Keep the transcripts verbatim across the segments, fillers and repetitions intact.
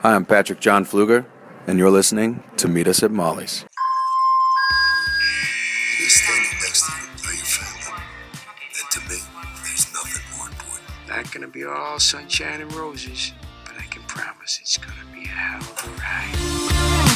Hi, I'm Patrick John Fluger, and you're listening to Meet Us at Molly's. You're standing next to you are your family. And to me, there's nothing more important. Not gonna be all sunshine and roses, but I can promise it's gonna be a hell of a ride.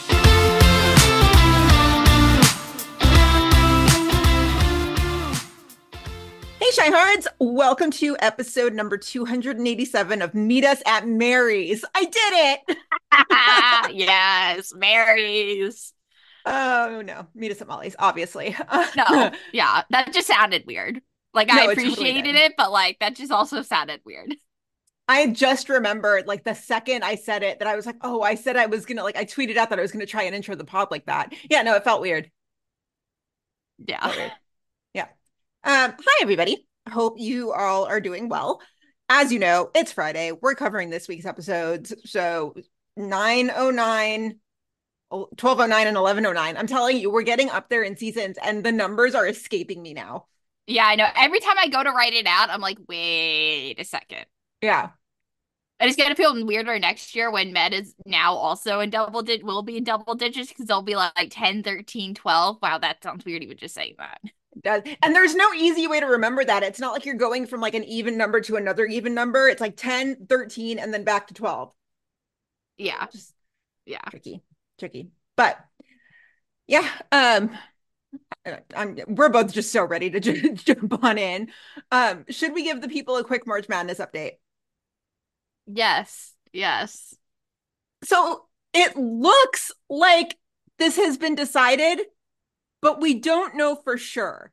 Hey, Shinehards! Welcome to episode number two hundred eighty-seven of Meet Us at Mary's. I did it! Yes, Mary's. Oh, no. Meet Us at Molly's, obviously. No, yeah, that just sounded weird. Like, no, I appreciated totally it, but, like, that just also sounded weird. I just remembered, like, the second I said it, that I was like, oh, I said I was going to, like, I tweeted out that I was going to try and intro the pod like that. Yeah, no, it felt weird. Yeah. Felt weird. Yeah. Um, hi, everybody. Hope you all are doing well. As you know, it's Friday. We're covering this week's episodes. So nine oh nine, twelve oh nine, and eleven oh nine. I'm telling you, we're getting up there in seasons, and the numbers are escaping me now. Yeah, I know. Every time I go to write it out, I'm like, wait a second. Yeah. And it's going to feel weirder next year when Med is now also in double digits, will be in double digits, because they'll be like, like ten, thirteen, twelve. Wow, that sounds weird even just saying that. Does. And there's no easy way to remember that. It's not like you're going from like an even number to another even number. It's like ten, thirteen, and then back to twelve. Yeah. Just yeah. Tricky. Tricky. But yeah, um I'm we're both just so ready to j- jump on in. Um, should we give the people a quick March Madness update? Yes. Yes. So it looks like this has been decided, but we don't know for sure.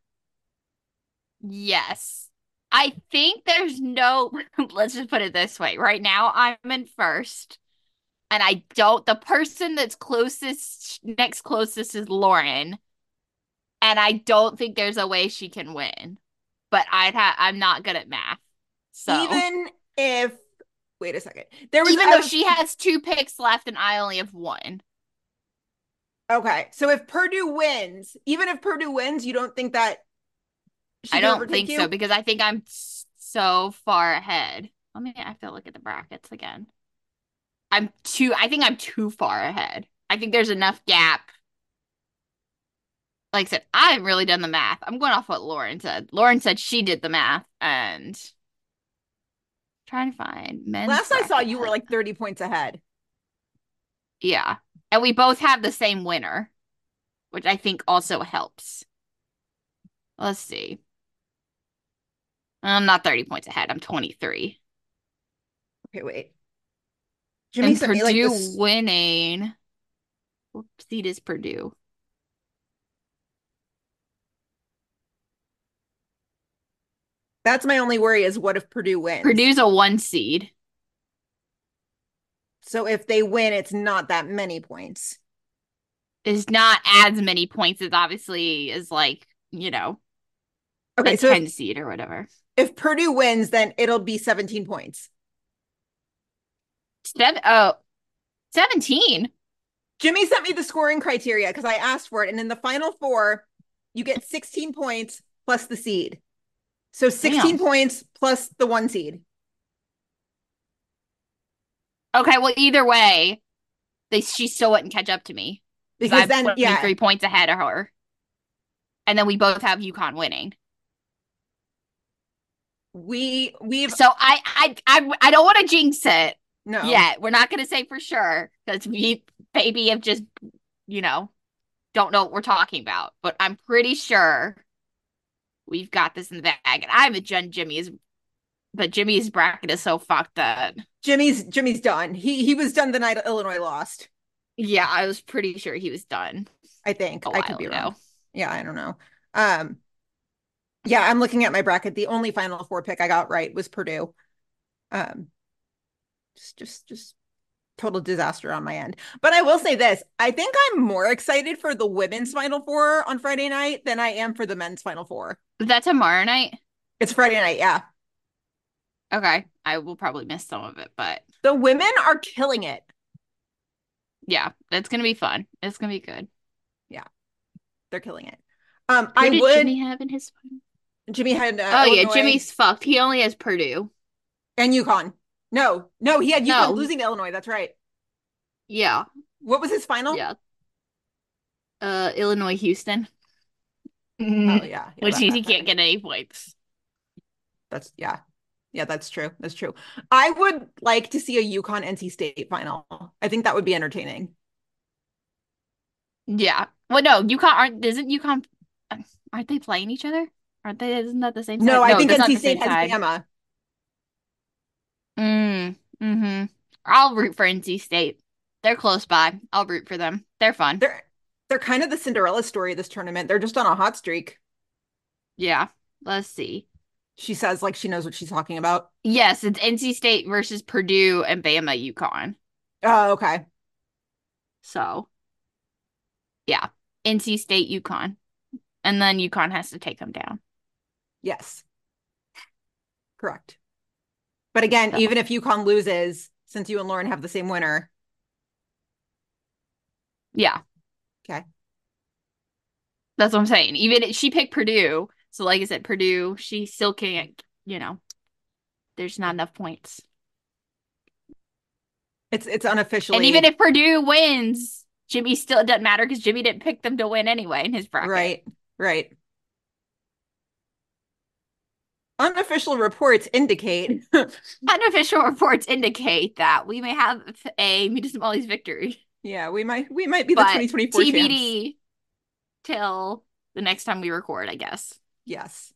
Yes. I think there's no, let's just put it this way. Right now, I'm in first. And I don't, the person that's closest, next closest is Lauren. And I don't think there's a way she can win. But I'd have, I'm not good at math. So even if, wait a second. There was, even though was, she has two picks left and I only have one. Okay, so if Purdue wins, even if Purdue wins, you don't think that I don't think you? so, because I think I'm so far ahead. Let me, I have to look at the brackets again. I'm too, I think I'm too far ahead. I think there's enough gap. Like I said, I haven't really done the math. I'm going off what Lauren said. Lauren said she did the math, and trying to find men's Last I saw, you were like thirty points ahead. Yeah. And we both have the same winner, which I think also helps. Let's see. I'm not thirty points ahead. I'm twenty-three. Okay, wait. Jimmy and Purdue like this... winning. What seed is Purdue? That's my only worry is what if Purdue wins? Purdue's a one seed. So if they win, it's not that many points. It's not as many points as obviously is like, you know, okay, a so ten if, seed or whatever. If Purdue wins, then it'll be seventeen points. Seven, oh, seventeen. Jimmy sent me the scoring criteria because I asked for it. And in the final four, you get sixteen points plus the seed. So sixteen Damn. points plus the one seed. Okay, well, either way, they she still wouldn't catch up to me. Because I'm then, yeah. three points ahead of her. And then we both have UConn winning. We, we've... So I, I, I, I don't want to jinx it. No. Yet. We're not going to say for sure. Because we maybe have just, you know, don't know what we're talking about. But I'm pretty sure we've got this in the bag. And I haven't done Jimmy's, but Jimmy's bracket is so fucked that Jimmy's Jimmy's done. He he was done the night Illinois lost. Yeah, I was pretty sure he was done. I think. I could be ago. wrong. Yeah, I don't know. Um yeah, I'm looking at my bracket. The only final four pick I got right was Purdue. Um just just just total disaster on my end. But I will say this, I think I'm more excited for the women's final four on Friday night than I am for the men's final four. Is that tomorrow night? It's Friday night, yeah. Okay. I will probably miss some of it, but the women are killing it. Yeah, it's gonna be fun. It's gonna be good. Yeah, they're killing it. Um, Who I did would. Jimmy have in his? Jimmy had. Uh, oh Illinois yeah, Jimmy's fucked. He only has Purdue and UConn. No, no, he had UConn no. losing to Illinois. That's right. Yeah, What was his final? yeah. Uh, Illinois, Houston. Oh yeah, yeah, Which that means he happened. can't get any points. That's yeah. Yeah, that's true. That's true. I would like to see a UConn N C State final. I think that would be entertaining. Yeah. Well, no, UConn aren't. Isn't UConn? Aren't they playing each other? Aren't they? Isn't that the same No, time? I No, think that's not N C the State same has time. Bama. Mm, mm-hmm. I'll root for N C State. They're close by. I'll root for them. They're fun. They're they're kind of the Cinderella story of this tournament. They're just on a hot streak. Yeah. Let's see. She says like she knows what she's talking about. Yes, it's N C State versus Purdue and Bama UConn. Oh, okay. So, yeah. N C State UConn. And then UConn has to take them down. Yes. Correct. But again, So, even if UConn loses, since you and Lauren have the same winner. yeah. Okay. That's what I'm saying. Even if she picked Purdue. So, like I said, Purdue, she still can't, you know, there's not enough points. It's it's unofficially. And even if Purdue wins, Jimmy still, it doesn't matter because Jimmy didn't pick them to win anyway in his bracket. Right, right. Unofficial reports indicate Unofficial reports indicate that we may have a Meet Molly's victory. Yeah, we might we might be the But twenty twenty-four T B champs. D till the next time we record, I guess. Yes.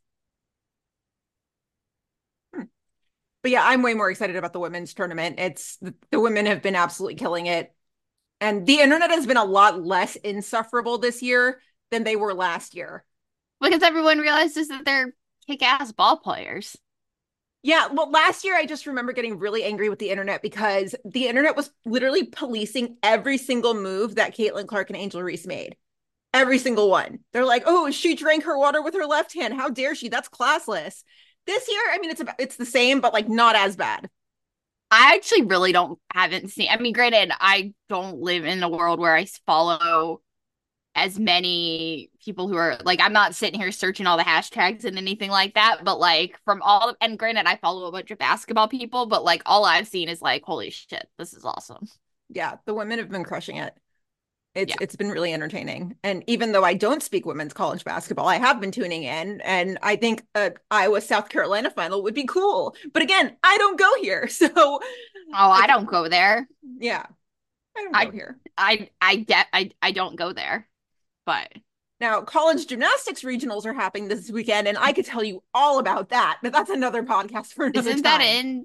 Hmm. But yeah, I'm way more excited about the women's tournament. It's the, the women have been absolutely killing it. And the internet has been a lot less insufferable this year than they were last year. Because everyone realizes that they're kick-ass ball players. Yeah, well, last year I just remember getting really angry with the internet because the internet was literally policing every single move that Caitlin Clark and Angel Reese made. Every single one. They're like, oh, she drank her water with her left hand. How dare she? That's classless. This year, I mean, it's about, it's the same, but like not as bad. I actually really don't haven't seen. I mean, granted, I don't live in a world where I follow as many people who are like, I'm not sitting here searching all the hashtags and anything like that, but like from all of, and granted, I follow a bunch of basketball people, but like all I've seen is like, holy shit, this is awesome. Yeah, the women have been crushing it. It's Yeah. it's been really entertaining. And even though I don't speak women's college basketball, I have been tuning in, and I think a Iowa South Carolina final would be cool. But again, I don't go here, so oh, I, I don't go there. Yeah, I don't I, go here. I I get I I don't go there, but now college gymnastics regionals are happening this weekend, and I could tell you all about that. But that's another podcast for another isn't time. that in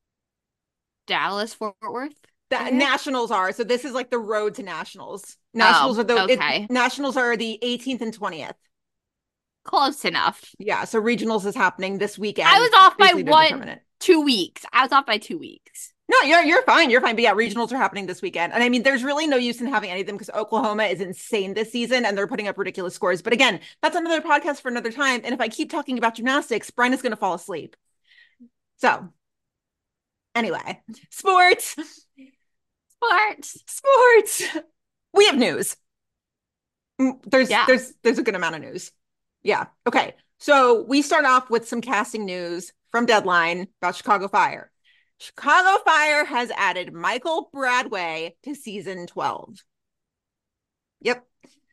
Dallas, Fort Worth? That area? nationals are so. This is like the road to nationals. Nationals Oh, are the okay. it, nationals are the eighteenth and twentieth. Close enough. Yeah, so regionals is happening this weekend. I was off by basically to one, determine it. two weeks. I was off by two weeks. No, you're you're fine. You're fine. But yeah, regionals are happening this weekend. And I mean, there's really no use in having any of them because Oklahoma is insane this season and they're putting up ridiculous scores. But again, that's another podcast for another time. And if I keep talking about gymnastics, Brian is going to fall asleep. So anyway, sports. Sports. Sports. We have news. There's Yeah. there's there's a good amount of news. Yeah. Okay. So we start off with some casting news from Deadline about Chicago Fire. Chicago Fire has added Michael Bradway to season twelve. Yep.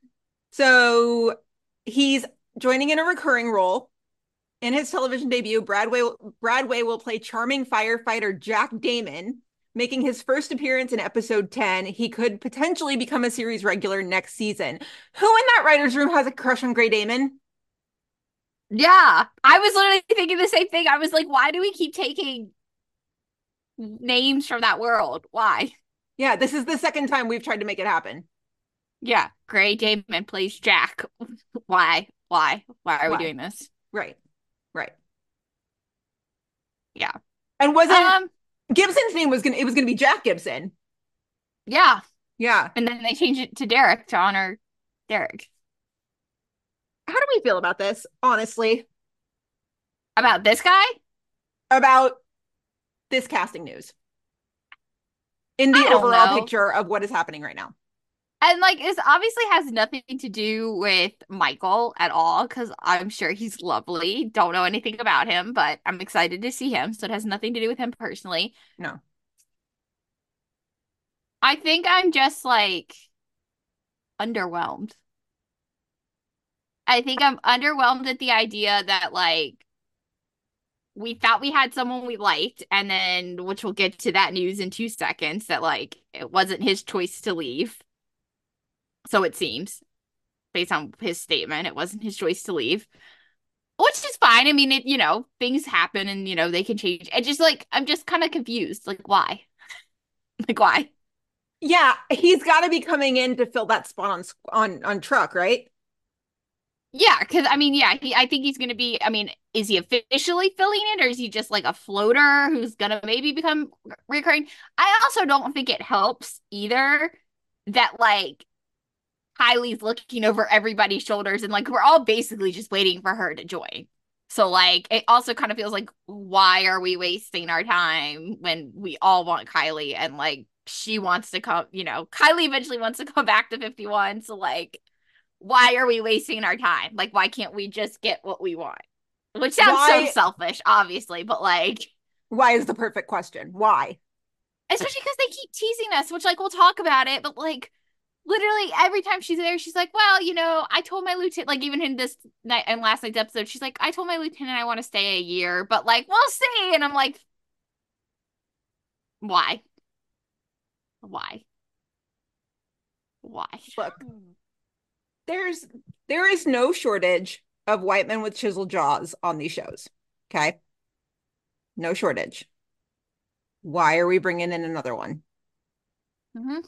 So he's joining in a recurring role. In his television debut, Bradway, Bradway will play charming firefighter Jack Damon, making his first appearance in episode ten. He could potentially become a series regular next season. Who in that writer's room has a crush on Grey Damon? Yeah. I was literally thinking the same thing. I was like, why do we keep taking names from that world? Why? Yeah, this is the second time we've tried to make it happen. Yeah. Grey Damon plays Jack. Why? Why? Why are Why? we doing this? Right. Right. Yeah. And wasn't Um, Gibson's name was gonna it was gonna be Jack Gibson. yeah. Yeah. And then they changed it to Derek to honor Derek. How do we feel about this, honestly? About this guy? About this casting news. In the I don't overall know. picture of what is happening right now. And like, this obviously has nothing to do with Michael at all, because I'm sure he's lovely. Don't know anything about him, but I'm excited to see him. So it has nothing to do with him personally. No. I think I'm just like underwhelmed. I think I'm underwhelmed at the idea that like we thought we had someone we liked, and then which we'll get to that news in two seconds that like it wasn't his choice to leave. So it seems, based on his statement, it wasn't his choice to leave. Which is fine. I mean, it, you know, things happen and, you know, they can change. I just like, I'm just kind of confused. Like, why? Like, why? Yeah, he's got to be coming in to fill that spot on on on truck, right? Yeah, because I mean, yeah, he, I think he's going to be. I mean, is he officially filling it, or is he just like a floater who's going to maybe become recurring? I also don't think it helps either that like Kylie's looking over everybody's shoulders and like we're all basically just waiting for her to join. So like it also kind of feels like why are we wasting our time when we all want Kylie and like she wants to come, you know, Kylie eventually wants to come back to fifty-one. So like why are we wasting our time? Like why can't we just get what we want? Which sounds why, so selfish, obviously, but like why is the perfect question? Why? Especially because they keep teasing us, which like we'll talk about it, but like literally every time she's there, she's like, well, you know, I told my lieutenant, like even in this night and last night's episode, she's like, I told my lieutenant I want to stay a year, but like, we'll see. And I'm like, why? Why? Why? Look, there's, there is no shortage of white men with chiseled jaws on these shows. Okay. No shortage. Why are we bringing in another one? Mm-hmm.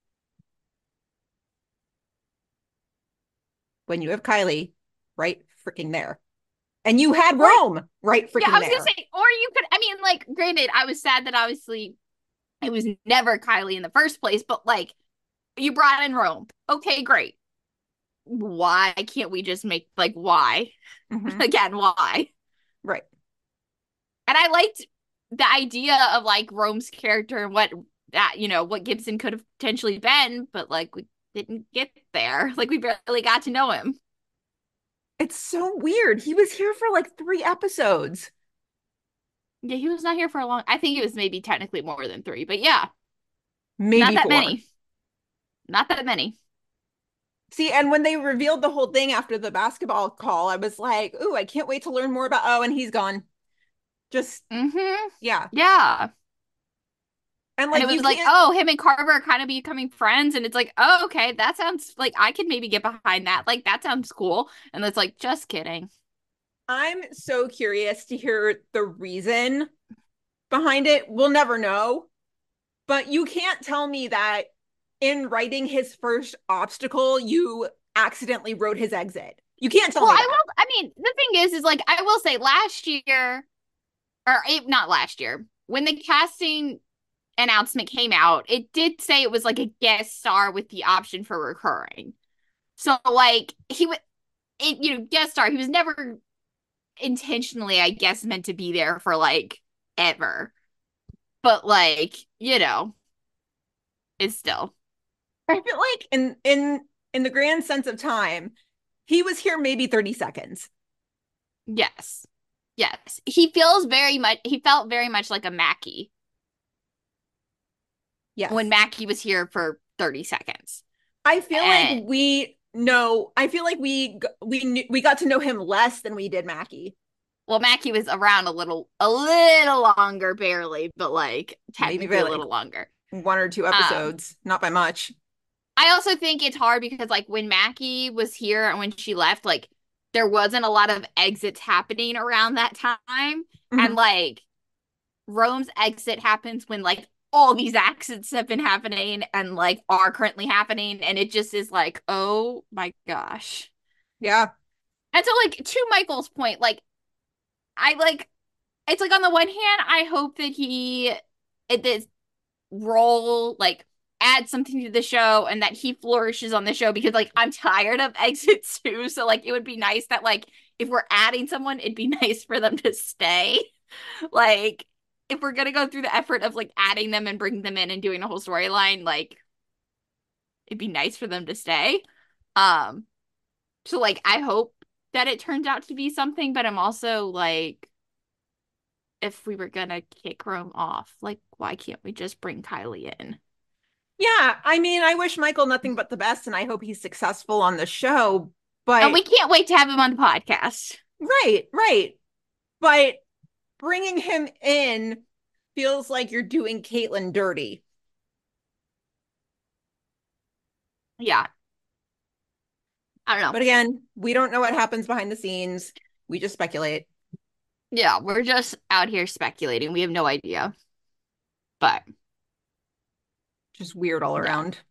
When you have Kylie right freaking there. And you had Rome right, right freaking there. Yeah, I was going to say, or you could, I mean, like, granted, I was sad that obviously it was never Kylie in the first place, but like, you brought in Rome. Okay, great. Why can't we just make, like, why? Mm-hmm. Again, why? Right. And I liked the idea of, like, Rome's character and what that, you know, what Gibson could have potentially been, but, like, we didn't get there. Like we barely got to know him. It's so weird. He was here for like three episodes. Yeah, he was not here for a long. I think it was maybe technically more than three, but yeah, maybe not that four. many. Not that many. See, and when they revealed the whole thing after the basketball call, I was like, "Ooh, I can't wait to learn more about." Oh, and he's gone. Just mm-hmm. yeah, yeah. And like and it was like, oh, him and Carver are kind of becoming friends, and it's like, oh, okay, that sounds like I could maybe get behind that. Like that sounds cool. And it's like, just kidding. I'm so curious to hear the reason behind it. We'll never know, but you can't tell me that in writing his first obstacle, you accidentally wrote his exit. You can't tell well, me. Well, I will. I mean, the thing is, is like I will say, last year, or not last year, when the casting announcement came out, it did say it was like a guest star with the option for recurring. So like he would, it, you know, guest star. He was never intentionally, I guess, meant to be there for like ever. But like, you know, it's still. I feel like in in in the grand sense of time, he was here maybe thirty seconds. Yes. Yes. He feels very much he felt very much like a Mackie. Yes. When Mackie was here for thirty seconds. I feel and... like we know, I feel like we we knew, we got to know him less than we did Mackie. Well, Mackie was around a little a little longer, barely, but like technically Maybe a little longer. One or two episodes, um, not by much. I also think it's hard because like when Mackie was here and when she left, like there wasn't a lot of exits happening around that time. Mm-hmm. And like Rome's exit happens when like all these accidents have been happening and like are currently happening. And it just is like, oh my gosh. Yeah. And so like to Michael's point, like I like, it's like on the one hand, I hope that he, this role, like adds something to the show and that he flourishes on the show because like I'm tired of exits too. So like it would be nice that like if we're adding someone, it'd be nice for them to stay. Like if we're gonna go through the effort of like adding them and bringing them in and doing a whole storyline, like it'd be nice for them to stay. Um, so like I hope that it turns out to be something, but I'm also like, if we were gonna kick Rome off, like why can't we just bring Kylie in? Yeah, I mean, I wish Michael nothing but the best, and I hope he's successful on the show. And But we can't wait to have him on the podcast. right, right. But bringing him in feels like you're doing Caitlin dirty. Yeah. I don't know. But again, we don't know what happens behind the scenes. We just speculate. Yeah, we're just out here speculating. We have no idea. But Just weird all yeah. around.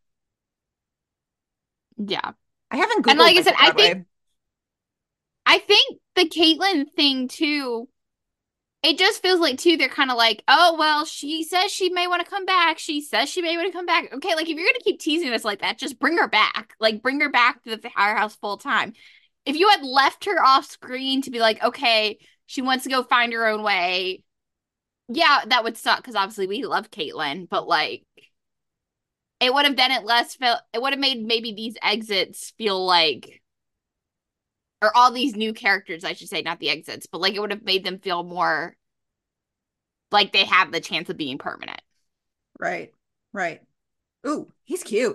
Yeah. I haven't And Googled like I Michael said, I think Broadway. I think the Caitlyn thing too, it just feels like too, they're kind of like, oh well, she says she may want to come back. She says she may want to come back. Okay, like if you're gonna keep teasing us like that, just bring her back. Like bring her back to the firehouse full time. If you had left her off screen to be like, okay, she wants to go find her own way, yeah, that would suck because obviously we love Caitlyn, but like it would have done it less feel it would have made maybe these exits feel like or all these new characters, I should say, not the exits, but like it would have made them feel more like they have the chance of being permanent. Right, right. Ooh, he's cute.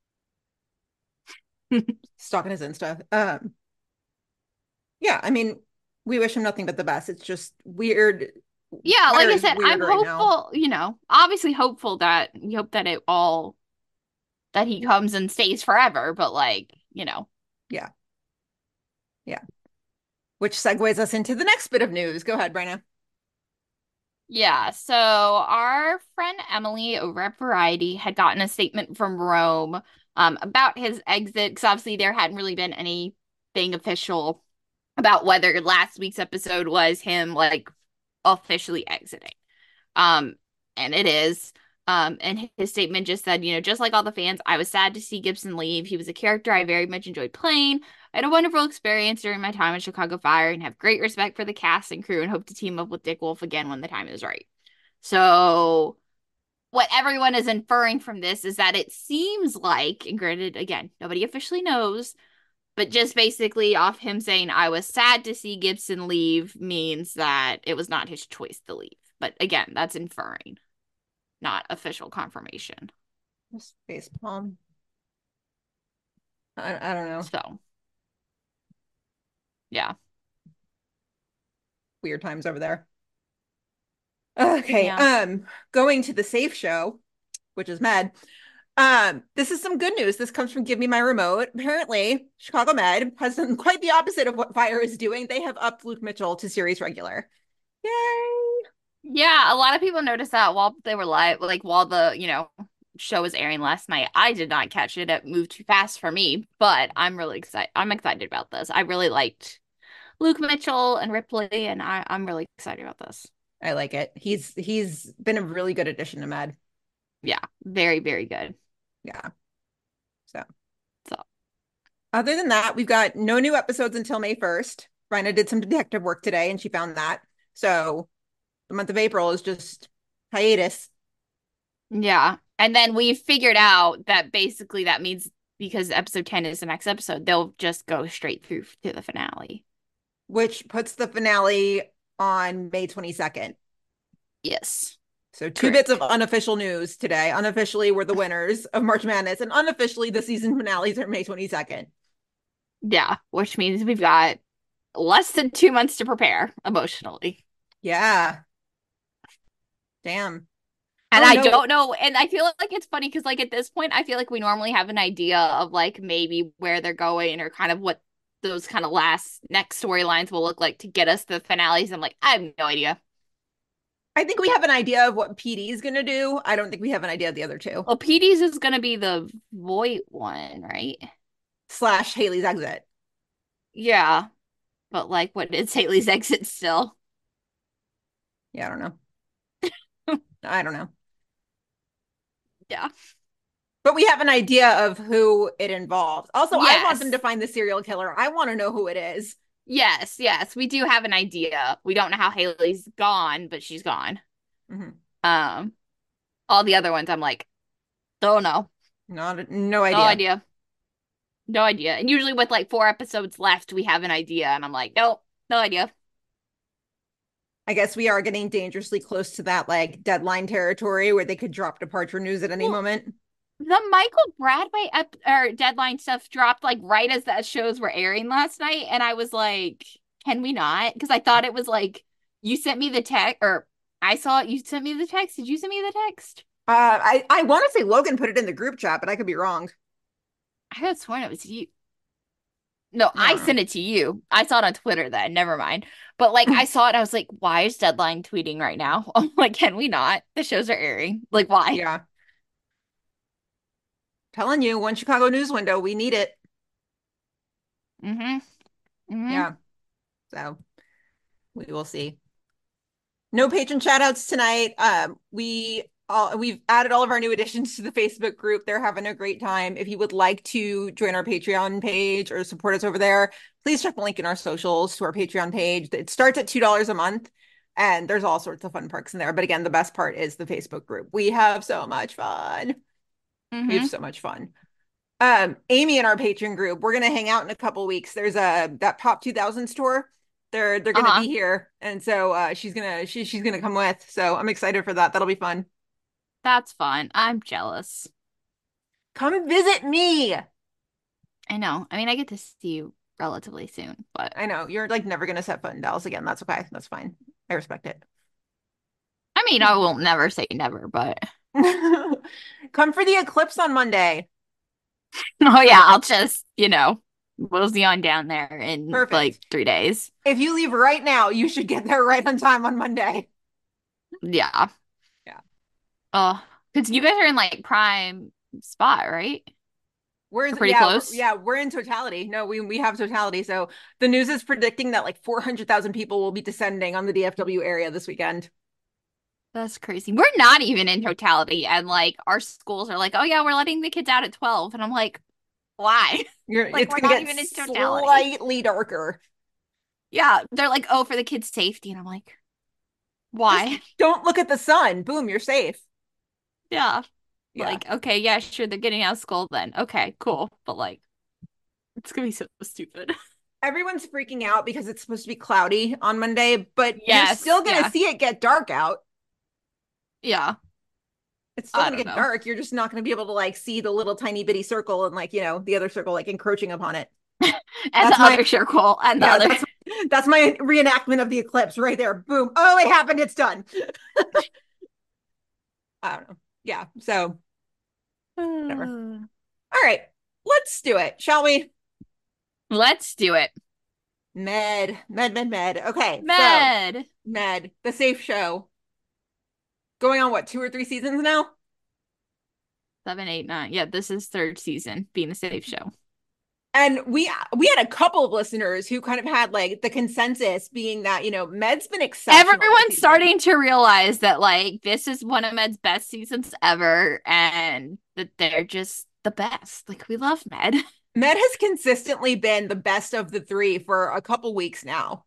Stalking his Insta. Um, yeah, I mean, we wish him nothing but the best. It's just weird. Yeah, like Fire I is said, weird I'm right now. hopeful, you know, obviously hopeful that we hope that it all that he comes and stays forever, but like, you know. Yeah. Yeah. Which segues us into the next bit of news. Go ahead, Brenna. Yeah, so our friend Emily over at Variety had gotten a statement from Rome um about his exit because obviously there hadn't really been anything official about whether last week's episode was him like officially exiting. Um, and it is. Um, and his statement just said, you know, just like all the fans, I was sad to see Gibson leave. He was a character I very much enjoyed playing. I had a wonderful experience during my time at Chicago Fire and have great respect for the cast and crew and hope to team up with Dick Wolf again when the time is right. So, what everyone is inferring from this is that it seems like, and granted, again, nobody officially knows, but just basically off him saying, I was sad to see Gibson leave means that it was not his choice to leave. But again, that's inferring, not official confirmation. Face palm. I, I don't know. So, yeah. Weird times over there. Okay. Yeah. Um, going to the safe show, which is Med. Um, this is some good news. This comes from Give Me My Remote. Apparently, Chicago Med has done quite the opposite of what Fire is doing. They have upped Luke Mitchell to series regular. Yay! Yeah, a lot of people noticed that while they were live, like while the, you know, show was airing last night. I did not catch it. It moved too fast for me, but I'm really excited. I'm excited about this. I really liked Luke Mitchell and Ripley, and I, I'm really excited about this. I like it. He's he's been a really good addition to Med. Yeah, very, very good. Yeah. So, So, other than that, we've got no new episodes until May first. Rhina did some detective work today and she found that. So, the month of April is just hiatus. yeah. And then we figured out that basically that means because episode ten is the next episode, they'll just go straight through to the finale. Which puts the finale on May twenty-second. Yes. So two Correct. bits of unofficial news today. Unofficially, we're the winners of March Madness, and unofficially, the season finales are May twenty-second. Yeah, which means we've got less than two months to prepare emotionally. Yeah. Damn. And Oh, I no. don't know. And I feel like it's funny because, like, at this point, I feel like we normally have an idea of, like, maybe where they're going or kind of what those kind of last next storylines will look like to get us the finales. I'm like, I have no idea. I think we have an idea of what P D is going to do. I don't think we have an idea of the other two. Well, P D's is going to be the Voight one, right? Slash Haley's exit. Yeah. But, like, what is Haley's exit still? Yeah, I don't know. I don't know. Yeah. But we have an idea of who it involves. Also, I want Yes. them to find the serial killer. I want to know who it is. Yes, yes, we do have an idea. We don't know how Haley's gone, but she's gone. Mm-hmm. Um, all the other ones, I'm like, don't know. Not no idea. No idea. No idea. And usually with like four episodes left, we have an idea, and I'm like, nope, no idea. I guess we are getting dangerously close to that like deadline territory where they could drop departure news at any Well, moment. The Michael Bradway ep or Deadline stuff dropped like right as that shows were airing last night, and I was like, "Can we not?" Because I thought it was like you sent me the text, or I saw it. You sent me the text. Did you send me the text? Uh, I I want to say Logan put it in the group chat, but I could be wrong. I could have sworn it was you. No, I No. sent it to you. I saw it on Twitter then. Never mind. But like I saw it, I was like, "Why is Deadline tweeting right now?" I'm like, "Can we not? The shows are airing. Like, why?" Yeah, telling you, one Chicago news window, we need it. Mm-hmm. Mm-hmm. Yeah, so we will see. No patron shout outs tonight. Um, we all we've added all of our new additions to the Facebook group. They're having a great time. If you would like to join our Patreon page or support us over there, please check the link in our socials to our Patreon page. It starts at two dollars a month, and there's all sorts of fun perks in there. But again, the best part is the Facebook group. We have so much fun. We have Mm-hmm. so much fun. Um, Amy in our Patreon group, we're gonna hang out in a couple weeks. There's a that Pop two thousands tour. They're they're gonna Uh-huh. be here, and so uh, she's gonna she, she's gonna come with. So I'm excited for that. That'll be fun. That's fun. I'm jealous. Come visit me. I know. I mean, I get to see you relatively soon, but I know you're like never gonna set foot in Dallas again. That's okay. That's fine. I respect it. I mean, I will never say never, but Come for the eclipse on Monday. oh yeah, I'll just, you know, mosey on down there in like Perfect. three days. If you leave right now, you should get there right on time on Monday. Yeah. Yeah. Oh, because you guys are in like prime spot, right? We're Or in, pretty yeah, we're, close. yeah, we're in totality. No, we we have totality. So the news is predicting that like four hundred thousand people will be descending on the D F W area this weekend. That's crazy. We're not even in totality, and like our schools are like, oh yeah, we're letting the kids out at twelve, and I'm like, why? You're, Like it's we're gonna not get even in totality. slightly darker. Yeah, they're like, oh, for the kids' safety, and I'm like, Just why? don't look at the sun. Boom, you're safe. Yeah. Yeah. Like, okay, yeah, sure, they're getting out of school then. Okay, cool. But like, it's gonna be so stupid. Everyone's freaking out because it's supposed to be cloudy on Monday, but you're Yes, still gonna yeah, see it get dark out. yeah. It's still I gonna don't get know. dark. You're just not gonna be able to like see the little tiny bitty circle and like, you know, the other circle like encroaching upon it. And That's the my other circle and the yeah, other. that's that's my reenactment of the eclipse right there. Boom. Oh, it happened. It's done. I don't know. Yeah. So whatever. All right. Let's do it, shall we? Let's do it. Med, med, med, med. Okay. So Med. med, the safe show. Going on what, two or three seasons now? Seven, eight, nine. Yeah, this is third season being a safe show. And we we had a couple of listeners who kind of had like the consensus being that, you know, Med's been exceptional this Everyone's season. starting to realize that like this is one of Med's best seasons ever and that they're just the best. Like we love Med. Med has consistently been the best of the three for a couple weeks now.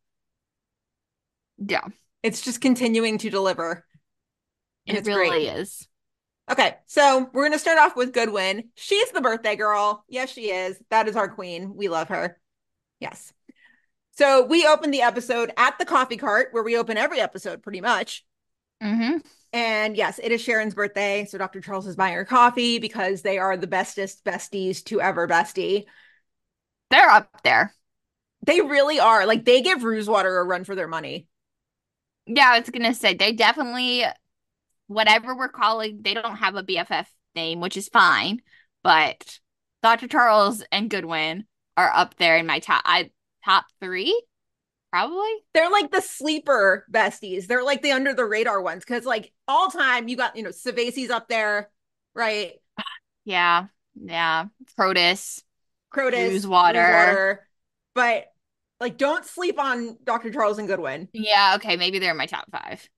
Yeah, It's just continuing to deliver. And it it's great. really is. Okay, so we're going to start off with Goodwin. She's the birthday girl. Yes, she is. That is our queen. We love her. Yes. So we opened the episode at the coffee cart, where we open every episode pretty much. Mm-hmm. And yes, it is Sharon's birthday. So Doctor Charles is buying her coffee because they are the bestest besties to ever bestie. They're up there. They really are. Like, they give Rosewater a run for their money. Yeah, I was gonna say they definitely whatever we're calling, they don't have a B F F name, which is fine. But Doctor Charles and Goodwin are up there in my top I top three, probably. They're like the sleeper besties. They're like the under the radar ones. Cause like all time you got, you know, Savasi's up there, right? Yeah, yeah. Protus, Crotus, Rosewater. Rosewater. But like don't sleep on Doctor Charles and Goodwin. Yeah, okay, maybe they're in my top five.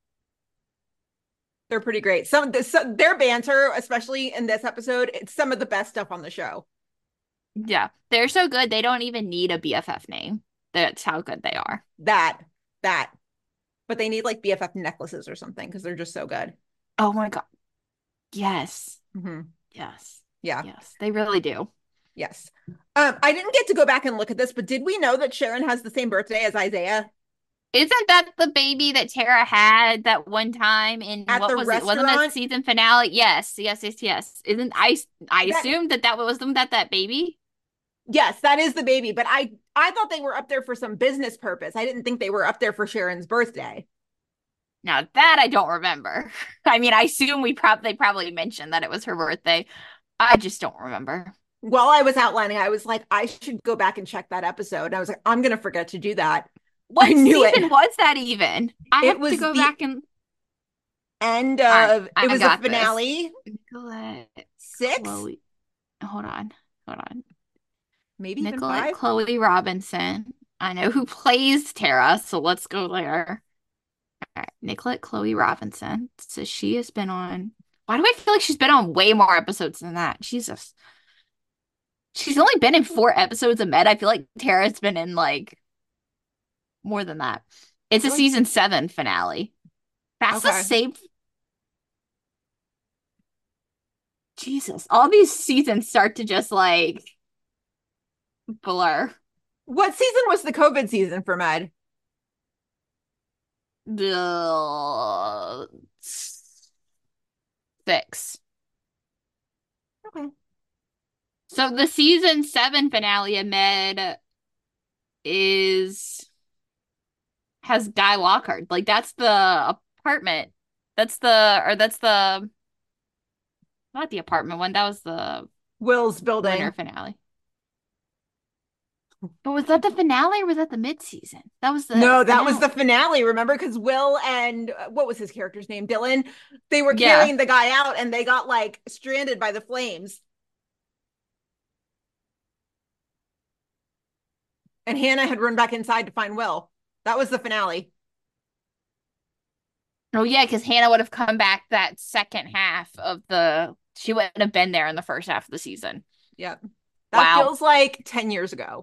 They're pretty great. Some, some their banter, especially in this episode, it's some of the best stuff on the show. Yeah, they're so good. They don't even need a B F F name. That's how good they are. That, that. But they need like B F F necklaces or something because they're just so good. Oh my God. Yes. Mm-hmm. Yes. Yeah. Yes, they really do. Yes. Um, I didn't get to go back and look at this, but did we know that Sharon has the same birthday as Isaiah? Isn't that the baby that Tara had that one time in At what the was it? Wasn't it restaurant, season finale? Yes, yes, yes, yes. Isn't I I that assumed that that was them that that baby? yes, that is the baby, but I I thought they were up there for some business purpose. I didn't think they were up there for Sharon's birthday. Now that I don't remember. I mean, I assume we probably they probably mentioned that it was her birthday. I just don't remember. While I was outlining, I was like, I should go back and check that episode. And I was like, I'm gonna forget to do that. I What knew season it. was that even? I It have to was go the back and end I of it I was the got this. finale. Nicolette, Six, Chloe. Hold on. Hold on. maybe even Nicolette five. Chloe Robinson. I know who plays Tara, so let's go there. All right. Nicolette Chloe Robinson. So she has been on. Why do I feel like she's been on way more episodes than that? Jesus. She's only been in four episodes of Med. I feel like Tara's been in like more than that. It's a Really? season seven finale. That's the Okay. same. Jesus. All these seasons start to just like blur. What season was the COVID season for Med? The six. Okay. So the season seven finale of Med is has Guy Lockhart. Like that's the apartment. That's the or that's the not the apartment one. That was the Will's winter building. finale. But was that the finale or was that the mid-season? That was the No, that was finale. the finale. Remember, because Will and uh, what was his character's name? Dylan. They were Yeah. carrying the guy out, and they got like stranded by the flames. And Hannah had run back inside to find Will. That was the finale. Oh yeah, because Hannah would have come back that second half of the she wouldn't have been there in the first half of the season. Yep. That Wow. feels like ten years ago.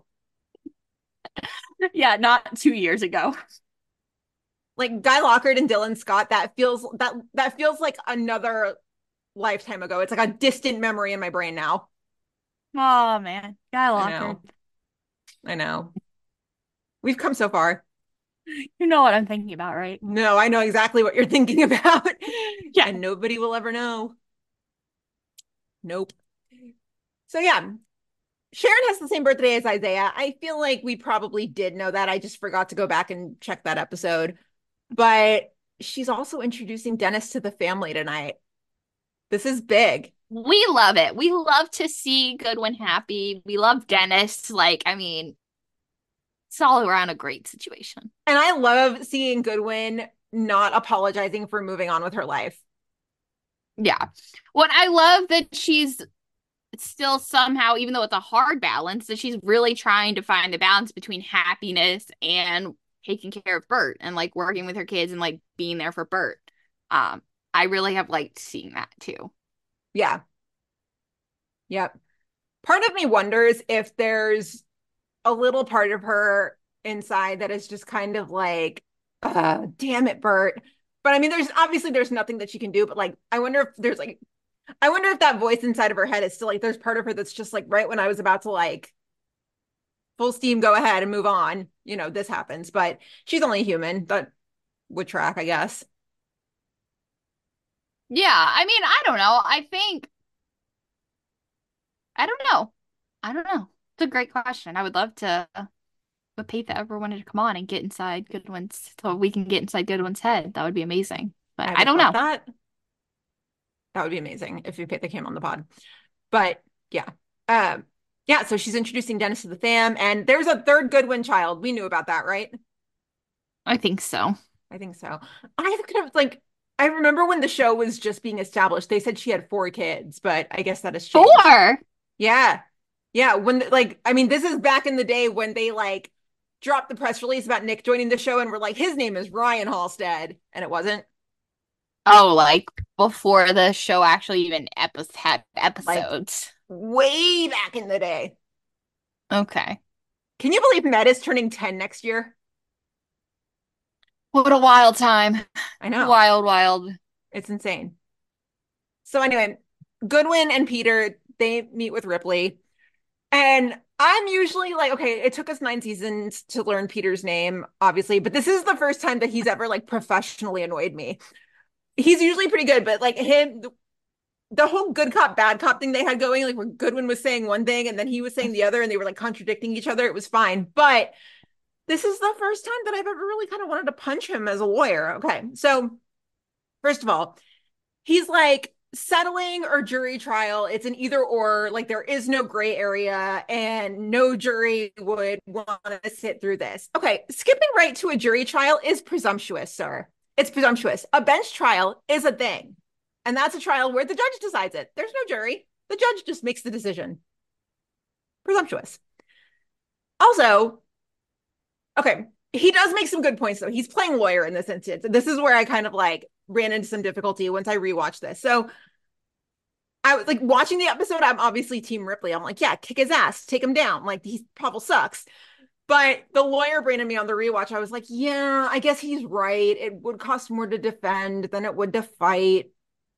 Yeah, not two years ago. Like Guy Lockhart and Dylan Scott, that feels that that feels like another lifetime ago. It's like a distant memory in my brain now. Oh man, Guy I Lockhart. know. I know. We've come so far. You know what I'm thinking about, right? No, I know exactly what you're thinking about. Yeah. And nobody will ever know. Nope. So yeah, Sharon has the same birthday as Isaiah. I feel like we probably did know that. I just forgot to go back and check that episode. But she's also introducing Dennis to the family tonight. This is big. We love it. We love to see Goodwin happy. We love Dennis. Like, I mean, it's all around a great situation. And I love seeing Goodwin not apologizing for moving on with her life. Yeah. What I love that she's still somehow, even though it's a hard balance, that she's really trying to find the balance between happiness and taking care of Bert and like working with her kids and like being there for Bert. Um, I really have liked seeing that too. Yeah. Yep. Part of me wonders if there's a little part of her inside that is just kind of like, uh, damn it, Bert. But I mean, there's obviously there's nothing that she can do, but like, I wonder if there's like, I wonder if that voice inside of her head is still like, there's part of her that's just like, right when I was about to like full steam, go ahead and move on, you know, this happens, but she's only human. That would track, I guess. Yeah, I mean, I don't know. I think I don't know. I don't know. It's a great question. I would love to if Patha ever wanted to come on and get inside Goodwin's so we can get inside Goodwin's head. That would be amazing. But I, would don't love know. that. That would be amazing if Patha came on the pod. But yeah. Um, yeah, so she's introducing Dennis to the fam, and there's a third Goodwin child. We knew about that, right? I think so. I think so. I could have like I remember when the show was just being established, they said she had four kids, but I guess that has changed. Four. Yeah. Yeah. When like, I mean, this is back in the day when they like dropped the press release about Nick joining the show and were like, his name is Ryan Halstead. And it wasn't. Oh, like before the show actually even epi- had episodes. Like, way back in the day. Okay. Can you believe Med is turning ten next year? What a wild time. I know. Wild, wild. It's insane. So anyway, Goodwin and Peter, they meet with Ripley. And I'm usually like, okay, it took us nine seasons to learn Peter's name, obviously, but this is the first time that he's ever like professionally annoyed me. He's usually pretty good, but like him, the whole good cop, bad cop thing they had going, like where Goodwin was saying one thing and then he was saying the other, and they were like contradicting each other. It was fine. But this is the first time that I've ever really kind of wanted to punch him as a lawyer. Okay. So, first of all, he's like, settling or jury trial, it's an either or, like there is no gray area and no jury would want to sit through this. Okay, skipping right to a jury trial is presumptuous, sir. It's presumptuous. A bench trial is a thing, and that's a trial where the judge decides it. There's no jury, the judge just makes the decision. Presumptuous. Also, okay, he does make some good points though. He's playing lawyer in this instance. This is where I kind of like ran into some difficulty once I rewatched this. So I was like watching the episode, I'm obviously Team Ripley. I'm like, yeah, kick his ass, take him down. Like, he Pavel sucks. But the lawyer brain in me on the rewatch, I was like, yeah, I guess he's right. It would cost more to defend than it would to fight.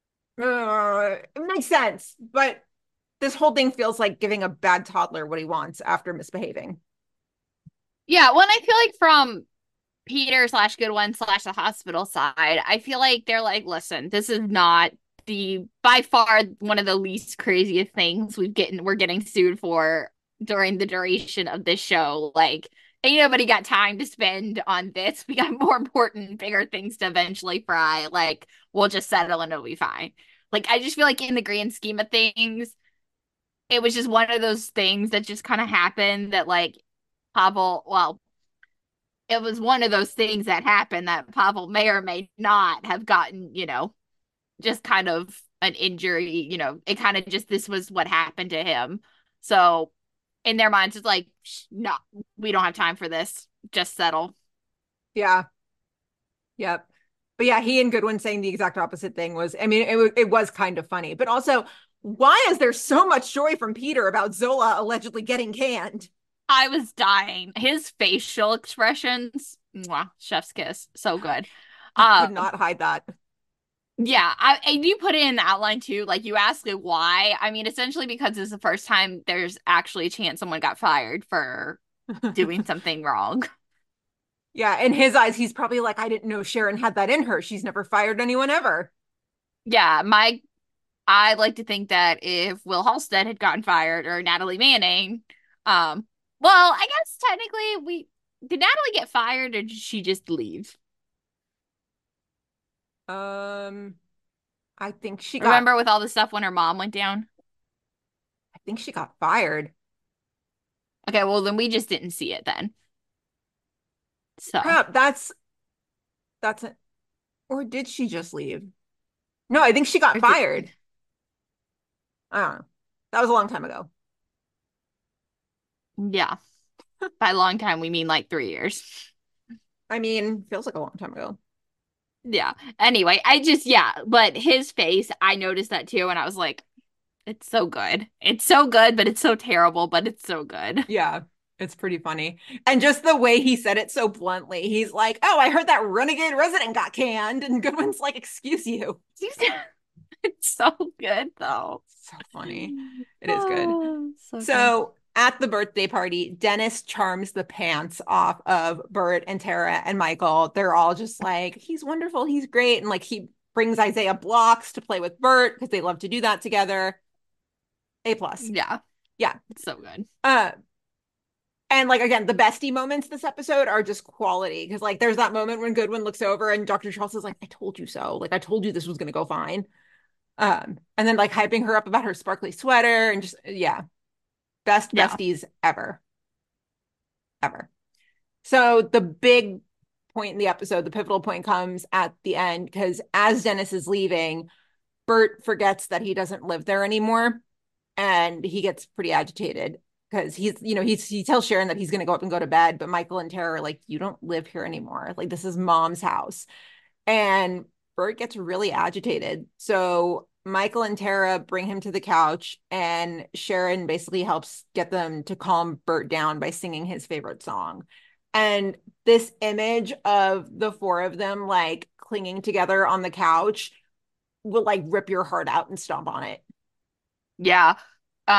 Uh, it makes sense. But this whole thing feels like giving a bad toddler what he wants after misbehaving. Yeah, when I feel like from Peter slash Goodwin slash the hospital side, I feel like they're like, listen, this is not the by far one of the least craziest things we've getting we're getting sued for during the duration of this show. Like, ain't nobody got time to spend on this. We got more important, bigger things to eventually fry. Like, we'll just settle and it'll be fine. Like, I just feel like in the grand scheme of things, it was just one of those things that just kind of happened that like Pavel, well, it was one of those things that happened that Pavel may or may not have gotten, you know, just kind of an injury, you know, it kind of just, this was what happened to him. So in their minds, it's like, no, we don't have time for this. Just settle. Yeah. Yep. But yeah, he and Goodwin saying the exact opposite thing was, I mean, it, it was kind of funny. But also, why is there so much joy from Peter about Zola allegedly getting canned? I was dying. His facial expressions, mwah, chef's kiss. So good. He Uh, could not hide that. Yeah, I, and you put it in the outline too. Like you asked me why. I mean, essentially because it's the first time there's actually a chance someone got fired for doing something wrong. Yeah, in his eyes, he's probably like, I didn't know Sharon had that in her. She's never fired anyone ever. Yeah, my I like to think that if Will Halstead had gotten fired or Natalie Manning, um, well, I guess technically we did Natalie get fired or did she just leave? Um, I think she got, Remember with all the stuff when her mom went down? I think she got fired. Okay, well then we just didn't see it then. So Crap, that's that's it. Or did she just leave? No, I think she got or did- fired. I don't know. That was a long time ago. yeah. By a long time, we mean like three years. I mean, feels like a long time ago. Yeah. Anyway, I just, yeah, but his face, I noticed that too. And I was like, it's so good. It's so good, but it's so terrible, but it's so good. Yeah, it's pretty funny. And just the way he said it so bluntly, he's like, oh, I heard that renegade resident got canned. And Goodwin's like, excuse you. It's so good, though. So funny. It is good. Oh, so So good. at the birthday party, Dennis charms the pants off of Bert and Tara and Michael. They're all just like, he's wonderful, he's great. And like he brings Isaiah blocks to play with Bert because they love to do that together. A plus. Yeah, Yeah. it's so good. Uh, and like again, the bestie moments this episode are just quality because like there's that moment when Goodwin looks over and Doctor Charles is like, I told you so. Like I told you this was gonna go fine. Um, and then like hyping her up about her sparkly sweater and just yeah, best Yeah. besties ever. Ever. So the big point in the episode, the pivotal point comes at the end because as Dennis is leaving, Bert forgets that he doesn't live there anymore. And he gets pretty agitated because he's, you know, he's he tells Sharon that he's going to go up and go to bed, but Michael and Tara are like, you don't live here anymore. Like this is mom's house. And Bert gets really agitated. So Michael and Tara bring him to the couch, and Sharon basically helps get them to calm Bert down by singing his favorite song. And this image of the four of them like clinging together on the couch will like rip your heart out and stomp on it. Yeah. Um,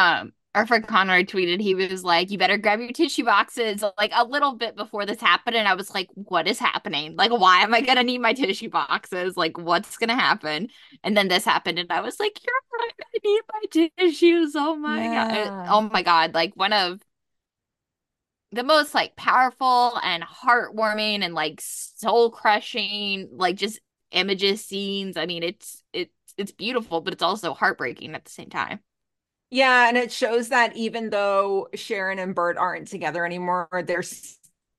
Our friend Conrad tweeted, he was like, you better grab your tissue boxes like a little bit before this happened. And I was like, what is happening? Like, why am I gonna need my tissue boxes? Like, what's gonna happen? And then this happened, and I was like, you're right, I need my tissues. Oh my God. Yeah. Oh my God. Like one of the most like powerful and heartwarming and like soul crushing, like just images, scenes. I mean, it's it's it's beautiful, but it's also heartbreaking at the same time. Yeah, and it shows that even though Sharon and Bert aren't together anymore, they're s-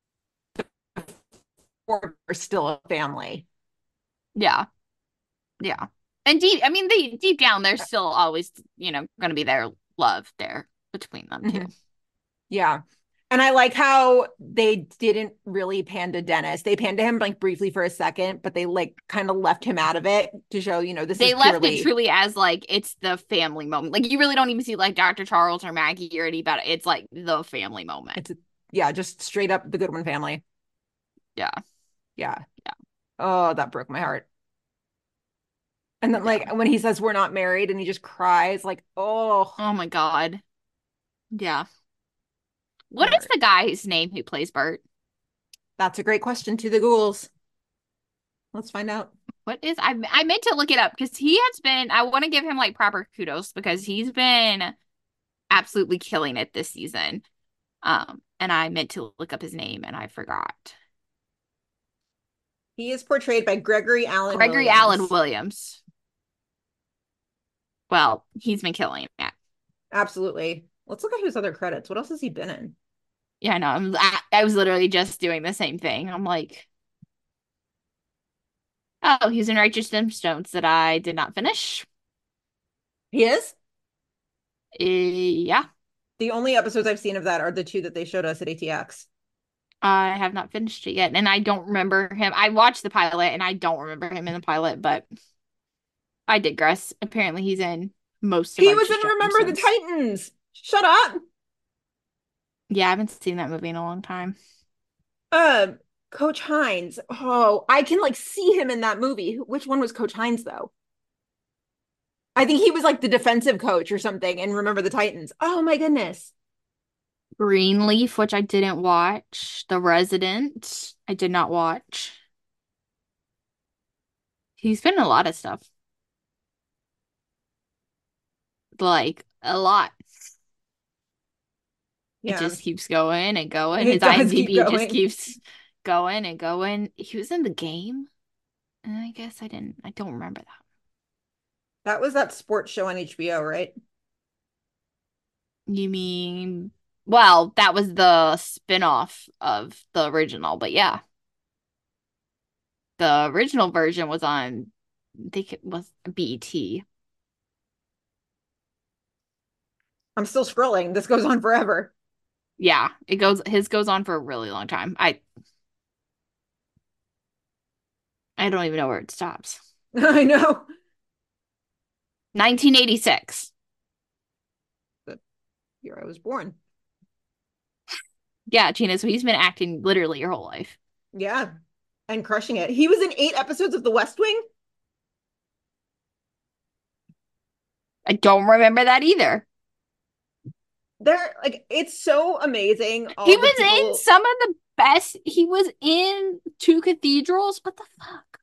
they're still a family. Yeah. Yeah. And deep, I mean, they deep down, there's still always, you know, going to be their love there between them too. Mhm. Yeah. And I like how they didn't really pan to Dennis. They panned to him like briefly for a second, but they like kind of left him out of it to show, you know, this They is left purely it truly as like it's the family moment. Like you really don't even see like Doctor Charles or Maggie or anybody. It's like the family moment. it's a, yeah, just straight up the Goodwin family. Yeah. Yeah. Yeah. Oh, that broke my heart. And then like when he says we're not married and he just cries, like, oh, Oh my God. Yeah. What my is heart. the guy's name who plays Bert? That's a great question to the ghouls. Let's find out. What is I I meant to look it up because he has been I want to give him like proper kudos because he's been absolutely killing it this season. Um, and I meant to look up his name and I forgot. He is portrayed by Gregory Allen Gregory Williams. Allen Williams. Well, he's been killing it. Absolutely. Let's look at his other credits. What else has he been in? Yeah, no, I'm, I, I was literally just doing the same thing. I'm like, oh, he's in Righteous Gemstones that I did not finish. He is? Eh, yeah, The only episodes I've seen of that are the two that they showed us at A T X. I have not finished it yet, and I don't remember him. I watched the pilot, and I don't remember him in the pilot, but I digress. Apparently, he's in most of He was in Righteous Remember the Gemstones. Titans. Shut up. Yeah, I haven't seen that movie in a long time. Um, Coach Hines. Oh, I can like see him in that movie. Which one was Coach Hines though? I think he was like the defensive coach or something and Remember the Titans. Oh my goodness. Greenleaf, which I didn't watch. The Resident, I did not watch. He's been in a lot of stuff. Like, a lot. It Yeah, just keeps going and going. it His does keep I M D B just going. keeps going and going. He was in the game. And I guess I didn't, I don't remember that. That was that sports show on H B O, right? You mean, well, that was the spin-off of the original, but yeah. The original version was on, I think it was B E T. I'm still scrolling. This goes on forever. Yeah, it goes his goes on for a really long time. I I don't even know where it stops. I know. nineteen eighty-six. The year I was born. Yeah, Gina, so he's been acting literally your whole life. Yeah. And crushing it. He was in eight episodes of The West Wing. I don't remember that either. They're like, it's so amazing. All He the was people... in some of the best. He was in Two Cathedrals. What the fuck?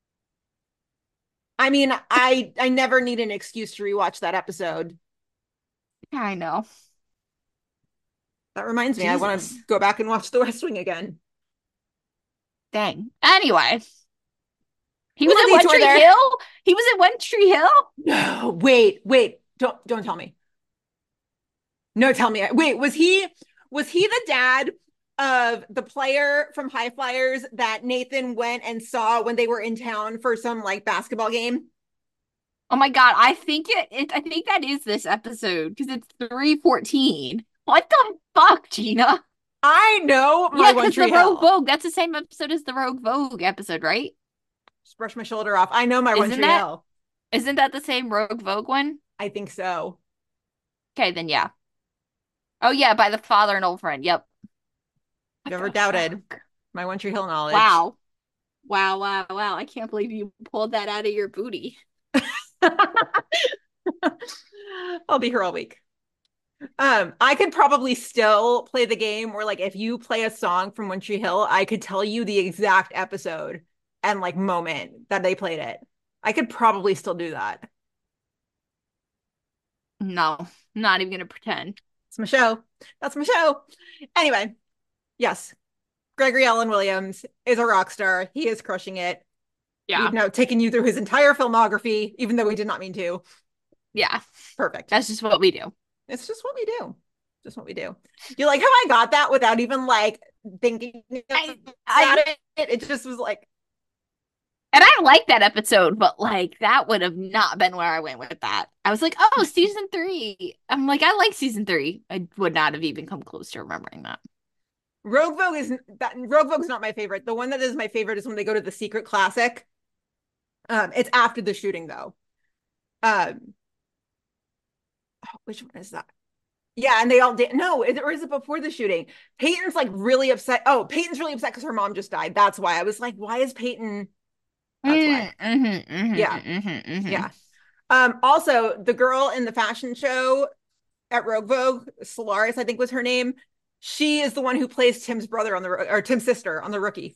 I mean, I I never need an excuse to rewatch that episode. Yeah, I know. That reminds me, I want to Jesus. go back and watch The West Wing again. Dang. Anyway, he was Love in you, One Tree Twitter. Hill. He was in One Tree Hill. No, wait, wait. Don't don't tell me. No, tell me. Wait, was he was he the dad of the player from High Flyers that Nathan went and saw when they were in town for some like basketball game? Oh my God, I think it, it I think that is this episode because it's three fourteen. What the fuck, Gina? I know my Yeah, One because the Tree Rogue Hill. Vogue, that's the same episode as the Rogue Vogue episode, right? Just brush my shoulder off. I know my One Isn't Tree that- Hill. Isn't that the same Rogue Vogue one? I think so. Okay, then yeah. Oh yeah, by the father and old friend. Yep. What Never the doubted fuck? my One Tree Hill knowledge. Wow. Wow, wow, wow. I can't believe you pulled that out of your booty. I'll be here all week. Um, I could probably still play the game where like if you play a song from One Tree Hill, I could tell you the exact episode and like moment that they played it. I could probably still do that. No, not even gonna pretend. It's my show. That's my show. Anyway, yes, Gregory Allen Williams is a rock star. He is crushing it. Yeah. We've now taken you through his entire filmography, even though we did not mean to. Yeah. Perfect. That's just what we do. It's just what we do. Just what we do. You like how I got that without even like thinking I, about I, it? It just was like, and I like that episode, but like that would have not been where I went with that. I was like, oh, season three. I'm like, I like season three. I would not have even come close to remembering that. Rogue Vogue is that Rogue Vogue's not my favorite. The one that is my favorite is when they go to the secret classic. Um, it's after the shooting though. Um, oh, which one is that? Yeah, and they all did. No, is it, or is it before the shooting? Peyton's like really upset. Oh, Peyton's really upset because her mom just died. That's why I was like, why is Peyton? That's why. Mm-hmm, mm-hmm, Yeah, mm-hmm, mm-hmm. yeah. Um, also, the girl in the fashion show at Rogue Vogue, Solaris, I think was her name. She is the one who plays Tim's brother on the or Tim's sister on The Rookie.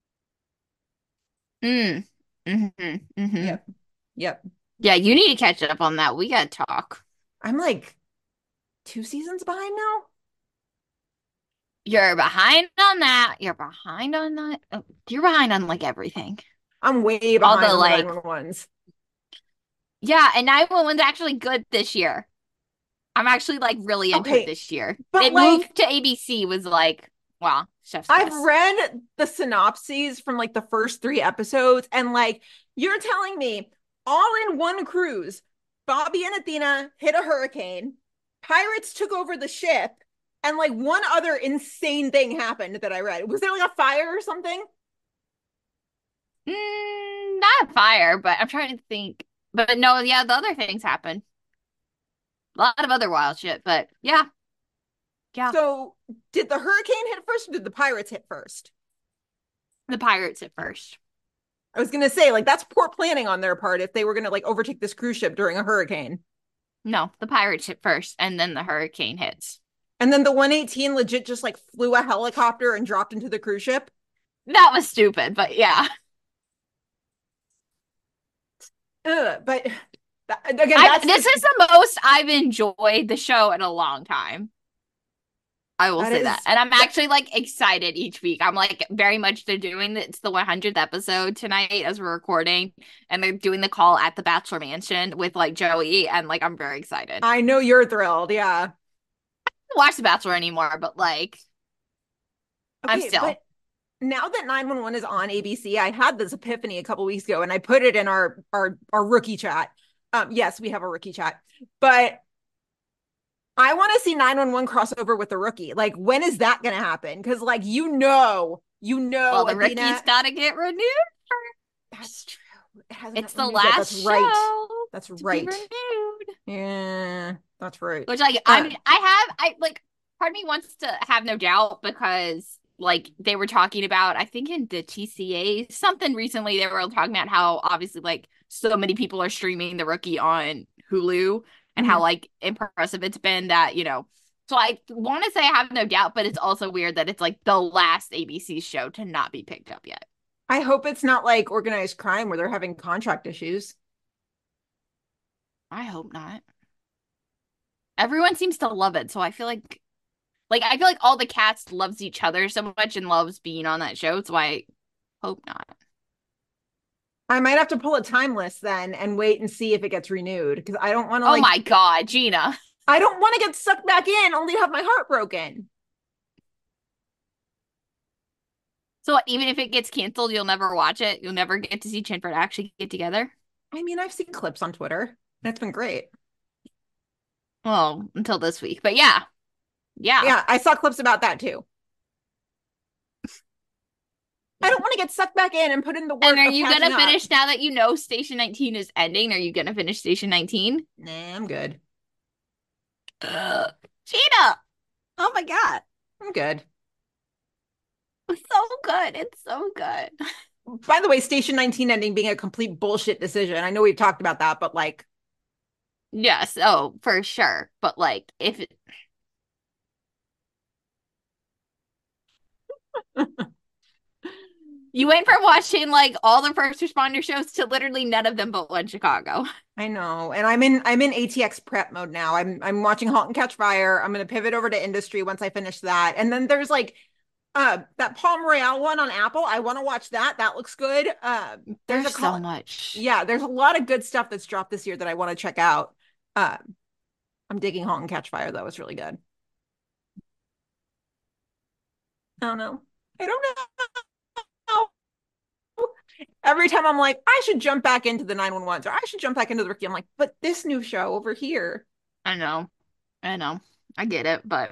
Mm. Mm-hmm, mm-hmm. Yep, yep. Yeah, you need to catch up on that. We gotta talk. I'm like two seasons behind now. You're behind on that. You're behind on that. Oh, you're behind on like everything. I'm way behind All the, on the like- nine one ones. Yeah, and nine one one's actually good this year. I'm actually like really into Okay, it this year. but, It like- moved to A B C was like, wow, chef's I've kiss. read the synopses from like the first three episodes, and like you're telling me all in one cruise, Bobby and Athena hit a hurricane, pirates took over the ship, and like one other insane thing happened that I read. Was there like a fire or something? Mm, not a fire, but I'm trying to think. But no, yeah, the other things happen. A lot of other wild shit, but yeah. Yeah. So did the hurricane hit first or did the pirates hit first? The pirates at first. I was gonna say, like, that's poor planning on their part if they were gonna like overtake this cruise ship during a hurricane. No, the pirates hit first, and then the hurricane hits. And then the one eighteen legit just like flew a helicopter and dropped into the cruise ship. That was stupid, but yeah. Ugh, but that, again, I, that's this is the most I've enjoyed the show in a long time. I will That say is- that. And I'm actually like excited each week. I'm like very much they're doing the, it's the one hundredth episode tonight as we're recording, and they're doing the call at the Bachelor Mansion with like Joey, and like I'm very excited. I I know you're thrilled, yeah. don't watch The Bachelor anymore, but like I'm still- but now that nine one one is on A B C, I had this epiphany a couple weeks ago and I put it in our our our rookie chat. Um, yes, we have a rookie chat, but I want to see nine one one crossover with the rookie. Like, when is that going to happen? Because, like, you know, you know, well, the Athena- Ricky's gotta get renewed. That's true. It hasn't It's got the renewed yet. last That's right. show That's to be right. renewed. Yeah, that's right. Which like I mean, I have I like part of me wants to have no doubt because like they were talking about I think in the T C A something recently they were talking about how obviously like so many people are streaming The Rookie on Hulu and how Mhm. like impressive it's been that you know so I want to say I have no doubt but it's also weird that it's like the last A B C show to not be picked up yet. I hope it's not like organized crime where they're having contract issues. I hope not. Everyone seems to love it, so I feel like like I feel like all the cast loves each other so much and loves being on that show, so I hope not. I might have to pull a time list then and wait and see if it gets renewed because I don't want to Oh like my god, Gina. I don't want to get sucked back in only to have my heart broken. So what, even if it gets canceled, you'll never watch it. You'll never get to see Chinford actually get together. I mean, I've seen clips on Twitter. That's been great. Well, until this week. But yeah. Yeah. Yeah, I saw clips about that too. I don't want to get sucked back in and put in the work. And are of you catching gonna up. finish now that you know Station nineteen is ending? Are you gonna finish Station nineteen? Nah, I'm good. Ugh. Gina! Oh my god. I'm good. It's so good. It's so good. By the way, Station nineteen ending being a complete bullshit decision. I know we've talked about that, but like, Yes, oh, for sure. But like if it You went from watching like all the first responder shows to literally none of them but one Chicago. I know. And I'm in I'm in A T X prep mode now. I'm I'm watching Halt and Catch Fire. I'm gonna pivot over to Industry once I finish that. And then there's like uh that Palm Royale one on Apple. I want to watch that. That looks good. Uh there's, There's a so call- much. Yeah, there's a lot of good stuff that's dropped this year that I want to check out. Uh, I'm digging Halt and Catch Fire though. It's really good. I don't know. I don't know. Every time I'm like, I should jump back into the nine one ones or I should jump back into the Rookie. I'm like, but this new show over here. I know. I know. I get it, but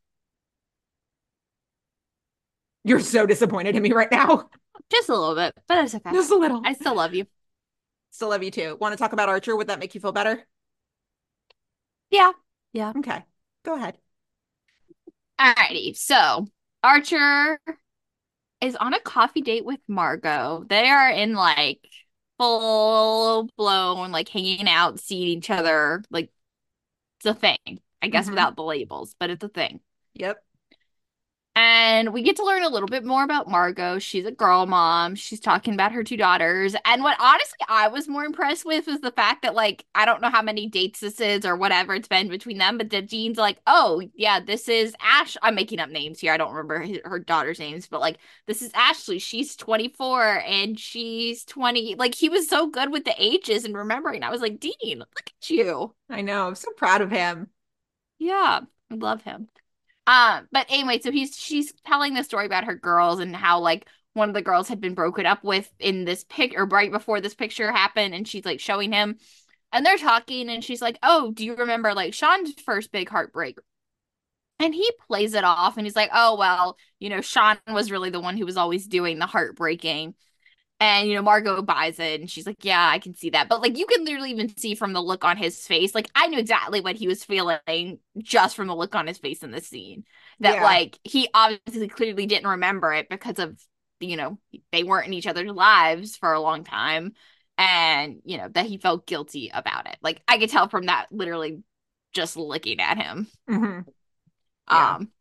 You're so disappointed in me right now. just a little bit. But it's okay. Just a little. I still love you. Still love you too. Want to talk about Archer? Would that make you feel better? Yeah. Yeah. Okay. Go ahead. Alrighty. So Archer is on a coffee date with Margot. They are in like full blown, like hanging out, seeing each other. Like it's a thing, I guess, Mhm. without the labels, but it's a thing. Yep. And we get to learn a little bit more about Margot. She's a girl mom. She's talking about her two daughters. And what honestly I was more impressed with was the fact that, like, I don't know how many dates this is or whatever it's been between them, but that Dean's like, oh, yeah, this is Ash. I'm making up names here. I don't remember his, her daughter's names, but like, this is Ashley. She's twenty-four and she's twenty. Like, he was so good with the ages and remembering. I was like, Dean, look at you. I know. I'm so proud of him. Yeah, I love him. Um, but anyway, so he's she's telling the story about her girls and how like one of the girls had been broken up with in this pic or right before this picture happened, and she's like showing him, and they're talking, and she's like, "Oh, do you remember like Sean's first big heartbreak?" And he plays it off, and he's like, "Oh well, you know, Sean was really the one who was always doing the heartbreaking." And, you know, Margot buys it and she's like, yeah, I can see that. But, like, you can literally even see from the look on his face. Like, I knew exactly what he was feeling just from the look on his face in the scene. That, Yeah. like, he obviously clearly didn't remember it because of, you know, they weren't in each other's lives for a long time. And, you know, that he felt guilty about it. Like, I could tell from that literally just looking at him. hmm Yeah. Um,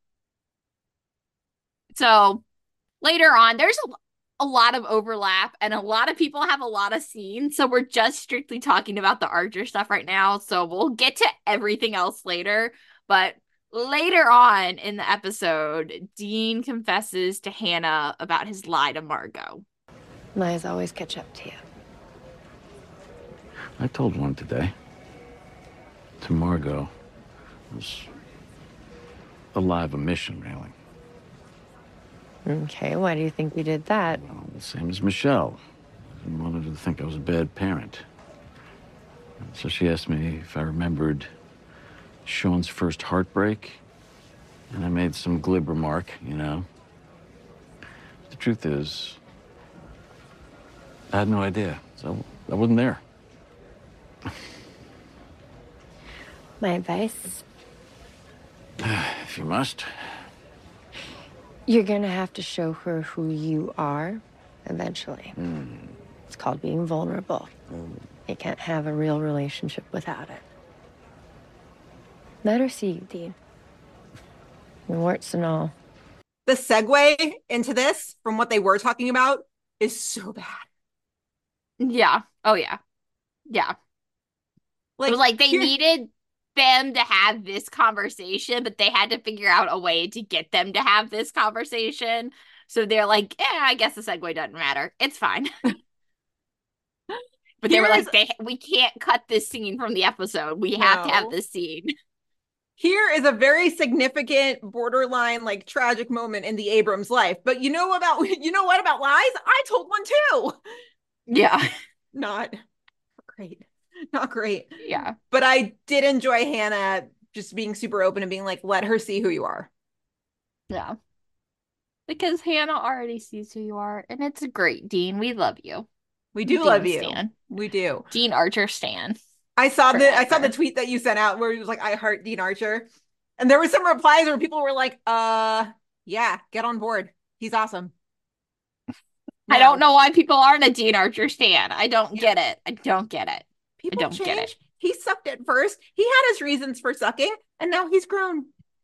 so later on, there's a a lot of overlap and a lot of people have a lot of scenes, so we're just strictly talking about the Archer stuff right now, so we'll get to everything else later. But later on in the episode, Dean confesses to Hannah about his lie to Margot. Lies always catch up to you. I told one today to Margot. It was a lie of omission, really. Okay, why do you think you did that? Well, the same as Michelle. I didn't want her to think I was a bad parent. So she asked me if I remembered Sean's first heartbreak, and I made some glib remark, you know. The truth is, I had no idea, so I wasn't there. My advice? If you must. You're gonna have to show her who you are eventually. Mm. It's called being vulnerable. Mm. You can't have a real relationship without it. Let her see you, Dean. Your warts and all. The segue into this from what they were talking about is so bad. Yeah. Oh, yeah. Yeah. Like, it was like they here- needed them to have this conversation, but they had to figure out a way to get them to have this conversation. So they're like, yeah, I guess the segue doesn't matter. It's fine. But they were Here's- like, they we can't cut this scene from the episode. We have to No. have this scene. Here is a very significant borderline like tragic moment in the Abrams life. But you know about you know what about lies? I told one too. Yeah. Not great. Not great. Yeah. But I did enjoy Hannah just being super open and being like, let her see who you are. Yeah. Because Hannah already sees who you are, and it's great, Dean. We love you. We do Dean love you. Stan. We do. Dean Archer Stan. I saw the I saw the Forever. tweet that you sent out where it was like, I heart Dean Archer. And there were some replies where people were like, uh, yeah, get on board. He's awesome. I No. don't know why people aren't a Dean Archer stan. I don't Yeah. get it. I don't get it. People don't change. get it. He sucked at first. He had his reasons for sucking, and now he's grown.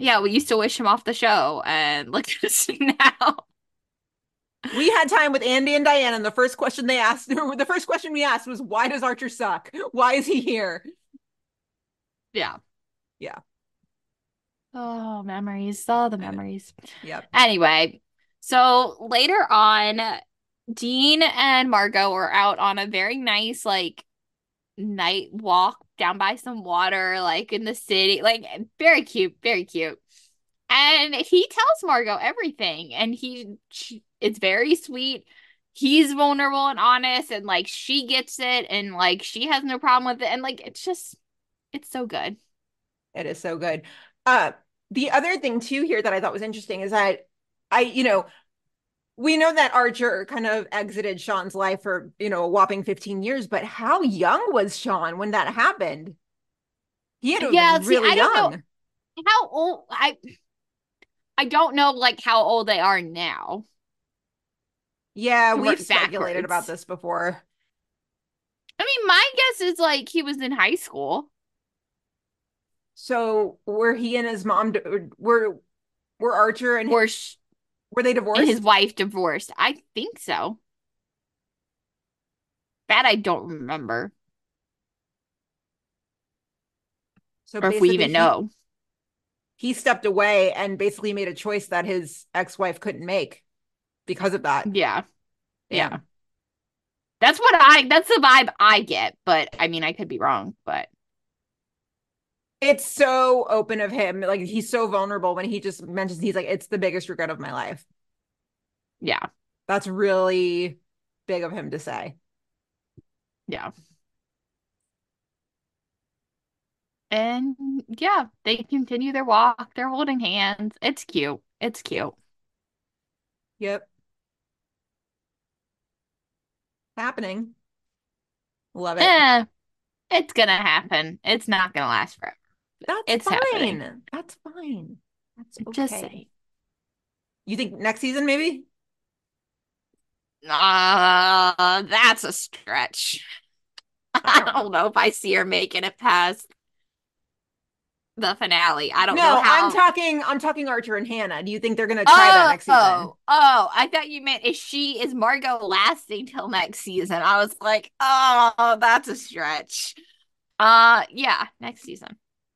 Yeah, we used to wish him off the show, and look at us now. We had time with Andy and Diana, and the first question they asked, the first question we asked was, why does Archer suck? Why is he here? Yeah. Yeah. Oh, memories. All the memories. Yep. Anyway, so later on, Dean and Margot are out on a very nice, like, night walk down by some water, like in the city. Like, very cute, very cute. And he tells Margot everything, and he she, it's very sweet. He's vulnerable and honest, and like she gets it, and like she has no problem with it, and like it's just it's so good. It is so good. Uh, the other thing too here that I thought was interesting is that I, you know, we know that Archer kind of exited Sean's life for, you know, a whopping fifteen years, but how young was Sean when that happened? He had to have Yeah, been see, really I don't young. know how old I I don't know like how old they are now. Yeah, To we've work speculated about backwards. this before. I mean, my guess is like he was in high school. So were he and his mom were were Archer and Or his, sh were they and divorced? his wife divorced. I think so. That I don't remember. So Or if we basically even he know. he stepped away and basically made a choice that his ex-wife couldn't make because of that. Yeah. Yeah. Yeah. That's what I that's the vibe I get, but I mean I could be wrong, but It's so open of him. Like he's so vulnerable when he just mentions he's like, it's the biggest regret of my life. yeah. That's really big of him to say. Yeah. And yeah, they continue their walk. They're holding hands. It's cute. It's cute. Yep. Happening. Love it. Eh, it's gonna happen. It's not gonna last forever. That's It's fine. happening. That's fine. That's Just okay. saying. You think next season maybe? Uh, that's a stretch. I don't don't know if I see her making it past the finale. I don't know No, I'm how. talking I'm talking Archer and Hannah. Do you think they're gonna try that next season? Oh, oh, I thought you meant is she is Margot lasting till next season? I was like, oh, that's a stretch. Uh, yeah, next season.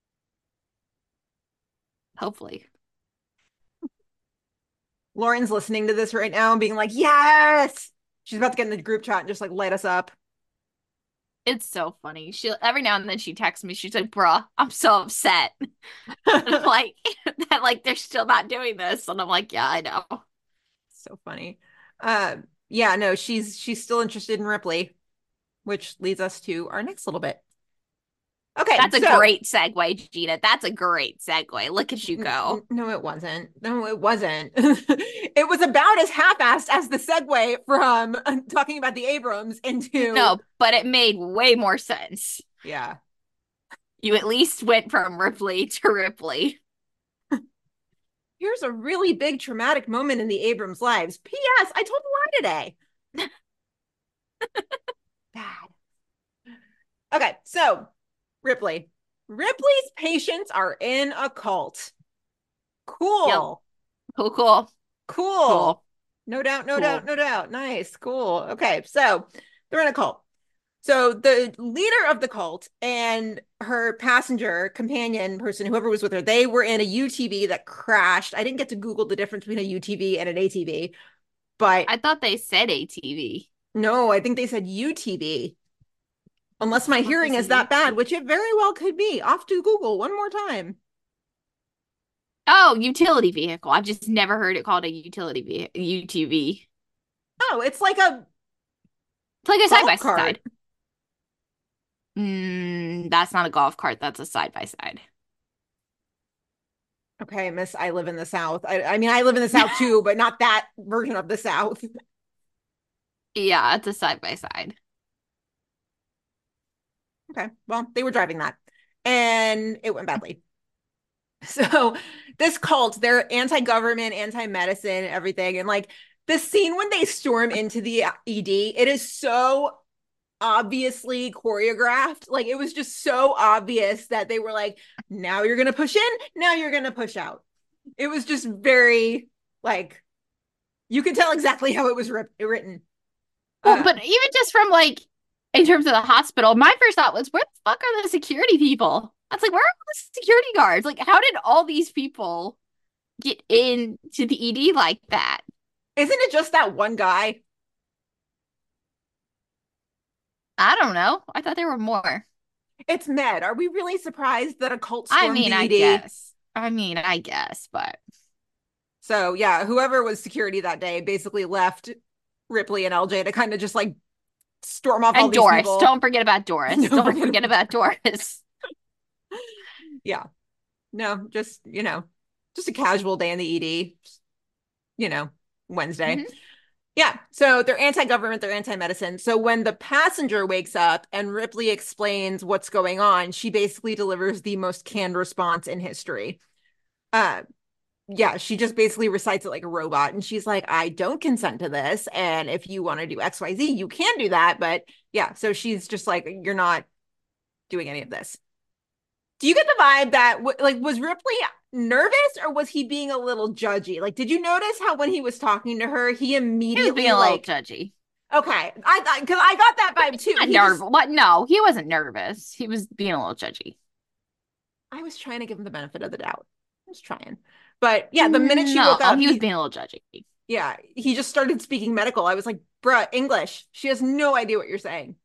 Hopefully. Lauren's listening to this right now and being like, yes. She's about to get in the group chat and just like light us up. It's so funny. She every now and then she texts me. She's like, "Bruh, I'm so upset." like that, like they're still not doing this, and I'm like, "Yeah, I know." So funny. Uh, yeah, no, she's she's still interested in Ripley, which leads us to our next little bit. Okay, That's a so, great segue, Gina. That's a great segue. Look at you go. No, it wasn't. No, it wasn't. It was about as half-assed as the segue from uh, talking about the Abrams into No, but it made way more sense. Yeah. You at least went from Ripley to Ripley. Here's a really big traumatic moment in the Abrams' lives. P S. I told a lie today. Bad. Okay, so Ripley. Ripley's patients are in a cult. Cool. Yep. Cool, cool. Cool. Cool. No doubt, no Cool. doubt, no doubt. Nice. Cool. Okay, so they're in a cult. So the leader of the cult and her passenger, companion person, whoever was with her, they were in a U T V that crashed. I didn't get to Google the difference between a U T V and an A T V, but I thought they said A T V. no, I think they said U T V. Unless my What hearing is is a that U T V? bad, which it very well could be. Off to Google one more time. Oh, utility vehicle. I've just never heard it called a utility vehicle. U T V. Oh, it's like a It's like a golf side by cart. side. Mm, that's not a golf cart. That's a side by side. Okay, miss, I live in the South. I, I mean, I live in the South too, but not that version of the South. Yeah, it's a side by side. Okay, well, they were driving that and it went badly. So this cult, they're anti-government, anti-medicine, everything. And like the scene when they storm into the E D, it is so obviously choreographed. Like it was just so obvious that they were like, now you're gonna push in, now you're gonna push out. It was just very like, you could tell exactly how it was rip- written. Well, Uh, but even just from like in terms of the hospital, my first thought was, where the fuck are the security people? I was like, where are all the security guards? Like, how did all these people get into the E D like that? Isn't it just that one guy? I don't know. I thought there were more. It's Med. Are we really surprised that a cult I stormed mean, the I E D? guess. I mean, I guess, but So yeah, whoever was security that day basically left Ripley and L J to kind of just like storm off all and these Doris. people. Don't forget about Doris. Don't Don't, forget forget, about- about Doris. Yeah. No, just, you know, just a casual day in the E D. Just, you know, Wednesday. Mhm. Yeah. So they're anti-government, they're anti-medicine. So when the passenger wakes up and Ripley explains what's going on, she basically delivers the most canned response in history. Uh, yeah, she just basically recites it like a robot. And she's like, I don't consent to this. And if you want to do X Y Z, you can do that. But yeah, so she's just like, you're not doing any of this. Do you get the vibe that, like, was Ripley nervous or was he being a little judgy? Like, did you notice how when he was talking to her, he He was immediately, being a like, little judgy. okay, I thought, because I got that vibe too. Not He nervous. just- What? No, he wasn't nervous. He was being a little judgy. I was trying to give him the benefit of the doubt. I was trying. But yeah, the minute she no, woke up, he was he- being a little judgy. yeah, he just started speaking medical. I was like, bruh, English. She has no idea what you're saying.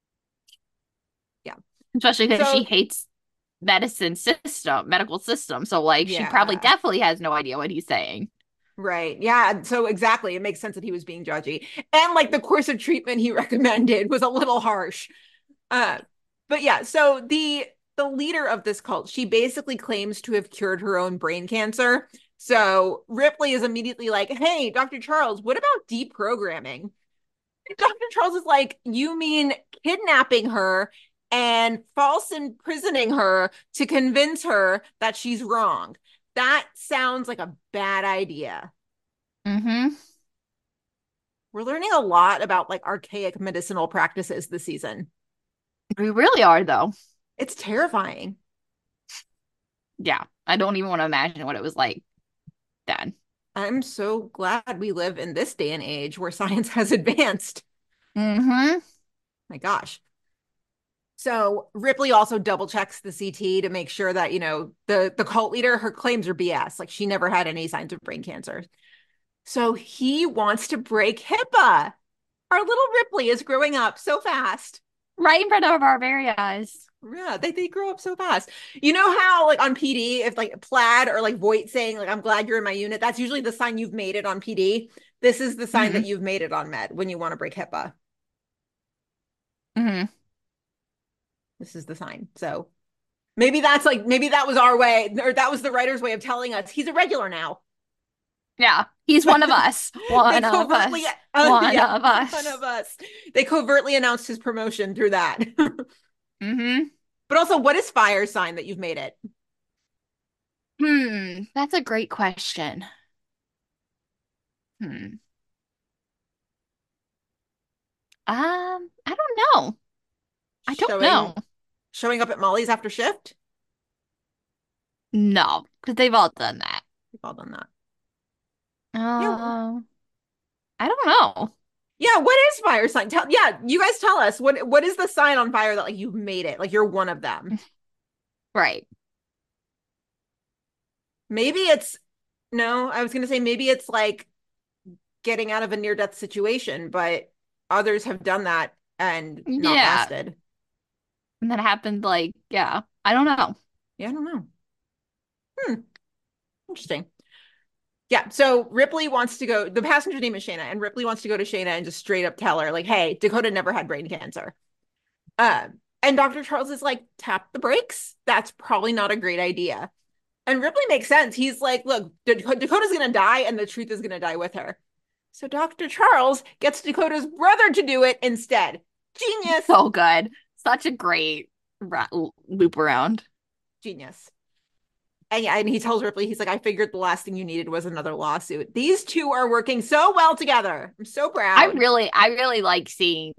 Yeah. Especially because So- she hates medicine system, medical system. So like she probably Yeah. definitely has no idea what he's saying. Right. Yeah. So exactly. It makes sense that he was being judgy. And like the course of treatment he recommended was a little harsh. Uh, but yeah, so the the leader of this cult, she basically claims to have cured her own brain cancer. So Ripley is immediately like, hey, Doctor Charles, what about deprogramming? Doctor Charles is like, you mean kidnapping her and false imprisoning her to convince her that she's wrong? That sounds like a bad idea. Mm-hmm. We're learning a lot about like archaic medicinal practices this season. We really are though. It's terrifying. Yeah. I don't even want to imagine what it was like then. I'm so glad we live in this day and age where science has advanced. Mm-hmm. My gosh. So Ripley also double checks the C T to make sure that, you know, the, the cult leader, her claims are B S. Like she never had any signs of brain cancer. So he wants to break HIPAA. Our little Ripley is growing up so fast. Right in front of our very eyes. Yeah, they, they grow up so fast. You know how like on P D, if like Plaid or like Voight saying like, I'm glad you're in my unit, that's usually the sign you've made it on P D. This is the sign Mhm. that you've made it on Med when you want to break HIPAA. Mm-hmm. This is the sign. So maybe that's like, maybe that was our way, or that was the writer's way of telling us he's a regular now. Yeah. He's one of us. One They of us. covertly- uh, One yeah, of us. One of us. They covertly announced his promotion through that. Mm-hmm. But also, what is Fire's sign that you've made it? Hmm. That's a great question. Hmm. Um, I don't know. I don't Showing- know. Showing up at Molly's after shift? No, because they've all done that. We've all done that. Oh, I don't know. Yeah, what is Fire sign? Tell yeah, you guys tell us. What what is the sign on Fire that like you've made it? Like you're one of them. Right. Maybe it's no, I was gonna say maybe it's like getting out of a near-death situation, but others have done that and not Yeah. lasted. And that happened like, yeah, I don't know. Yeah, I don't know. Hmm. Interesting. Yeah, so Ripley wants to go, the passenger's name is Shayna, and Ripley wants to go to Shayna and just straight up tell her, like, hey, Dakota never had brain cancer. Uh, and Doctor Charles is like, tap the brakes? That's probably not a great idea. And Ripley makes sense. He's like, look, Dakota's going to die and the truth is going to die with her. So Doctor Charles gets Dakota's brother to do it instead. Genius. So good. Such a great ra- loop around. Genius. And yeah, and he tells Ripley, he's like, I figured the last thing you needed was another lawsuit. These two are working so well together. I'm so proud. I really, I really like seeing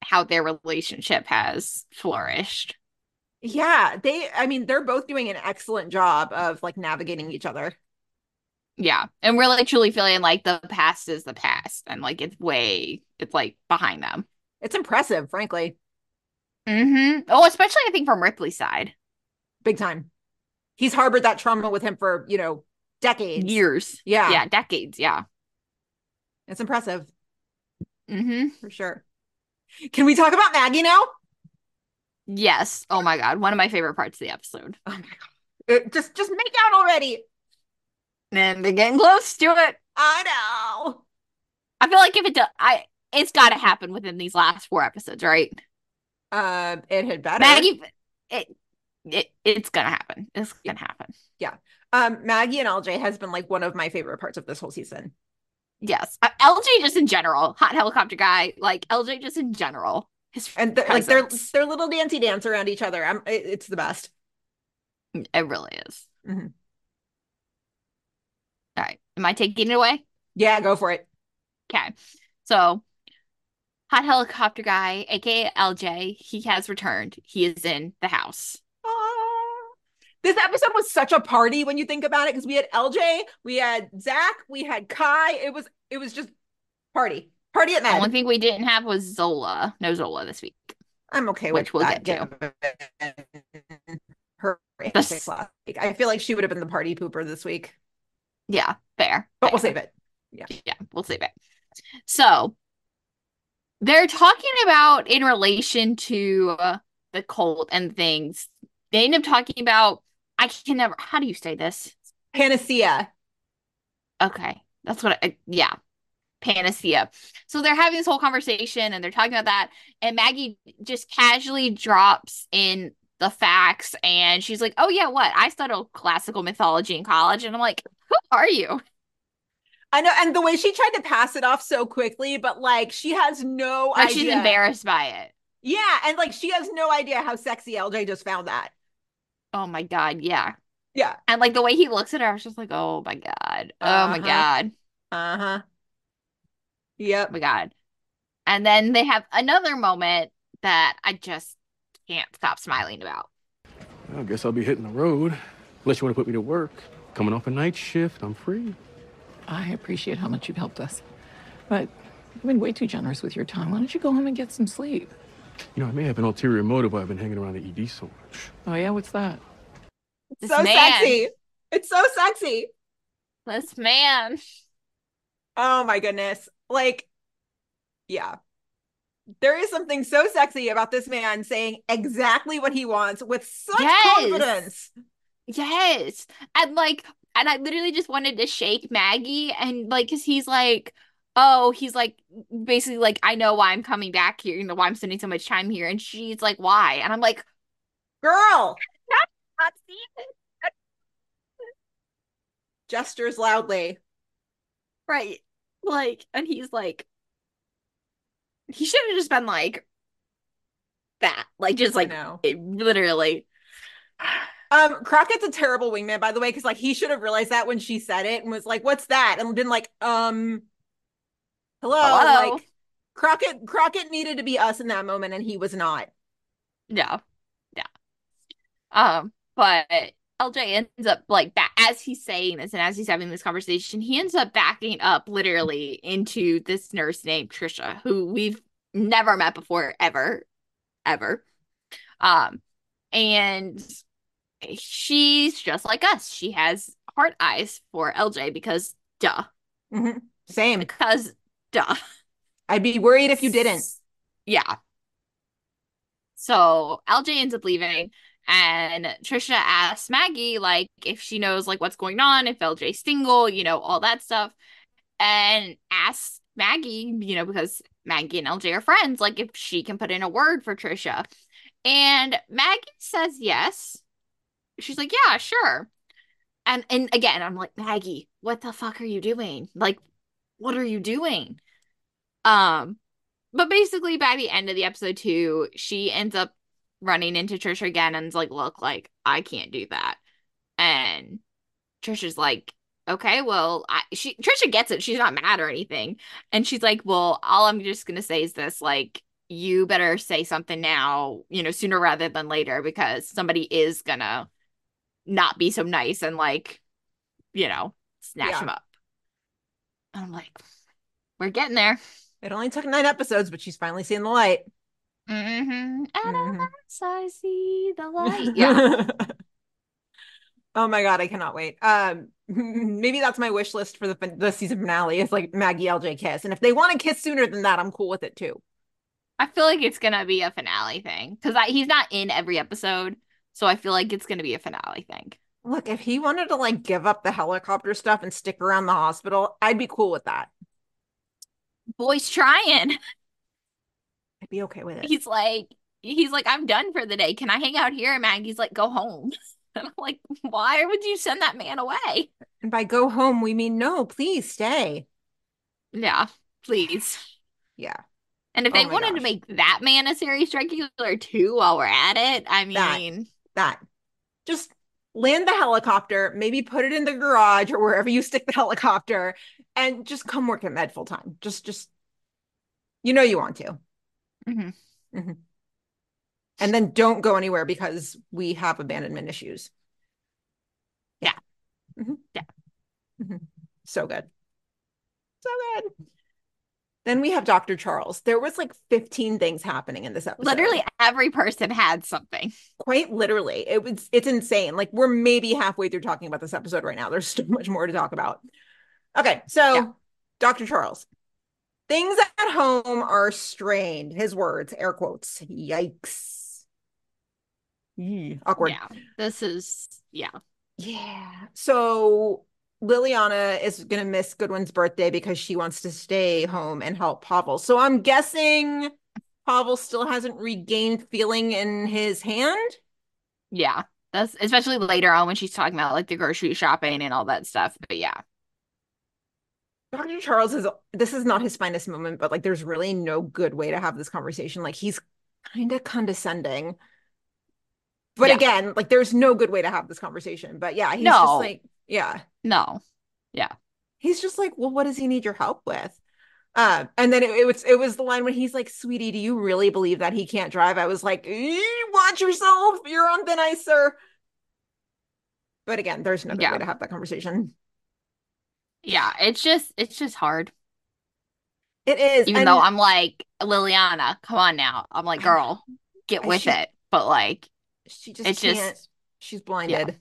how their relationship has flourished. Yeah, they, I mean, they're both doing an excellent job of like navigating each other. Yeah. And we're like truly feeling like the past is the past and like it's way, it's like behind them. It's impressive, frankly. Mm-hmm. Oh, especially I think from Ripley's side. Big time. He's harbored that trauma with him for, you know, decades. Years. Yeah. Yeah, decades. Yeah. It's impressive. Mm-hmm. For sure. Can we talk about Maggie now? Yes. Oh my God. One of my favorite parts of the episode. Oh my God. It, just, just make out already. And they're getting close to it. I know. I feel like if it does, I it's got to happen within these last four episodes, right? Uh, it had better. Maggie, it, it it's gonna happen. It's gonna happen. Yeah. Um, Maggie and L J has been like one of my favorite parts of this whole season. Yes, uh, L J just in general, hot helicopter guy, like L J just in general. His and th- like their their little dancey dance around each other. I'm, it, it's the best. It really is. Mm-hmm. All right, am I taking it away? Yeah, go for it. Okay, so hot helicopter guy, aka L J, he has returned. He is in the house. Aww. This episode was such a party when you think about it, because we had L J, we had Zach, we had Kai. It was it was just party. Party at night. The only thing we didn't have was Zola. No Zola this week. I'm okay which with we'll that. get to. Her antics last week. I feel like she would have been the party pooper this week. Yeah, fair. But fair. we'll save it. Yeah. Yeah, we'll save it. So they're talking about in relation to uh, the cult and things. They end up talking about, I can never, how do you say this? Panacea. Okay. That's what I, yeah. Panacea. So they're having this whole conversation and they're talking about that. And Maggie just casually drops in the facts and she's like, oh yeah, what? I studied classical mythology in college. And I'm like, who are you? I know, and the way she tried to pass it off so quickly, but like she has no like idea. She's embarrassed by it. Yeah, and like she has no idea how sexy L J just found that. Oh my God, yeah. Yeah. And like the way he looks at her, I was just like, oh my God. Oh uh-huh. my God. Uh-huh. Yep. Oh my God. And then they have another moment that I just can't stop smiling about. I guess I'll be hitting the road. Unless you want to put me to work. Coming off a night shift, I'm free. I appreciate how much you've helped us. But you've been way too generous with your time. Why don't you go home and get some sleep? You know, I may have an ulterior motive why I've been hanging around the E D so much. Oh, yeah? What's that? This so man. sexy. It's so sexy. This man. Oh my goodness. Like, yeah. There is something so sexy about this man saying exactly what he wants with such yes. confidence. Yes. And like, and I literally just wanted to shake Maggie and like, cause he's like, oh, he's like, basically like, I know why I'm coming back here, you know, why I'm spending so much time here. And she's like, why? And I'm like, girl. Not, not see it. Gestures loudly. Right. Like, and he's like, he should have just been like that. Like, just like, it, literally. Um, Crockett's a terrible wingman, by the way, because like he should have realized that when she said it and was like, "What's that?" and been like, "Um, hello." hello. Like Crockett, Crockett needed to be us in that moment, and he was not. Yeah, yeah. Um, but L J ends up like back as he's saying this and as he's having this conversation, he ends up backing up literally into this nurse named Trisha, who we've never met before, ever, ever. Um, and she's just like us. She has heart eyes for L J because duh. Mm-hmm. Same. Because duh. I'd be worried if you didn't. Yeah. So L J ends up leaving and Trisha asks Maggie like if she knows like what's going on, if L J's single, you know, all that stuff. And asks Maggie, you know, because Maggie and L J are friends, like if she can put in a word for Trisha. And Maggie says yes. She's like, yeah, sure. And and again, I'm like, Maggie, what the fuck are you doing? Like, what are you doing? Um, but basically by the end of the episode two, she ends up running into Trisha again and's like, look, like, I can't do that. And Trisha's like, okay, well, I, she Trisha gets it. She's not mad or anything. And she's like, well, all I'm just gonna say is this, like, you better say something now, you know, sooner rather than later, because somebody is gonna not be so nice and like, you know, snatch Yeah. him up. And I'm like, we're getting there. It only took nine episodes, but she's finally seeing the light. Mm-hmm. And Mhm. as I see the light. Yeah. Oh my God, I cannot wait. Um, maybe that's my wish list for the the season finale is like Maggie L J kiss. And if they want to kiss sooner than that, I'm cool with it too. I feel like it's gonna be a finale thing because he's not in every episode, so I feel like it's gonna be a finale thing. Look, if he wanted to like give up the helicopter stuff and stick around the hospital, I'd be cool with that. Boy's trying. I'd be okay with it. He's like, he's like, I'm done for the day. Can I hang out here? And Maggie's like, go home. And I'm like, why would you send that man away? And by go home, we mean no, please stay. Yeah, please. Yeah. And if Oh they my wanted gosh. to make that man a series regular too while we're at it, I That. mean, That. Just land the helicopter, maybe put it in the garage or wherever you stick the helicopter, and just come work at Med full time. Just, just, you know you want to. mhm. hmm And then don't go anywhere because we have abandonment issues. Yeah. hmm Yeah. hmm So good. So good. Then we have Doctor Charles. There was like fifteen things happening in this episode. Literally every person had something. Quite literally. It was it's insane. Like we're maybe halfway through talking about this episode right now. There's so much more to talk about. Okay, so Yeah. Doctor Charles. Things at home are strained. His words, air quotes. Yikes. Eee, awkward. Yeah. This is, yeah. Yeah. So Liliana is going to miss Goodwin's birthday because she wants to stay home and help Pavel. So I'm guessing Pavel still hasn't regained feeling in his hand. Yeah. That's especially later on when she's talking about like the grocery shopping and all that stuff. But yeah. Doctor Charles is, this is not his finest moment, but like there's really no good way to have this conversation. Like he's kind of condescending. But Yeah. again, like there's no good way to have this conversation. But yeah, he's No. just like, yeah. No. Yeah. He's just like, well, what does he need your help with? Uh, and then it, it was it was the line when he's like, sweetie, do you really believe that he can't drive? I was like, "Eh, watch yourself. You're on thin ice, sir. But again, there's no good Yeah. way to have that conversation. Yeah. It's just, it's just hard. It is. Even and though I'm like, Liliana, come on now. I'm like, girl, get And with she- it. But like, she just it's can't. just, She's blinded.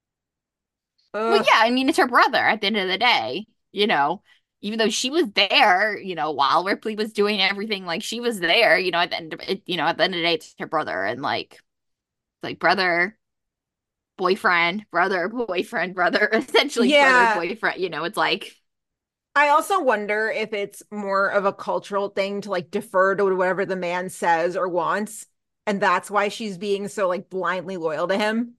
well, Ugh. yeah, I mean, it's her brother at the end of the day, you know, even though she was there, you know, while Ripley was doing everything, like she was there, you know, at the end of it, you know, at the end of the day, it's her brother and like, like brother, boyfriend, brother, boyfriend, brother, essentially Yeah. brother, boyfriend, you know, it's like, I also wonder if it's more of a cultural thing to like defer to whatever the man says or wants. And that's why she's being so like blindly loyal to him.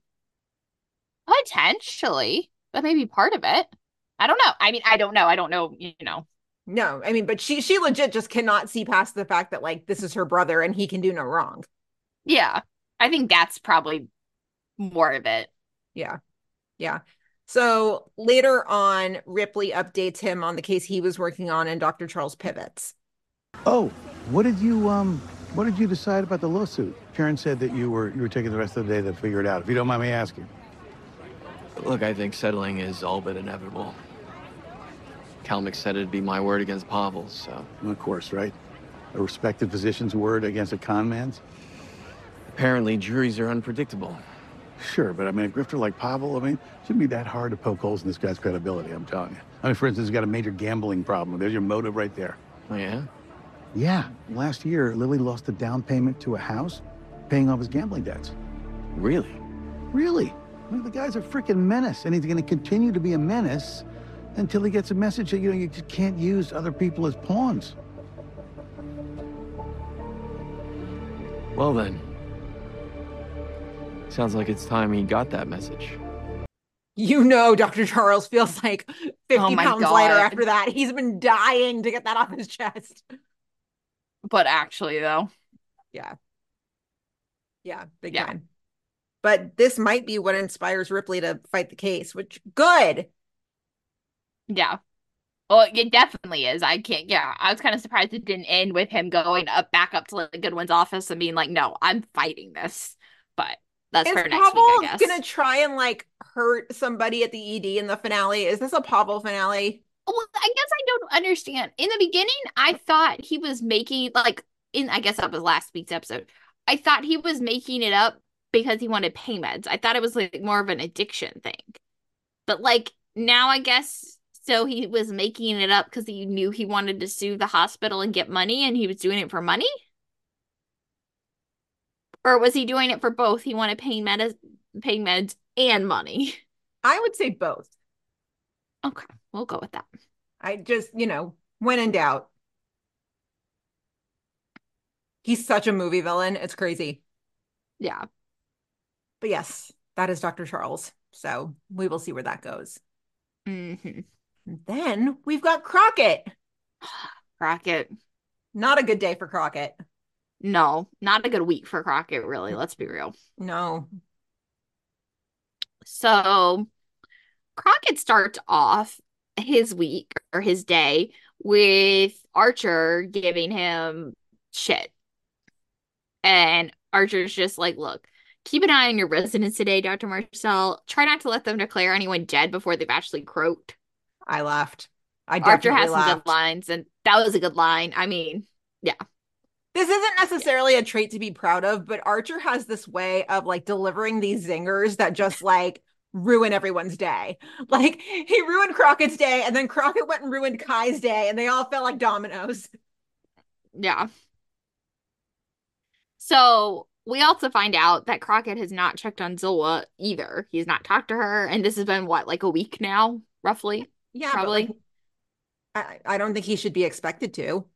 potentially, that may be part of it. I don't know. I mean, I don't know. I don't know, you know. No, I mean, but she she legit just cannot see past the fact that like this is her brother and he can do no wrong. Yeah. I think that's probably more of it. Yeah. Yeah. So later on, Ripley updates him on the case he was working on and Doctor Charles pivots. Oh, what did you um what did you decide about the lawsuit? Karen said that you were you were taking the rest of the day to figure it out, if you don't mind me asking. Look, I think settling is all but inevitable. Kalmik said it'd be my word against Pavel's, so. Of course, right? A respected physician's word against a con man's? Apparently, juries are unpredictable. Sure, but I mean, a grifter like Pavel, I mean, it shouldn't be that hard to poke holes in this guy's credibility, I'm telling you. I mean, for instance, he's got a major gambling problem. There's your motive right there. Oh, yeah? Yeah. Last year, Lily lost a down payment to a house, paying off his gambling debts. Really? Really? I mean, the guy's a freaking menace, and he's going to continue to be a menace until he gets a message that, you know, you just can't use other people as pawns. Well, then. Sounds like it's time he got that message. You know, Doctor Charles feels like fifty Oh my pounds lighter God. after that. He's been dying to get that off his chest. But actually, though, Yeah. Yeah, big Yeah. time. But this might be what inspires Ripley to fight the case, which good. yeah. Well, it definitely is. I can't, yeah. I was kind of surprised it didn't end with him going up back up to like Goodwin's office and being like, no, I'm fighting this. But that's Is for next week, I Pavel guess. gonna try and like hurt somebody at the E D in the finale? Is this a Pavel finale? Well, I guess I don't understand. In the beginning, I thought he was making like in I guess that was last week's episode. I thought he was making it up because he wanted pay meds. I thought it was like more of an addiction thing. But like now I guess so he was making it up because he knew he wanted to sue the hospital and get money and he was doing it for money? Or was he doing it for both? He wanted pain med pain meds and money. I would say both. Okay, we'll go with that. I just, you know, when in doubt. He's such a movie villain. It's crazy. Yeah. But yes, that is Doctor Charles. So we will see where that goes. Mm-hmm. Then we've got Crockett. Crockett. Not a good day for Crockett. No, not a good week for Crockett, really. Let's be real. No. So Crockett starts off his week or his day with Archer giving him shit. And Archer's just like, look, keep an eye on your residents today, Doctor Marcel. Try not to let them declare anyone dead before they've actually croaked. I laughed. I Archer definitely has some laughed. good lines, and that was a good line. I mean, yeah. This isn't necessarily a trait to be proud of, but Archer has this way of like delivering these zingers that just like ruin everyone's day. Like he ruined Crockett's day, and then Crockett went and ruined Kai's day, and they all fell like dominoes. Yeah. So we also find out that Crockett has not checked on Zola either. He's not talked to her, and this has been what, like a week now, roughly? Yeah, probably. But like, I I don't think he should be expected to.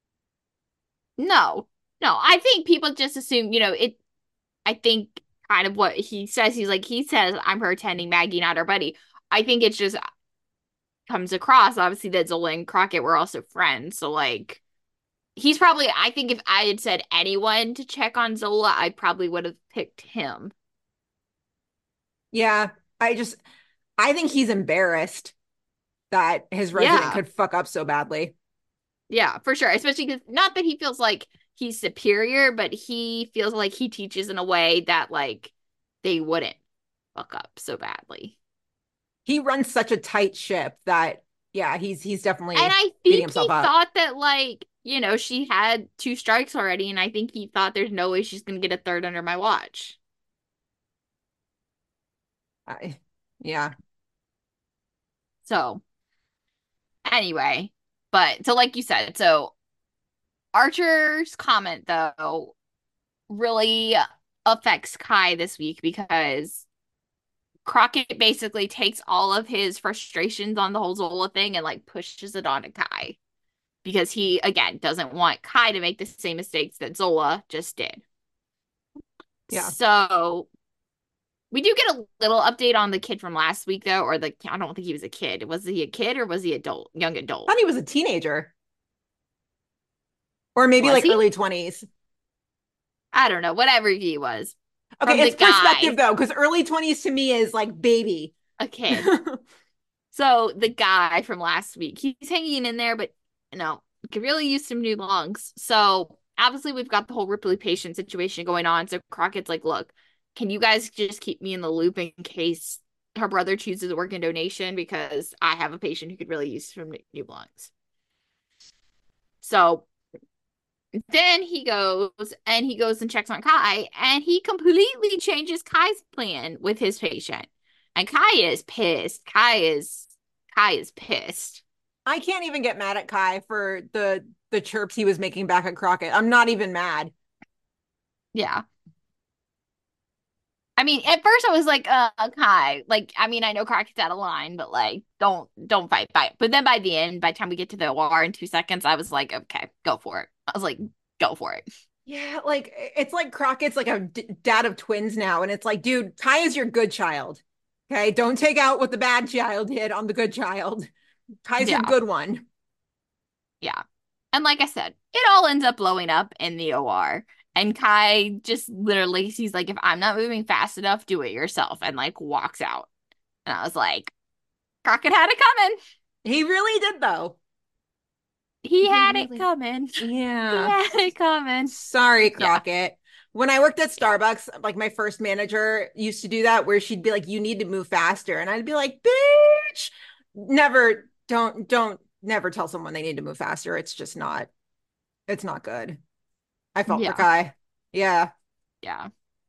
No, no. I think people just assume, you know, it. I think kind of what he says. He's like, he says, I'm her attending Maggie, not her buddy. I think it's just comes across, obviously, that Zola and Crockett were also friends. So, like, he's probably, I think if I had said anyone to check on Zola, I probably would have picked him. Yeah, I just, I think he's embarrassed that his resident Yeah. could fuck up so badly. Yeah, for sure. Especially because not that he feels like he's superior, but he feels like he teaches in a way that like they wouldn't fuck up so badly. He runs such a tight ship that yeah, he's he's definitely And I beating think he himself up. thought that like, you know, she had two strikes already, and I think he thought there's no way she's gonna get a third under my watch. I, yeah. So anyway, but so like you said, so Archer's comment though really affects Kai this week because Crockett basically takes all of his frustrations on the whole Zola thing and like pushes it onto Kai because he again doesn't want Kai to make the same mistakes that Zola just did. Yeah. So we do get a little update on the kid from last week though, or the I don't think he was a kid. Was he a kid or was he adult, young adult? I thought he was a teenager. Or maybe Was like he? early twenties. I don't know, whatever he was. Okay, From it's the guy. perspective though, because early twenties to me is like baby. A kid. So the guy from last week, he's hanging in there, but you know, could really use some new lungs. So obviously we've got the whole Ripley patient situation going on. So Crockett's like, look, can you guys just keep me in the loop in case her brother chooses organ donation? Because I have a patient who could really use some new lungs. So then he goes and he goes and checks on Kai, and he completely changes Kai's plan with his patient. And Kai is pissed. Kai is Kai is pissed. I can't even get mad at Kai for the the chirps he was making back at Crockett. I'm not even mad. Yeah. I mean, at first I was like, uh, Kai, like, I mean, I know Crockett's out of line, but like, don't don't fight, fight. But then by the end, by the time we get to the O R in two seconds, I was like, okay, go for it. I was like, go for it. Yeah, like it's like Crockett's like a d- dad of twins now, and it's like, dude, Kai is your good child. Okay, don't take out what the bad child did on the good child. Kai's Yeah. your good one. Yeah. And like I said, it all ends up blowing up in the O R. And Kai just literally, he's like, if I'm not moving fast enough, do it yourself. And like walks out. And I was like, Crockett had it coming. He really did, though. He had really... it coming. Yeah. He had it coming. Sorry, Crockett. Yeah. When I worked at Starbucks, like my first manager used to do that where she'd be like, you need to move faster. And I'd be like, bitch, never, don't, don't, never tell someone they need to move faster. It's just not, it's not good. I felt Yeah. for Kai. Yeah. Yeah.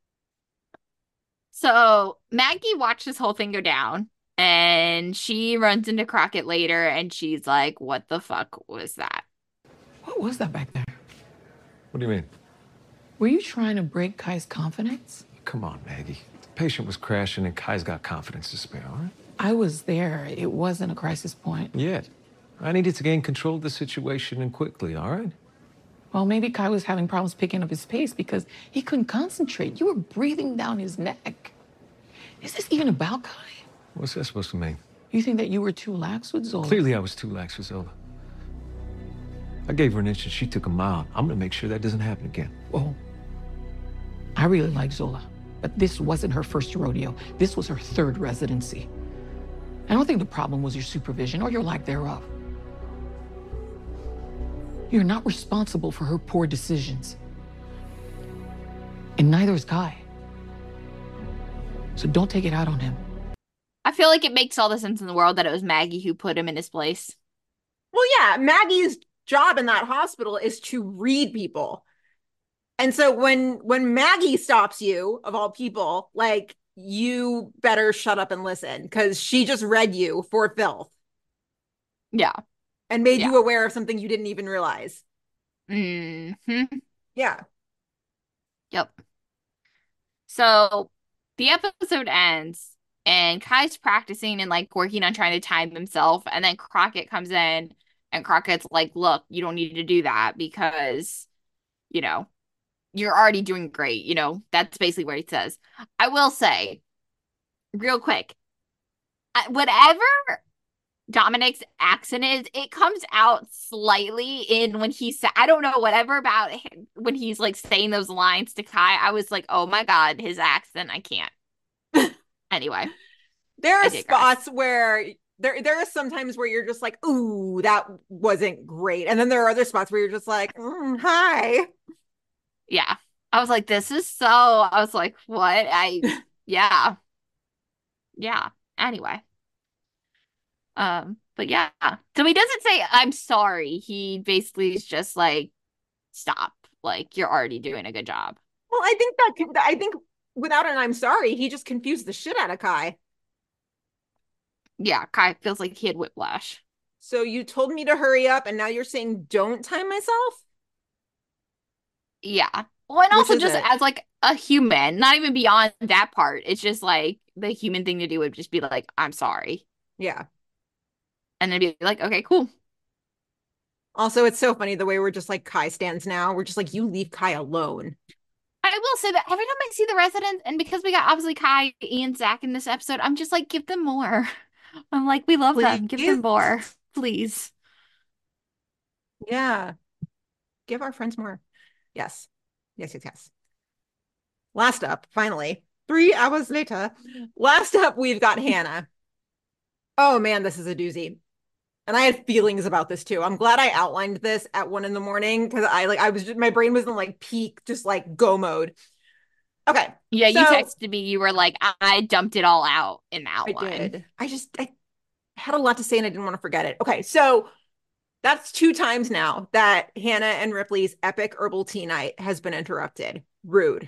So Maggie watched this whole thing go down. And she runs into Crockett later and she's like, what the fuck was that? What was that back there? What do you mean? Were you trying to break Kai's confidence? Come on, Maggie. The patient was crashing and Kai's got confidence to spare, all right? I was there. It wasn't a crisis point. Yet. I needed to gain control of the situation and quickly, all right? Well, maybe Kai was having problems picking up his pace because he couldn't concentrate. You were breathing down his neck. Is this even about Kai? What's that supposed to mean? You think that you were too lax with Zola? Clearly I was too lax with Zola. I gave her an inch and she took a mile. I'm gonna make sure that doesn't happen again. Oh, I really like Zola, but this wasn't her first rodeo. This was her third residency. I don't think the problem was your supervision or your lack thereof. You're not responsible for her poor decisions. And neither is Kai. So don't take it out on him. I feel like it makes all the sense in the world that it was Maggie who put him in his place. Well, yeah, Maggie's job in that hospital is to read people. And so when when Maggie stops you, of all people, like, you better shut up and listen because she just read you for filth. Yeah. And made yeah. you aware of something you didn't even realize. Mm-hmm. Yeah. Yep. So the episode ends and Kai's practicing and like working on trying to time himself. And then Crockett comes in and Crockett's like, look, you don't need to do that because, you know, you're already doing great. You know, that's basically what he says. I will say real quick, whatever Dominic's accent is, it comes out slightly in when he said, I don't know, whatever about him, when he's like saying those lines to Kai, I was like, oh my God, his accent, I can't. Anyway. There are spots where there there are sometimes where you're just like, ooh, that wasn't great. And then there are other spots where you're just like, mm, hi. Yeah. I was like, this is so, I was like, what? I, yeah. Yeah. Anyway. Um, but yeah. So he doesn't say, I'm sorry. He basically is just like, stop. Like, you're already doing a good job. Well, I think that, I think without an I'm sorry, he just confused the shit out of Kai. Yeah, Kai feels like he had whiplash. So you told me to hurry up and now you're saying don't time myself? Yeah. Well, and also just it? as like a human, not even beyond that part. It's just like the human thing to do would just be like, I'm sorry. Yeah. And then be like, okay, cool. Also, it's so funny the way we're just like Kai stands now. We're just like, you leave Kai alone. I will say that every time I see the residents, and because we got obviously Kai and Zach in this episode, I'm just like, give them more. I'm like, we love Please. them. Give them more. Please. Yeah. Give our friends more. Yes. Yes, yes, yes. Last up, finally, three hours later. Last up, we've got Hannah. Oh man, this is a doozy. And I had feelings about this too. I'm glad I outlined this at one in the morning because I like I was just, my brain was in like peak, just like go mode. Okay. Yeah, so, you texted me. You were like, I dumped it all out in that I one. did. I just I had a lot to say and I didn't want to forget it. Okay, so that's two times now that Hannah and Ripley's epic herbal tea night has been interrupted. Rude.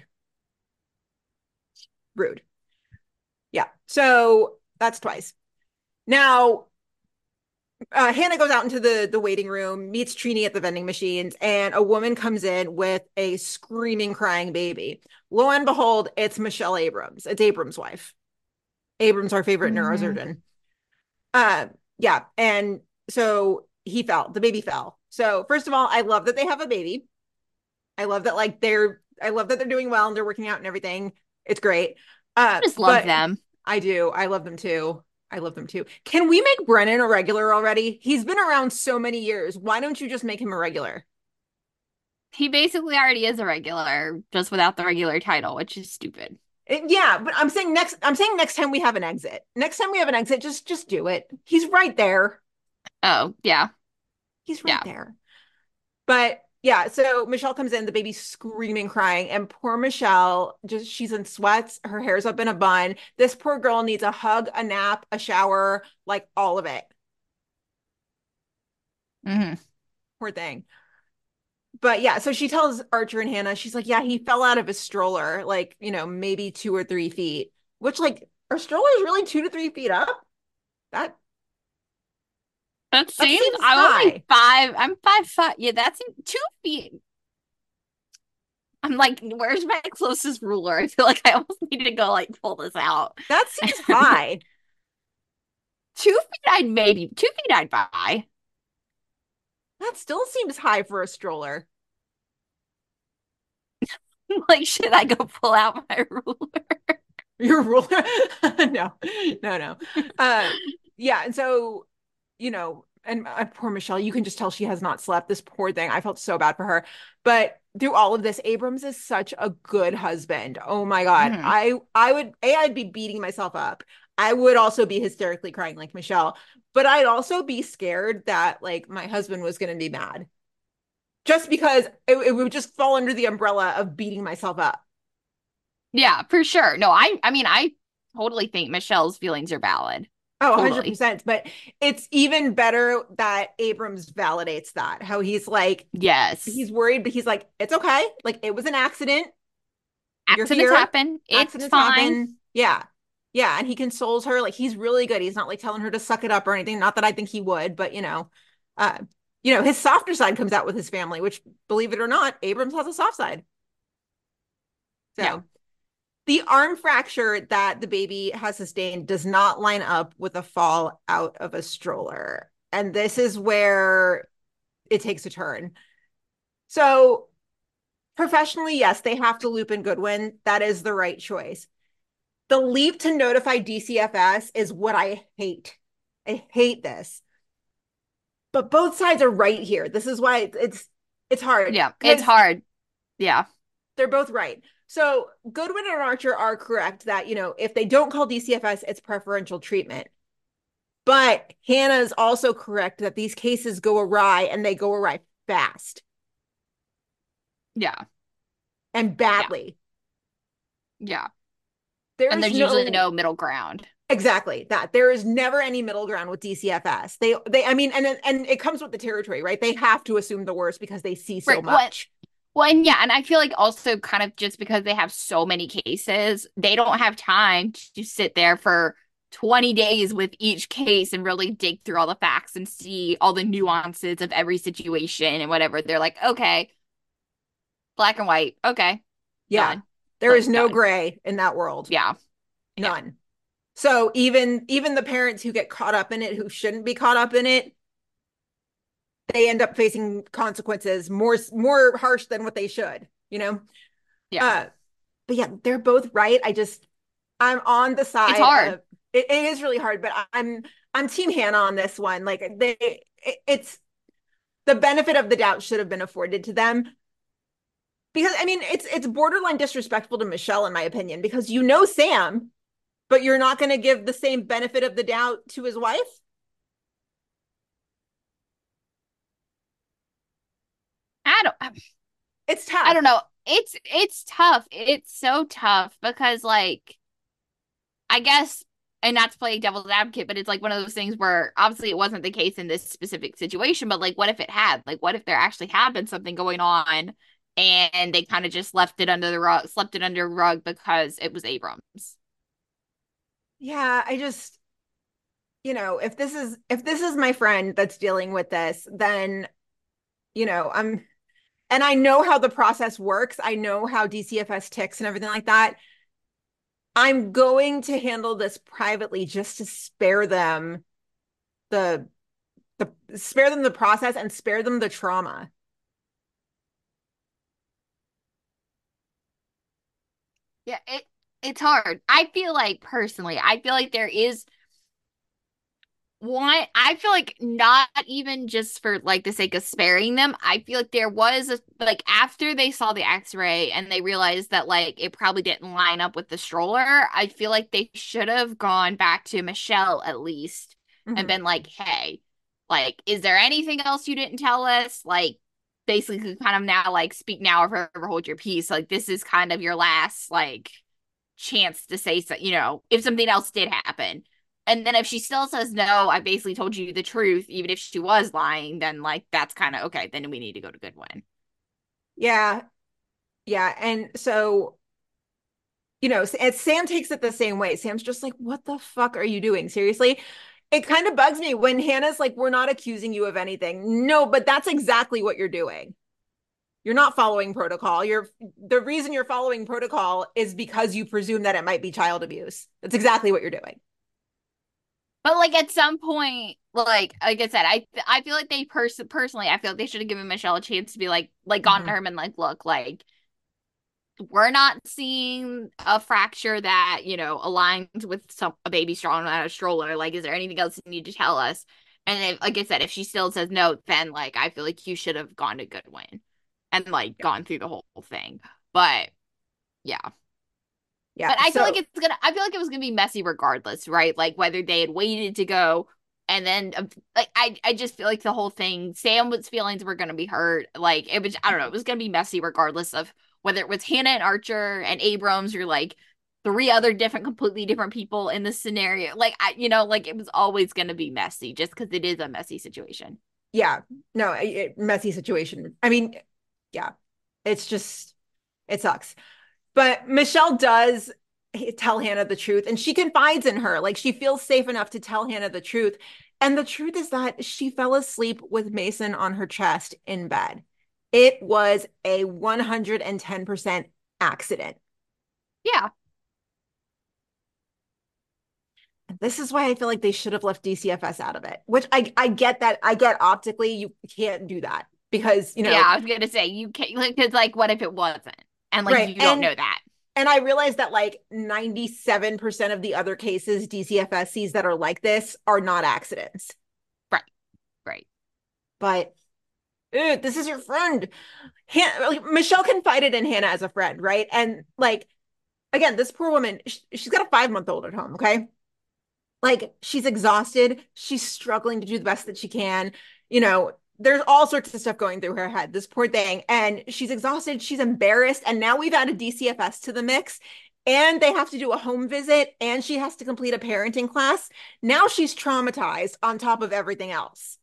Rude. Yeah. So that's twice. Now, uh, Hannah goes out into the, the waiting room, meets Trini at the vending machines, and a woman comes in with a screaming, crying baby. Lo and behold, it's Michelle Abrams. It's Abrams' wife. Abrams, our favorite mm-hmm. neurosurgeon. Uh, yeah. And so he fell. The baby fell. So first of all, I love that they have a baby. I love that, like, they're, I love that they're doing well and they're working out and everything. It's great. Uh, I just love them. I do. I love them too. I love them too. Can we make Brennan a regular already? He's been around so many years. Why don't you just make him a regular? He basically already is a regular, just without the regular title, which is stupid. It, yeah, but I'm saying next I'm saying next time we have an exit. Next time we have an exit, just just do it. He's right there. Oh, yeah. He's right Yeah. there. But yeah, so Michelle comes in, the baby's screaming, crying, and poor Michelle, just she's in sweats, her hair's up in a bun. This poor girl needs a hug, a nap, a shower, like all of it. Mm-hmm. Poor thing. But yeah, so she tells Archer and Hannah, she's like, yeah, he fell out of his stroller, like, you know, maybe two or three feet, which, like, are strollers really two to three feet up? That That that seems, seems I'm high. only five. I'm five five. Yeah, that's two feet. I'm like, where's my closest ruler? I feel like I almost need to go like pull this out. That seems high. Two feet, I'd maybe two feet, I'd buy. That still seems high for a stroller. Like, should I go pull out my ruler? Your ruler? No, no, no. Uh, yeah, and so, you know, and uh, poor Michelle, you can just tell she has not slept. This poor thing. I felt so bad for her. But through all of this, Abrams is such a good husband. Oh my God. Mhm. I I would A, I'd be beating myself up. I would also be hysterically crying like Michelle, but I'd also be scared that like my husband was gonna be mad. Just because it, it would just fall under the umbrella of beating myself up. Yeah, for sure. No, I I mean, I totally think Michelle's feelings are valid. Oh, Totally. one hundred percent. But it's even better that Abrams validates that. How he's like, Yes. he's worried, but he's like, it's okay. Like, it was an accident. You're Accidents here. happen. It's Accidents fine. happen. Yeah. Yeah. And he consoles her. Like, he's really good. He's not like telling her to suck it up or anything. Not that I think he would, but you know, uh, you know, his softer side comes out with his family, which, believe it or not, Abrams has a soft side. So Yeah. the arm fracture that the baby has sustained does not line up with a fall out of a stroller. And this is where it takes a turn. So professionally, yes, they have to loop in Goodwin. That is the right choice. The leap to notify D C F S is what I hate. I hate this. But both sides are right here. This is why it's it's hard. Yeah, it's hard. Yeah. They're both right. So Goodwin and Archer are correct that, you know, if they don't call D C F S, it's preferential treatment. But Hannah's also correct that these cases go awry and they go awry fast. Yeah. And badly. Yeah. There's and there's no, usually no middle ground. Exactly that. There is never any middle ground with D C F S. They, they, I mean, and and it comes with the territory, right? They have to assume the worst because they see so Right. much. Well, and yeah, and I feel like also kind of just because they have so many cases, they don't have time to sit there for twenty days with each case and really dig through all the facts and see all the nuances of every situation and whatever. They're like, okay, black and white. Okay. Yeah. Done. There Like, is no done. gray in that world. Yeah. None. Yeah. So even even the parents who get caught up in it, who shouldn't be caught up in it, they end up facing consequences more more harsh than what they should, you know? Yeah. Uh, but yeah, they're both right. I just, I'm on the side. It's hard. Of, it, it is really hard, but I'm I'm Team Hannah on this one. Like they, it, it's the benefit of the doubt should have been afforded to them. Because I mean, it's it's borderline disrespectful to Michelle, in my opinion, because you know Sam, but you're not going to give the same benefit of the doubt to his wife. I don't. It's tough. I don't know. It's it's tough. It's so tough because, like, I guess, and not to play devil's advocate, but it's like one of those things where obviously it wasn't the case in this specific situation, but like, what if it had? Like, what if there actually had been something going on and they kind of just left it under the rug, slept it under the rug because it was Abrams? Yeah, I just, you know, if this is if this is my friend that's dealing with this, then, you know, I'm, and I know how the process works. I know how D C F S ticks and everything like that. I'm going to handle this privately just to spare them the the spare them the process and spare them the trauma. Yeah, it it's hard. I feel like personally, I feel like there is one, I feel like not even just for like the sake of sparing them, I feel like there was a, like after they saw the x-ray and they realized that like it probably didn't line up with the stroller, I feel like they should have gone back to Michelle at least Mhm. and been like, hey, Like, is there anything else you didn't tell us? Like, basically kind of now like speak now or forever hold your peace. Like, this is kind of your last like chance to say so, you know, if something else did happen. And then if she still says no, I basically told you the truth, even if she was lying, then like that's kind of okay, then we need to go to Goodwin. Yeah. Yeah. And so, you know, and Sam takes it the same way. Sam's just like, what the fuck are you doing? Seriously? It kind of bugs me when Hannah's like, we're not accusing you of anything. No, but that's exactly what you're doing. You're not following protocol. You're the reason you're following protocol is because you presume that it might be child abuse. That's exactly what you're doing. But like at some point, like like I said, I I feel like they pers- personally, I feel like they should have given Michelle a chance to be like like gone Mhm. to her and like, look, like we're not seeing a fracture that, you know, aligns with some a baby strong out of a stroller. Like, is there anything else you need to tell us? And if, like I said, if she still says no, then like I feel like you should have gone to Goodwin and like gone through the whole thing. But yeah. Yeah. But I so, feel like it's gonna I feel like it was gonna be messy regardless, right? Like whether they had waited to go and then uh, like I I just feel like the whole thing, Sam's feelings were gonna be hurt. Like it was I don't know, it was gonna be messy regardless of whether it was Hannah and Archer and Abrams or like three other different completely different people in this scenario. Like I you know, like it was always gonna be messy just because it is a messy situation. yeah, no, it, messy situation. I mean, yeah, it's just, it sucks. But Michelle does tell Hannah the truth and she confides in her. Like she feels safe enough to tell Hannah the truth. And the truth is that she fell asleep with Mason on her chest in bed. It was a one hundred ten percent accident. Yeah. This is why I feel like they should have left D C F S out of it, which I, I get that. I get optically you can't do that because, you know. Yeah, I was going to say, you can't, because like, what if it wasn't? And like, Right. you don't And- know that. And I realize that like ninety-seven percent of the other cases D C F S sees that are like this are not accidents. Right. Right. But ew, this is your friend. Han- like, Michelle confided in Hannah as a friend, right? And like, again, this poor woman, sh- she's got a five month old at home, okay? Like, she's exhausted. She's struggling to do the best that she can. You know, there's all sorts of stuff going through her head, this poor thing. And she's exhausted. She's embarrassed. And now we've added D C F S to the mix. And they have to do a home visit. And she has to complete a parenting class. Now she's traumatized on top of everything else.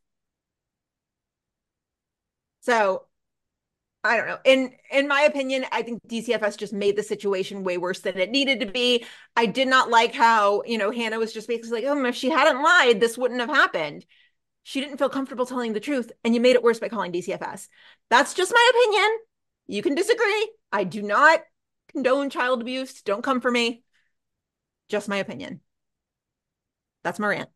So I don't know. In in my opinion, I think D C F S just made the situation way worse than it needed to be. I did not like how, you know, Hannah was just basically like, oh, if she hadn't lied, this wouldn't have happened. She didn't feel comfortable telling the truth, and you made it worse by calling D C F S. That's just my opinion. You can disagree. I do not condone child abuse. Don't come for me. Just my opinion. That's my rant.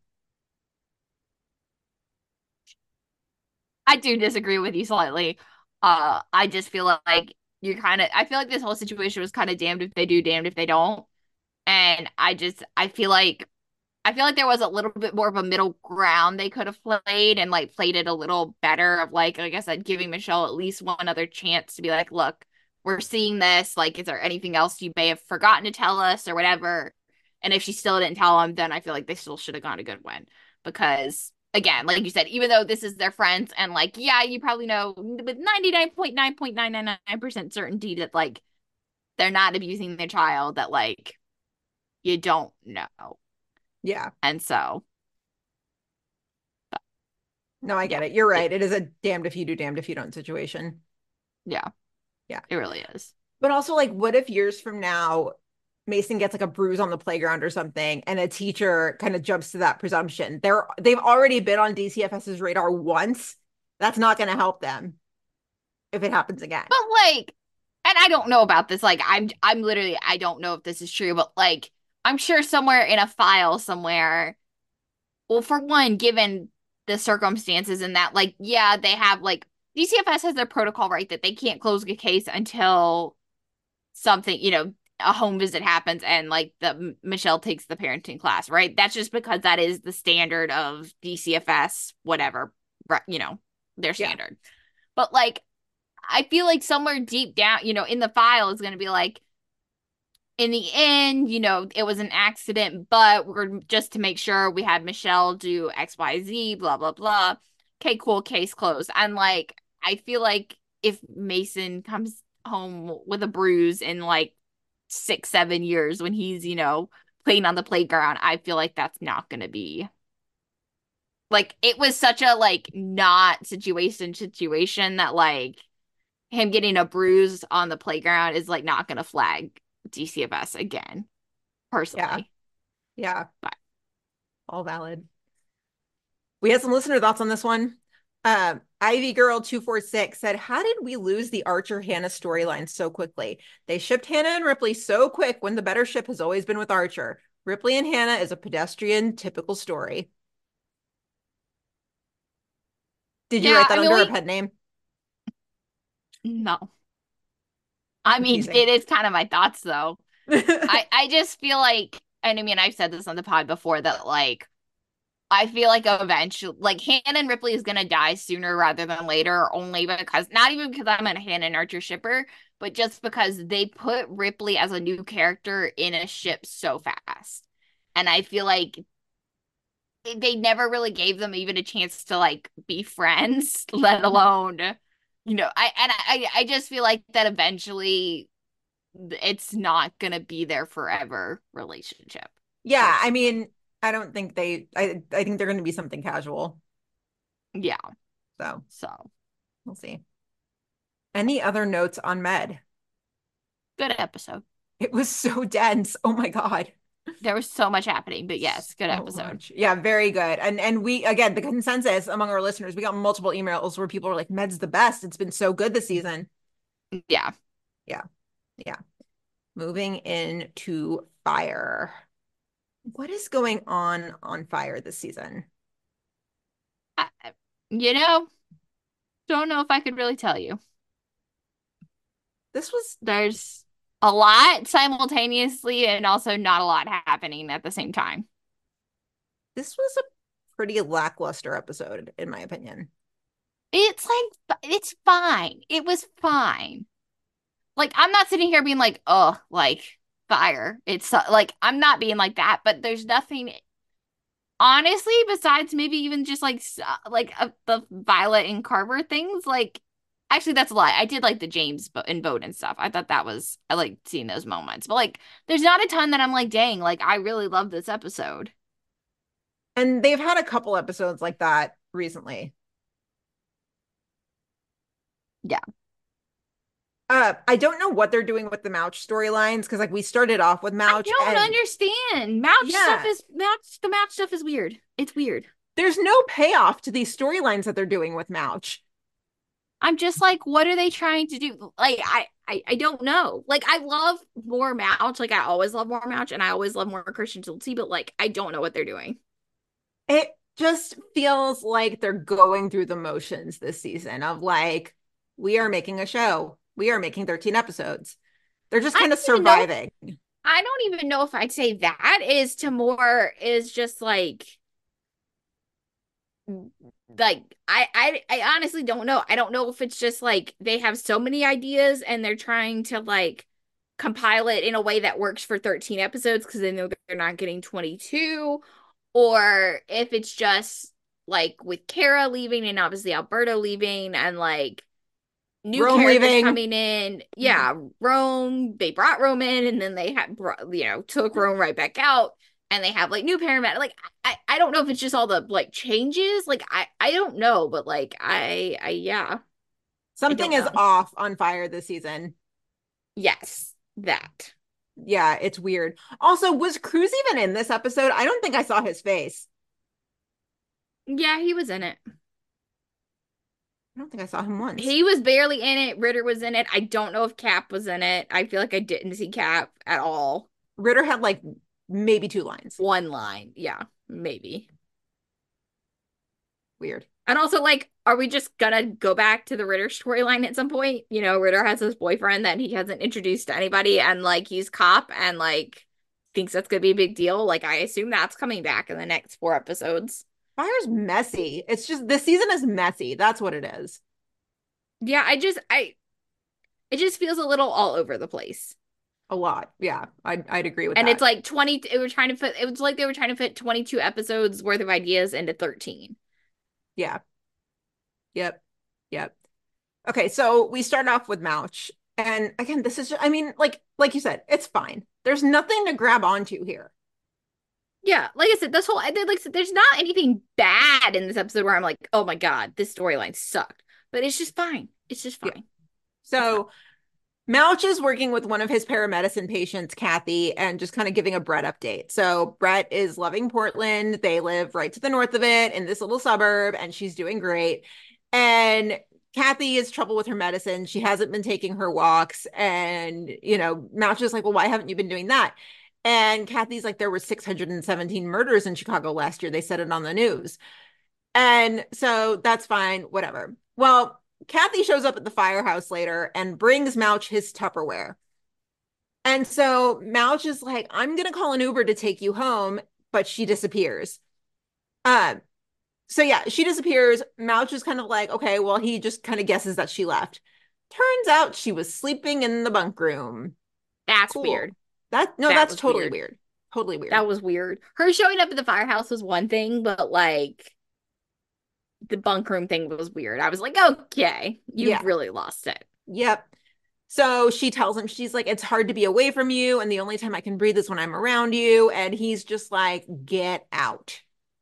I do disagree with you slightly. Uh, I just feel like you're kind of, I feel like this whole situation was kind of damned if they do, damned if they don't. And I just, I feel like, I feel like there was a little bit more of a middle ground they could have played and like played it a little better of like, like I said, giving Michelle at least one other chance to be like, look, we're seeing this. Like, is there anything else you may have forgotten to tell us or whatever? And if she still didn't tell him, then I feel like they still should have gone a Goodwin because again, like you said, even though this is their friends and like, yeah, you probably know with ninety-nine point nine nine nine nine percent certainty that like they're not abusing their child, that like you don't know. Yeah. And so. But, no, I get it. You're right. It is a damned if you do, damned if you don't situation. Yeah. Yeah. It really is. But also, like, what if years from now, Mason gets like a bruise on the playground or something, and a teacher kind of jumps to that presumption? They're they've already been on D C F S's radar once. That's not going to help them if it happens again. But like, and I don't know about this. Like, I'm I'm literally I don't know if this is true, but like, I'm sure somewhere in a file somewhere. Well, for one, given the circumstances and that, like, yeah, they have like D C F S has their protocol, right? That they can't close a case until something, you know, a home visit happens and like the Michelle takes the parenting class, right? That's just because that is the standard of D C F S, whatever, you know, their standard. Yeah. But like, I feel like somewhere deep down, you know, in the file is going to be like, in the end, you know, it was an accident, but we're just to make sure we had Michelle do X, Y, Z, blah, blah, blah. Okay, cool, case closed. And like, I feel like if Mason comes home with a bruise in like six, seven years when he's, you know, playing on the playground, I feel like that's not going to be like, it was such a like not situation situation that like him getting a bruise on the playground is like not going to flag D C F S again, personally. Yeah. Yeah. But all valid. We had some listener thoughts on this one. Um, Ivy Girl two four six said, how did we lose the Archer Hannah storyline so quickly? They shipped Hannah and Ripley so quick when the better ship has always been with Archer. Ripley and Hannah is a pedestrian, typical story. Did you Yeah, write that I mean, under we- a pet name? No. I mean, Confusing. it is kind of my thoughts though. I, I just feel like, and I mean, I've said this on the pod before that like, I feel like eventually, like Hannah and Ripley is going to die sooner rather than later, only because, not even because I'm a Hannah and Archer shipper, but just because they put Ripley as a new character in a ship so fast. And I feel like they never really gave them even a chance to like be friends, let alone, you know, I, and I, I just feel like that eventually it's not going to be their forever relationship. Yeah, I mean, I don't think they, I, I think they're going to be something casual. Yeah. So, so we'll see. Any other notes on Med? Good episode. It was so dense. Oh my God. There was so much happening, but yes, good So episode. much. Yeah, very good. And and we, again, the consensus among our listeners, we got multiple emails where people were like, Med's the best. It's been so good this season. Yeah. Yeah. Yeah. Moving into Fire. What is going on on Fire this season? I, you know, don't know if I could really tell you. This was... There's a lot simultaneously and also not a lot happening at the same time. This was a pretty lackluster episode, in my opinion. It's like, it's fine. It was fine. Like, I'm not sitting here being like, oh, like, Fire. It's uh, like, I'm not being like that, but there's nothing, honestly, besides maybe even just like, uh, like uh, the Violet and Carver things. Like, actually, that's a lie. I did like the James and Vote and stuff. I thought that was, I liked seeing those moments. But like, there's not a ton that I'm like, dang, like, I really love this episode. And they've had a couple episodes like that recently. Yeah. Uh, I don't know what they're doing with the Mouch storylines because like we started off with Mouch. I don't and understand. Mouch Yeah. stuff is Mouch. The Mouch stuff is weird. It's weird. There's no payoff to these storylines that they're doing with Mouch. I'm just like, what are they trying to do? Like, I, I, I don't know. Like, I love more Mouch. Like, I always love more Mouch, and I always love more Christian Tulsi. But like, I don't know what they're doing. It just feels like they're going through the motions this season of like, we are making a show. We are making thirteen episodes. They're just kind of surviving. Know, I don't even know if I'd say that is to more is just like, like I, I I honestly don't know. I don't know if it's just like they have so many ideas and they're trying to like compile it in a way that works for thirteen episodes because they know they're not getting twenty-two, or if it's just like with Kara leaving and obviously Alberto leaving and like new Rome characters leaving. coming in. Yeah, Rome. They brought Rome in, and then they had, brought, you know, took Rome right back out, and they have like new paramedic. Like, I, I don't know if it's just all the like changes. Like, I, I don't know, but like, I, I, yeah, Something I is don't know. off on Fire this season. Yes, that. Yeah, it's weird. Also, was Cruz even in this episode? I don't think I saw his face. Yeah, he was in it. I don't think I saw him once. He was barely in it. Ritter was in it. I don't know if Cap was in it. I feel like I didn't see Cap at all. Ritter had like maybe two lines. One line. Yeah, maybe. Weird. And also, like, are we just gonna go back to the Ritter storyline at some point? You know, Ritter has this boyfriend that he hasn't introduced to anybody, and like he's cop and like thinks that's gonna be a big deal. Like, I assume that's coming back in the next four episodes. Fire's messy. It's just this season is messy. That's what it is. Yeah, I just I it just feels a little all over the place. A lot. Yeah. I'd I'd agree with And that. it's like twenty, it were trying to fit, it was like they were trying to fit twenty-two episodes worth of ideas into thirteen. Yeah. Yep. Yep. Okay, so we start off with Mouch. And again, this is just, I mean, like like you said, it's fine. There's nothing to grab onto here. Yeah, like I said, this whole, like I said, there's not anything bad in this episode where I'm like, oh my God, this storyline sucked. But it's just fine. It's just fine. Yeah. So Mouch is working with one of his paramedicine patients, Kathy, and just kind of giving a Brett update. So Brett is loving Portland. They live right to the north of it in this little suburb, and she's doing great. And Kathy has trouble with her medicine. She hasn't been taking her walks. And, you know, Mouch is like, well, why haven't you been doing that? And Kathy's like, there were six hundred seventeen murders in Chicago last year. They said it on the news. And so that's fine, whatever. Well, Kathy shows up at the firehouse later and brings Mouch his Tupperware. And so Mouch is like, I'm going to call an Uber to take you home, but she disappears. Um, so yeah, she disappears. Mouch is kind of like, okay, well, he just kind of guesses that she left. Turns out she was sleeping in the bunk room. That's Cool. weird. That no, That that's was totally weird. weird. Totally weird. That was weird. Her showing up at the firehouse was one thing, but like the bunk room thing was weird. I was like, okay, you Yeah. really lost it. Yep. So she tells him, she's like, it's hard to be away from you, and the only time I can breathe is when I'm around you. And he's just like, get out.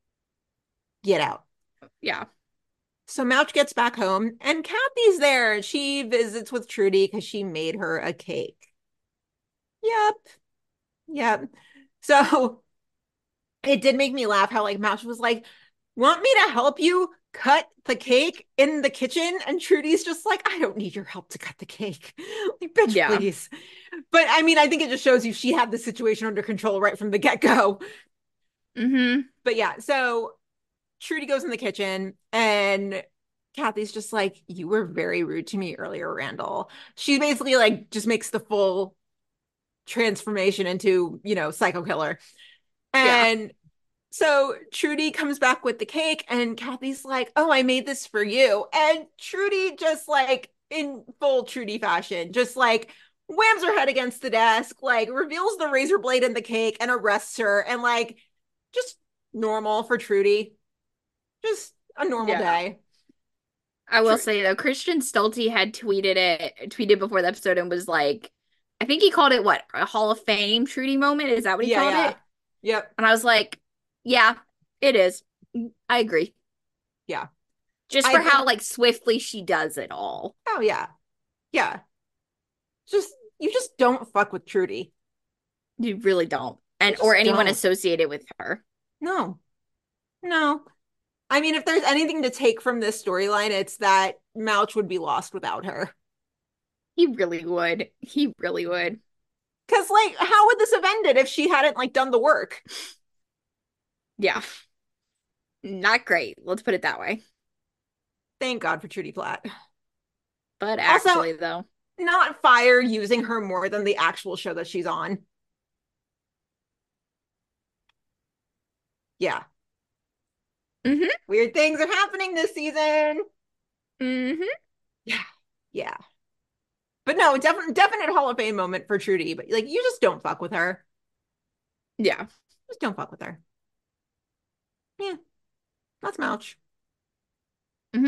Get out. Yeah. So Mouch gets back home, and Kathy's there. She visits with Trudy because she made her a cake. Yep. Yep. So it did make me laugh how like Mouch was like, want me to help you cut the cake in the kitchen? And Trudy's just like, I don't need your help to cut the cake. Like, bitch, Yeah. please. But I mean, I think it just shows you she had the situation under control right from the get-go. Mm-hmm. But yeah, so Trudy goes in the kitchen and Kathy's just like, you were very rude to me earlier, Randall. She basically like just makes the full transformation into, you know, psycho killer. And yeah. So Trudy comes back with the cake and Kathy's like, oh, I made this for you. And Trudy just like in full Trudy fashion, just like whams her head against the desk, like reveals the razor blade in the cake and arrests her. And like just normal for Trudy. Just a normal Yeah. day. I will say though, Christian Stolte had tweeted it, tweeted before the episode and was like, I think he called it what, a Hall of Fame Trudy moment? Is that what he Yeah, called yeah. it? Yep. And I was like, yeah, it is. I agree. Yeah. Just I for think- how like swiftly she does it all. Oh yeah. Yeah. Just you just don't fuck with Trudy. You really don't. And You or just anyone don't. associated with her. No. No. I mean, if there's anything to take from this storyline, it's that Mouch would be lost without her. He really would. He really would. Because, like, how would this have ended if she hadn't, like, done the work? Yeah. Not great. Let's put it that way. Thank God for Trudy Platt. But Also- actually, though, Not fire using her more than the actual show that she's on. Yeah. Mhm. Weird things are happening this season. mm-hmm. Yeah. Yeah. But no, definite definite Hall of Fame moment for Trudy. But like, you just don't fuck with her. Yeah. Just don't fuck with her. Yeah. That's Mouch. Mhm.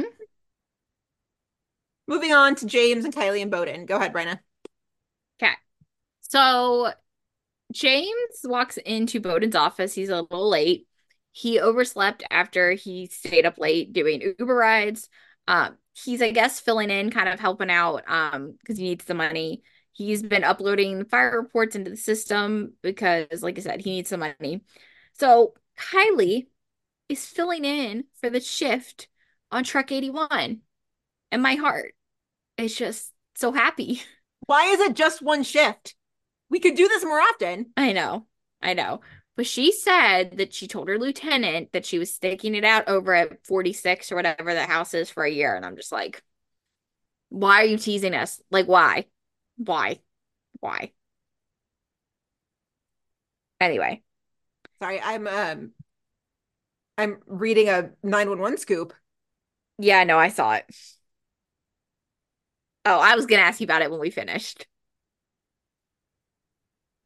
Moving on to James and Kylie and Bowden. Go ahead, Brenna. Okay. So James walks into Bowden's office. He's a little late. He overslept after he stayed up late doing Uber rides. Um, he's, I guess, filling in, kind of helping out um, because he needs the money. He's been uploading fire reports into the system because, like I said, he needs the money. So Kylie is filling in for the shift on Truck eighty-one. And my heart is just so happy. Why is it just one shift? We could do this more often. I know. I know. But she said that she told her lieutenant that she was sticking it out over at forty-six or whatever the house is for a year. And I'm just like, why are you teasing us? Like, why? Why? Why? Anyway. Sorry, I'm um I'm reading a nine one one scoop. Yeah, no, I saw it. Oh, I was going to ask you about it when we finished.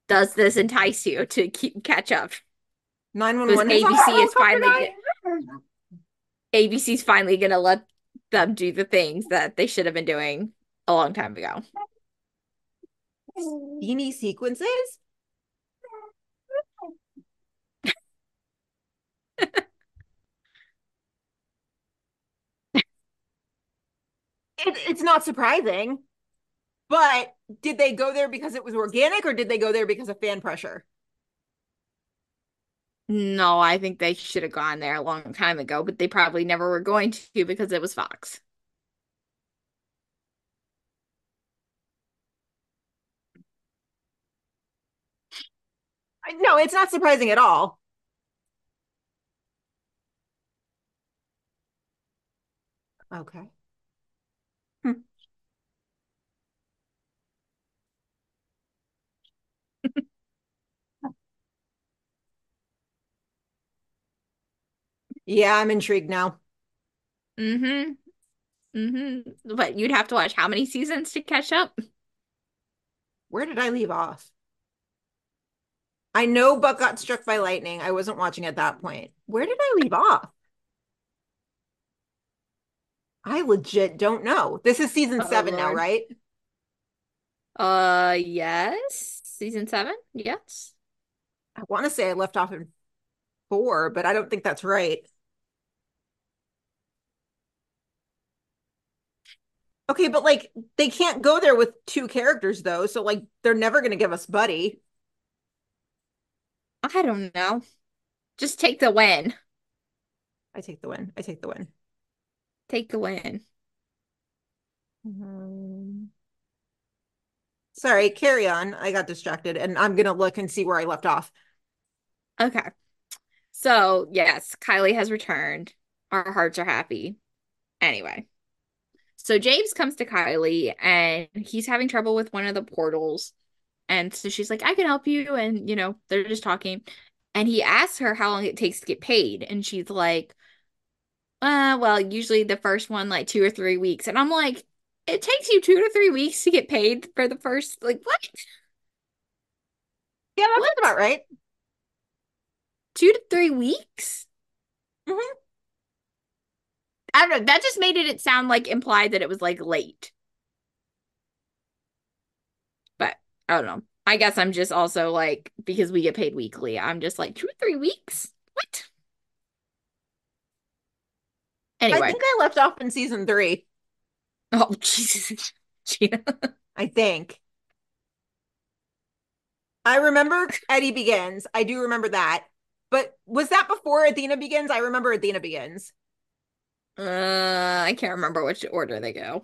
Does this entice you to keep catch up? Because nine one one is a A B C is helicopter finally guy? A B C's finally gonna let them do the things that they should have been doing a long time ago. Beanie sequences? It, it's not surprising, but did they go there because it was organic or did they go there because of fan pressure? No, I think they should have gone there a long time ago, but they probably never were going to because it was Fox. No, it's not surprising at all. Okay. Hmm. Yeah, I'm intrigued now. Mm-hmm. Mm-hmm. But you'd have to watch how many seasons to catch up? Where did I leave off? I know Buck got struck by lightning. I wasn't watching at that point. Where did I leave off? I legit don't know. This is season Oh, seven now, Lord. right? Uh, yes. Season seven? Yes. I want to say I left off in four, but I don't think that's right. Okay, but like they can't go there with two characters though, so like they're never gonna give us Buddy. I don't know. Just take the win. I take the win. I take the win. Take the win. Um, sorry, carry on. I got distracted and I'm gonna look and see where I left off. Okay. So, yes, Kylie has returned. Our hearts are happy. Anyway. So James comes to Kylie and he's having trouble with one of the portals. And so she's like, I can help you. And, you know, they're just talking. And he asks her how long it takes to get paid. And she's like, uh, well, usually the first one, like two or three weeks. And I'm like, it takes you two to three weeks to get paid for the first, like, what? Yeah, that's What? about right. Two to three weeks? Mm-hmm. I don't know. That just made it, it sound like implied that it was like late. But I don't know. I guess I'm just also like, because we get paid weekly, I'm just like, two or three weeks? What? Anyway. I think I left off in season three. Oh, Jesus. Gina. I think. I remember Eddie Begins. I do remember that. But was that before Athena Begins? I remember Athena Begins. Uh, I can't remember which order they go.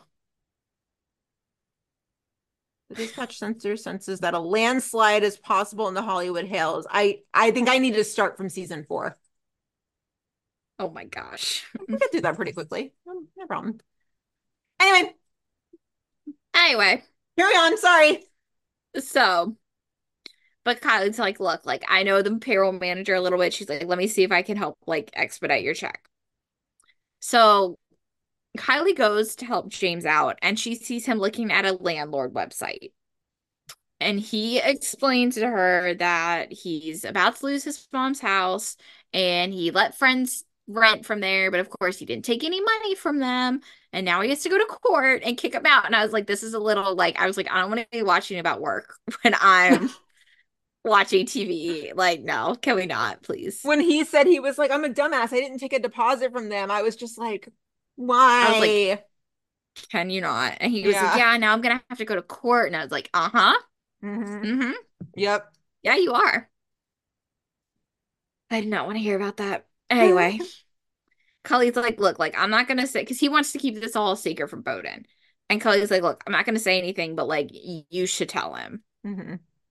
The dispatch sensor senses that a landslide is possible in the Hollywood Hills. I I think I need to start from season four. Oh my gosh. I can do that pretty quickly. No, no problem. Anyway. Anyway. Carry on. Sorry. So, but Kylie's like, look, like, I know the payroll manager a little bit. She's like, let me see if I can help, like, expedite your check. So Kylie goes to help James out and she sees him looking at a landlord website. And he explains to her that he's about to lose his mom's house and he let friends rent from there, but of course he didn't take any money from them. And now he has to go to court and kick them out. And I was like, this is a little like, I was like, I don't want to be watching about work when I'm watching T V. Like, no, can we not, please? When he said he was like, I'm a dumbass, I didn't take a deposit from them, I was just like, why? I was like, can you not? And he was Yeah. like, yeah, now I'm gonna have to go to court. And I was like, uh-huh. Mm-hmm. Mm-hmm. Yep. Yeah, you are. I did not want to hear about that. Anyway, Kylie's like, look, like, I'm not gonna say, because he wants to keep this all a secret from Bowden. And Kylie's like, look, I'm not gonna say anything, but like, y- you should tell him. Mm-hmm.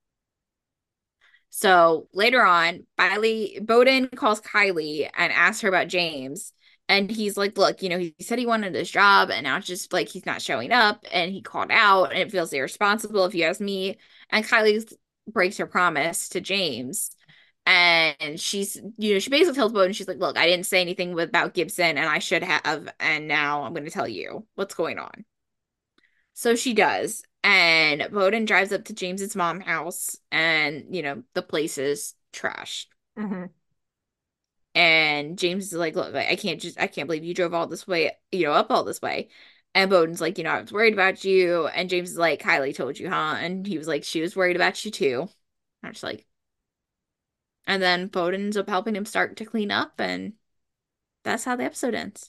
So later on, Kylie, Bowden calls Kylie and asks her about James. And he's like, look, you know, he said he wanted this job and now it's just like he's not showing up and he called out and it feels irresponsible if you ask me. And Kylie breaks her promise to James. And she's, you know, she basically tells Bowden, she's like, look, I didn't say anything about Gibson and I should have. And now I'm going to tell you what's going on. So she does. And Bowden drives up to James's mom's house, and, you know, the place is trashed. Mm-hmm. And James is like, look, I can't just, I can't believe you drove all this way, you know, up all this way. And Bowden's like, you know, I was worried about you. And James is like, Kylie told you, huh? And he was like, she was worried about you too. I'm just like, and then Bowden ends up helping him start to clean up, and that's how the episode ends.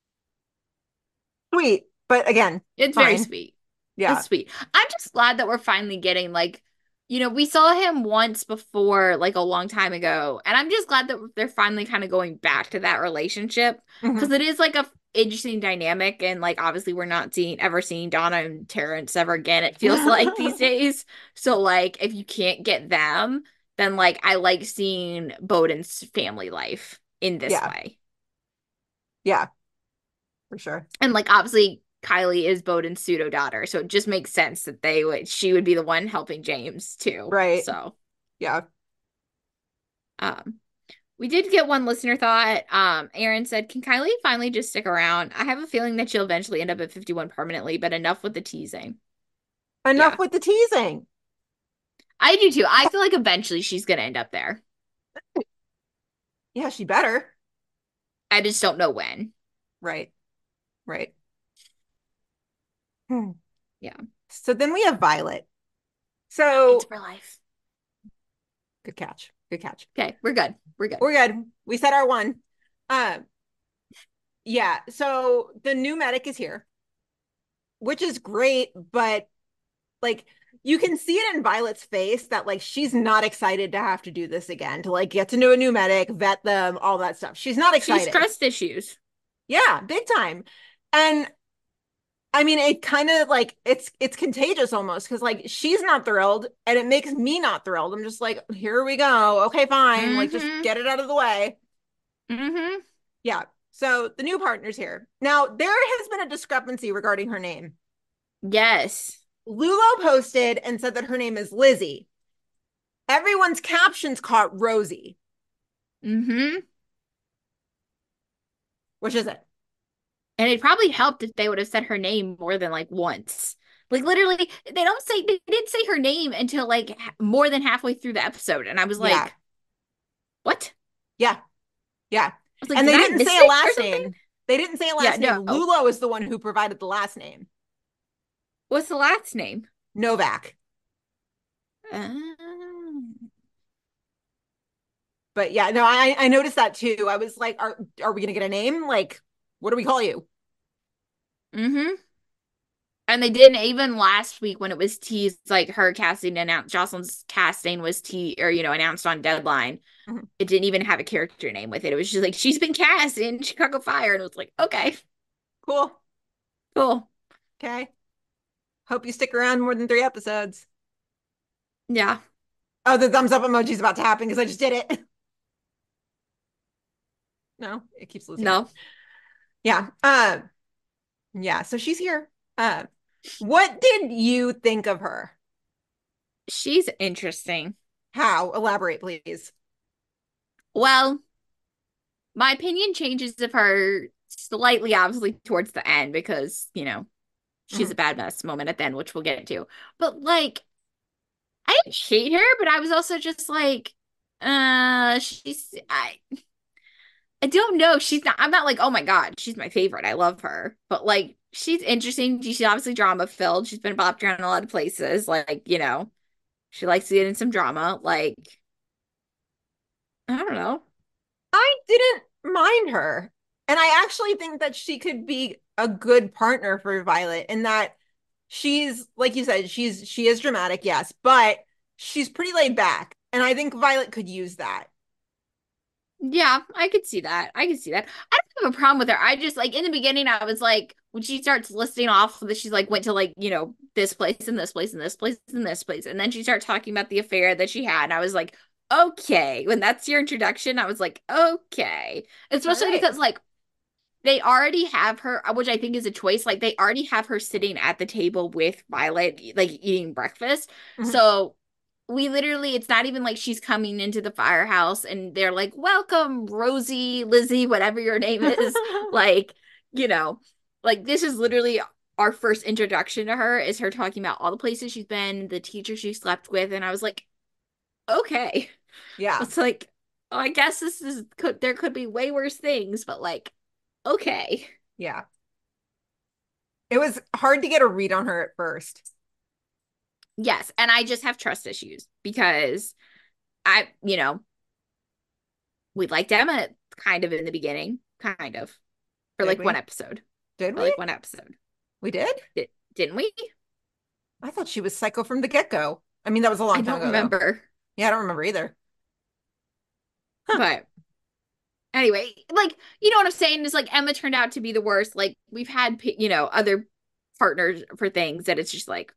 Sweet, but again, it's fine. very sweet. Yeah, it's sweet. I'm just glad that we're finally getting, like, you know, we saw him once before, like a long time ago, and I'm just glad that they're finally kind of going back to that relationship, because Mhm. it is like a interesting dynamic, and like obviously we're not seeing ever seeing Donna and Terrence ever again, it feels like these days. So like if you can't get them, then like I like seeing Bowden's family life in this Yeah. way. Yeah, for sure. And like obviously Kylie is Bowden's pseudo daughter, so it just makes sense that they would she would be the one helping James too. Right. So Yeah. um we did get one listener thought. Um, Aaron said, can Kylie finally just stick around? I have a feeling that she'll eventually end up at fifty-one permanently, but enough with the teasing. Enough Yeah. with the teasing. I do too. I feel like eventually she's gonna end up there. Yeah, she better. I just don't know when. Right. Right. Hmm. Yeah. So then we have Violet. So It's for life. good catch. Good catch. Okay, we're good. We're good. We're good. We said our one. Um, yeah. So the new medic is here, which is great, but like you can see it in Violet's face that like she's not excited to have to do this again, to like get to know a new medic, vet them, all that stuff. She's not excited. She's trust issues. Yeah, big time. And I mean, it kind of like it's it's contagious almost, because like she's not thrilled and it makes me not thrilled. I'm just like, here we go. Okay, fine. Like just Mhm. get it out of the way. Mm-hmm. Yeah. So the new partner's here. Now, there has been a discrepancy regarding her name. Yes. Lulo posted and said that her name is Lizzie. Everyone's captions caught Rosie. Mm-hmm. Which is it? And it probably helped if they would have said her name more than like once. Like literally, they don't say they didn't say her name until like ha- more than halfway through the episode, and I was like, Yeah. "What?" Yeah. Yeah. I was like, And they "Did I didn't miss say it a or last something?" name. They didn't say a last Yeah, name. no. Lulo is the one who provided the last name. What's the last name? Novak. Um, But yeah, no, I I noticed that too. I was like, are are we gonna get a name? Like, what do we call you? mm-hmm. And they didn't even last week when it was teased, like her casting announced, Jocelyn's casting was te or you know announced on Deadline. Mhm. It didn't even have a character name with it. It was just like she's been cast in Chicago Fire, and it was like, okay, Cool. cool, Okay. Hope you stick around more than three episodes. yeah. Oh, the thumbs up emoji is about to happen because I just did it. No, it keeps losing. No, Yeah. Um, yeah, so she's here. Uh, what did you think of her? she's interesting. How? Elaborate, please. Well, my opinion changes of her slightly, obviously, towards the end because, you know, she's Mhm. a bad mess moment at the end, which we'll get to. But, like, I didn't hate her, but I was also just like, uh, she's, I, I don't know. She's not, I'm not like, oh my God, she's my favorite. I love her. But, like, she's interesting. She's obviously drama filled. She's been bopped around a lot of places. Like, you know, she likes to get in some drama. Like, I don't know. I didn't mind her. And I actually think that she could be a good partner for Violet in that she's, like you said, she's she is dramatic, yes, but she's pretty laid back. And I think Violet could use that. Yeah, I could see that. I could see that. I don't have a problem with her. I just like in the beginning, I was like, when she starts listing off that she's like went to like, you know, this place and this place and this place and this place. And then she started talking about the affair that she had. And I was like, okay. When that's your introduction, I was like, okay. Especially All right. because like they already have her, which I think is a choice. Like they already have her sitting at the table with Violet, like eating breakfast. Mhm. So we literally, it's not even like she's coming into the firehouse and they're like, welcome, Rosie, Lizzie, whatever your name is. Like, you know, like this is literally our first introduction to her is her talking about all the places she's been, the teacher she slept with, and I was like, okay. Yeah. It's like, oh, I guess this is could there could be way worse things, but like, okay. Yeah. It was hard to get a read on her at first. Yes, and I just have trust issues because I, you know, we liked Emma kind of in the beginning, kind of, for Did like we? one episode. Did For we? like one episode. We did? Did, didn't we? I thought she was psycho from the get-go. I mean, that was a long I time don't ago. though. remember. Yeah, I don't remember either. But anyway, like, you know what I'm saying? Is like Emma turned out to be the worst. Like, we've had, p- you know, other partners for things that it's just like,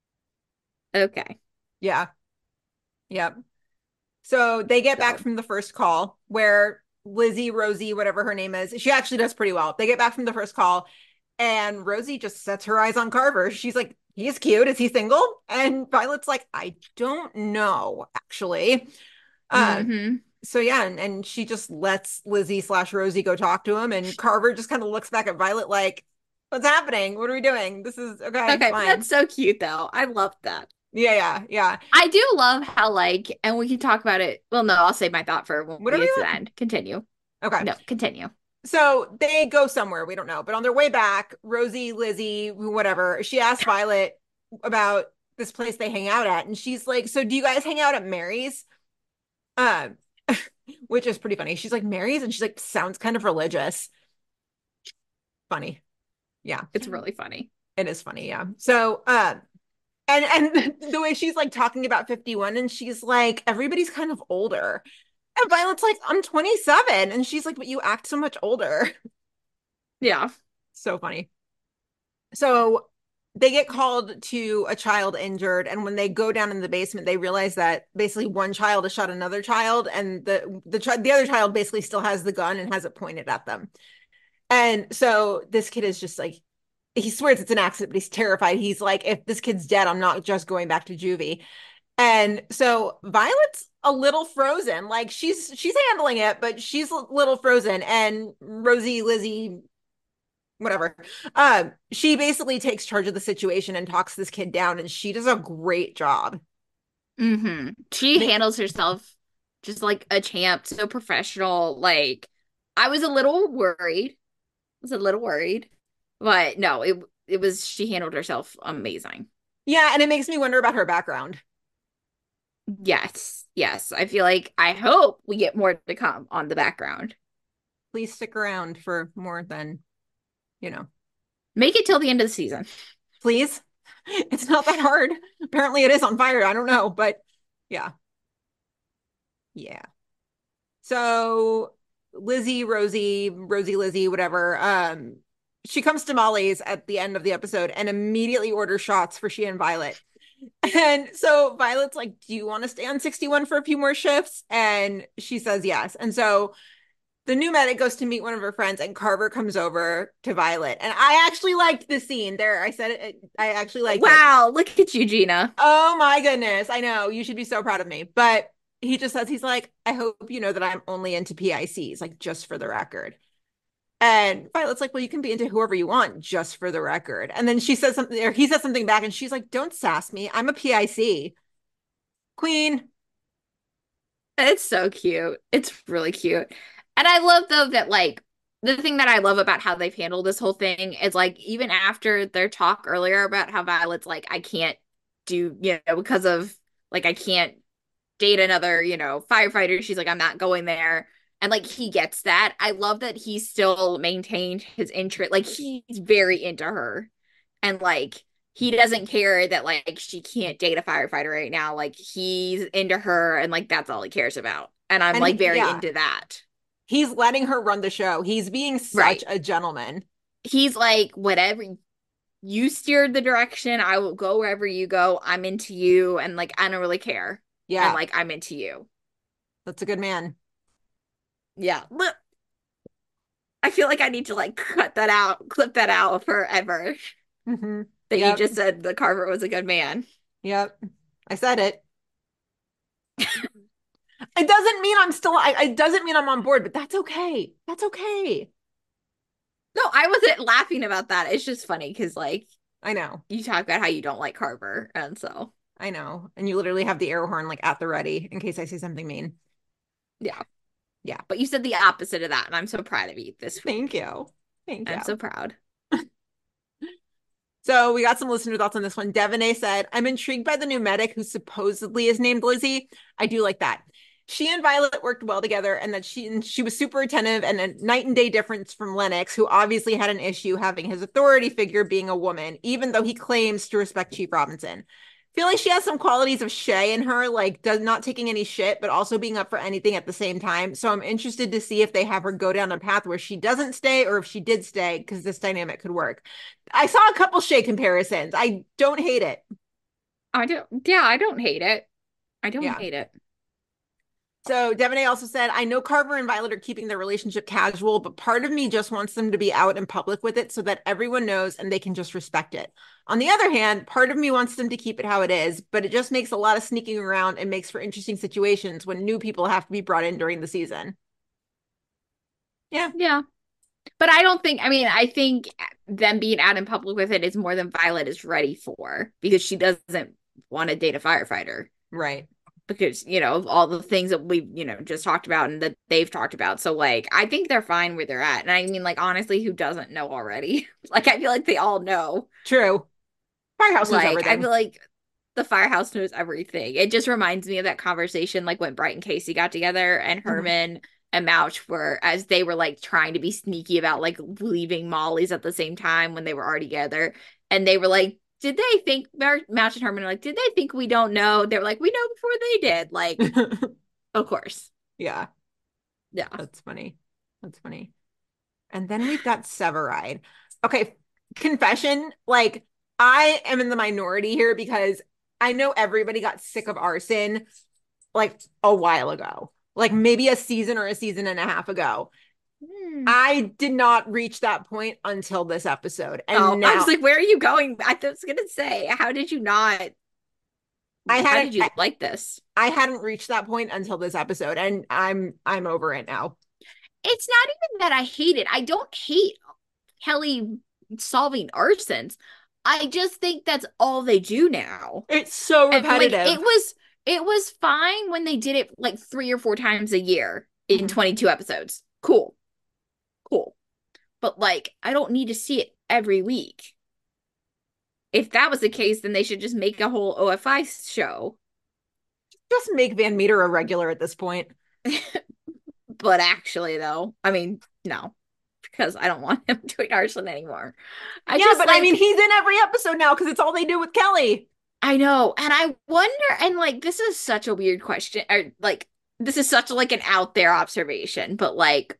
okay. Yeah. Yep. So they get back So. from the first call where Lizzie, Rosie, whatever her name is, she actually does pretty well. They get back from the first call and Rosie just sets her eyes on Carver. She's like, he's cute. Is he single? And Violet's like, I don't know, actually. Uh, Mm-hmm. So yeah, and, and she just lets Lizzie slash Rosie go talk to him. And Carver just kind of looks back at Violet like, what's happening? What are we doing? This is okay. Okay, fine. that's so cute though. I love that. Yeah, yeah, yeah. I do love how like, and we can talk about it. Well, no, I'll save my thought for when Whatever we get you to the want. end. Continue. Okay. No, continue. So they go somewhere, we don't know. But on their way back, Rosie, Lizzie, whatever, she asked Violet about this place they hang out at. And she's like, so do you guys hang out at Mary's? Uh, which is pretty funny. She's like, Mary's? And she's like, sounds kind of religious. Funny. Yeah. It's really funny. It is funny, yeah. So, uh, and and the way she's like talking about fifty-one, and she's like, everybody's kind of older. And Violet's like, I'm twenty-seven. And she's like, but you act so much older. Yeah. So funny. So they get called to a child injured. And when they go down in the basement, they realize that basically one child has shot another child. And the, the, ch- the other child basically still has the gun and has it pointed at them. And so this kid is just like, he swears it's an accident, but he's terrified. He's like, if this kid's dead, I'm not just going back to juvie. And so Violet's a little frozen. Like she's she's handling it, but she's a little frozen. And Rosie, Lizzie, whatever, um, she basically takes charge of the situation and talks this kid down, and she does a great job. Mm-hmm. She They- handles herself just like a champ, so professional. Like, I was a little worried. I was a little worried. But no, it it was she handled herself amazing. Yeah, and it makes me wonder about her background. Yes. Yes. I feel like I hope we get more to come on the background. Please stick around for more than, you know. Make it till the end of the season. Please. It's not that hard. Apparently it is on fire. I don't know, but yeah. Yeah. So Lizzie, Rosie, Rosie, Lizzie, whatever, um, she comes to Molly's at the end of the episode and immediately orders shots for she and Violet. And so Violet's like, do you want to stay on sixty-one for a few more shifts? And she says yes. And so the new medic goes to meet one of her friends, and Carver comes over to Violet. And I actually liked the scene there. I said it. I actually liked it. Wow, look at you, Gina. Oh my goodness. I know. You should be so proud of me. But he just says, he's like, I hope you know that I'm only into P I Cs, like just for the record. And Violet's like, well, you can be into whoever you want, just for the record. And then she says something, or he says something back, and she's like, don't sass me. I'm a P I C. Queen. It's so cute. It's really cute. And I love though that like the thing that I love about how they've handled this whole thing is like even after their talk earlier about how Violet's like, I can't do, you know, because of like I can't date another, you know, firefighter. She's like, I'm not going there. And like he gets that. I love that he still maintained his interest. Like he's very into her. And like he doesn't care that like she can't date a firefighter right now. Like he's into her and like that's all he cares about. And I'm And like very yeah. into that. He's letting her run the show. He's being such Right. a gentleman. He's like, whatever you steered the direction, I will go wherever you go. I'm into you. And like I don't really care. Yeah. And like I'm into you. That's a good man. Yeah. Look. I feel like I need to like cut that out, clip that out forever. Mm-hmm. That Yep. you just said the Carver was a good man. Yep. I said it. It doesn't mean I'm still, I, it doesn't mean I'm on board, but that's okay. That's okay. No, I I wasn't laughing about that. It's just funny because, like, I know. you talk about how you don't like Carver, and so. I know. And you literally have the air horn, like, at the ready in case I say something mean. Yeah. Yeah. But you said the opposite of that, and I'm so proud of you this week. Thank you. Thank you. I'm so proud. So we got some listener thoughts on this one. Devonay said, I'm intrigued by the new medic who supposedly is named Lizzie. I do like that. She and Violet worked well together, and that she and she was super attentive, and a night and day difference from Lennox, who obviously had an issue having his authority figure being a woman, even though he claims to respect Chief Robinson. Feel like she has some qualities of Shay in her, like does not taking any shit, but also being up for anything at the same time. So I'm interested to see if they have her go down a path where she doesn't stay, or if she did stay, because this dynamic could work. I saw a couple Shay comparisons. I don't hate it. I don't. Yeah, I don't hate it. I don't Yeah. hate it. So Devonay also said, I know Carver and Violet are keeping their relationship casual, but part of me just wants them to be out in public with it so that everyone knows and they can just respect it. On the other hand, part of me wants them to keep it how it is, but it just makes a lot of sneaking around and makes for interesting situations when new people have to be brought in during the season. Yeah. Yeah. But I don't think, I mean, I think them being out in public with it is more than Violet is ready for, because she doesn't want to date a firefighter. Right. Because, you know, of all the things that we've, you know, just talked about and that they've talked about. So, like, I think they're fine where they're at. And I mean, like, honestly, who doesn't know already? Like, I feel like they all know. True. Firehouse knows Like, everything. I feel like the firehouse knows everything. It just reminds me of that conversation, like, when Bright and Casey got together and Herman mm-hmm. and Mouch were, as they were, like, trying to be sneaky about, like, leaving Molly's at the same time when they were already together. And they were like, did they think, Mouch and Herman are like, did they think we don't know? They were like, we know before they did. Like, of course. Yeah. Yeah. That's funny. That's funny. And then we've got Severide. Okay. Confession. Like, I am in the minority here because I know everybody got sick of arson like a while ago. Like maybe a season or a season and a half ago. Hmm. I did not reach that point until this episode. And oh, now, I was like, where are you going? I was going to say, how did you not? I how hadn't, did you I, like this? I hadn't reached that point until this episode, and I'm I'm over it now. It's not even that I hate it. I don't hate Kelly solving arsons. I just think that's all they do now. It's so repetitive. Like, it was it was fine when they did it like three or four times a year in mm-hmm. twenty-two episodes. Cool. Cool. But, like, I don't need to see it every week. If that was the case, then they should just make a whole O F I show. Just make Van Meter a regular at this point. But actually, though, I mean, no. Because I don't want him doing arson anymore. I yeah, just, but like, I mean, he's in every episode now because it's all they do with Kelly. I know. And I wonder, and, like, this is such a weird question. Or, like, this is such, like, an out there observation. But, like,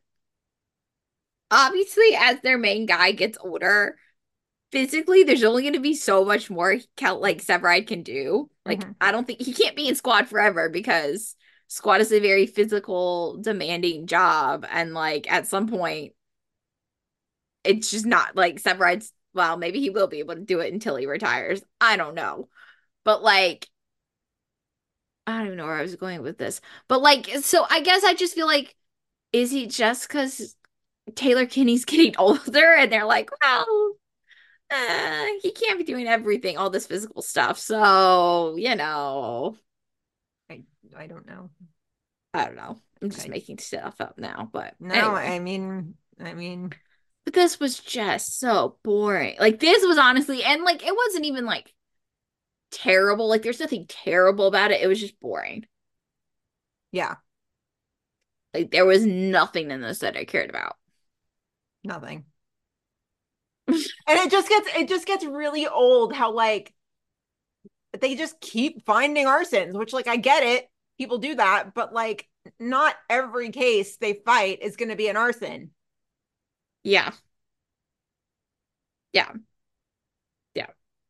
obviously, as their main guy gets older, physically, there's only going to be so much more Kel- like Severide can do. Like, mm-hmm. I don't think he can't be in Squad forever because Squad is a very physical, demanding job, and like at some point, it's just not like Severide's. Well, maybe he will be able to do it until he retires. I don't know, but like, I don't even know where I was going with this. But like, so I guess I just feel like, is he just because Taylor Kinney's getting older and they're like, well, uh, he can't be doing everything, all this physical stuff. So, you know. I I don't know. I don't know. I'm just okay. making stuff up now, but no, anyway. I mean, I mean. But this was just so boring. Like, this was honestly, and like, it wasn't even like terrible. Like, there's nothing terrible about it. It was just boring. Yeah. Like, there was nothing in this that I cared about. Nothing. And it just gets it just gets really old how like they just keep finding arsons, which like I get it, people do that, but like not every case they fight is going to be an arson. Yeah. Yeah. Yeah.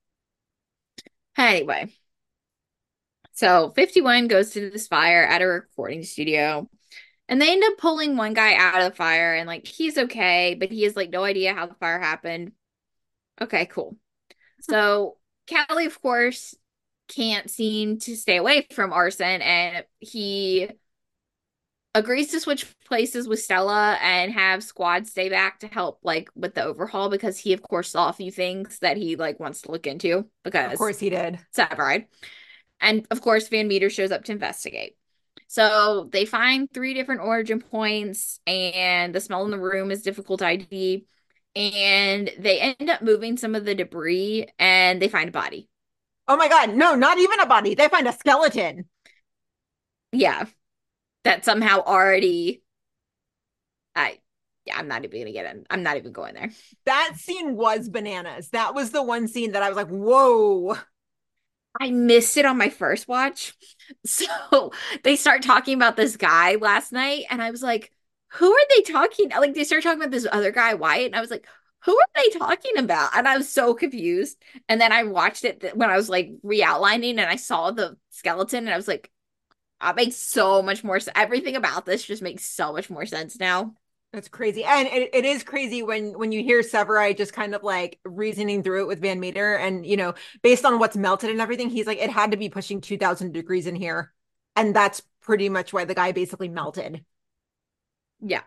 Anyway. So fifty-one goes to this fire at a recording studio. And they end up pulling one guy out of the fire, and like he's okay, but he has like no idea how the fire happened. Okay, cool. So Kelly, of course, can't seem to stay away from arson, and he agrees to switch places with Stella and have Squad stay back to help like with the overhaul because he of course saw a few things that he like wants to look into because Of course he did. Severide. And of course Van Meter shows up to investigate. So they find three different origin points and the smell in the room is difficult I D. And they end up moving some of the debris and they find a body. Oh my God. No, not even a body. They find a skeleton. Yeah. That somehow already I yeah, I'm not even gonna get in. I'm not even going there. That scene was bananas. That was the one scene that I was like, whoa. I missed it on my first watch. So they start talking about this guy last night, and I was like, who are they talking? Like they start talking about this other guy, Wyatt, and I was like, who are they talking about? And I was so confused. And then I watched it when I was like re-outlining and I saw the skeleton and I was like, that makes so much more sense. Everything about this just makes so much more sense now. That's crazy. And it, it is crazy when when you hear Severide just kind of like reasoning through it with Van Meter and, you know, based on what's melted and everything, he's like, it had to be pushing two thousand degrees in here. And that's pretty much why the guy basically melted. Yeah.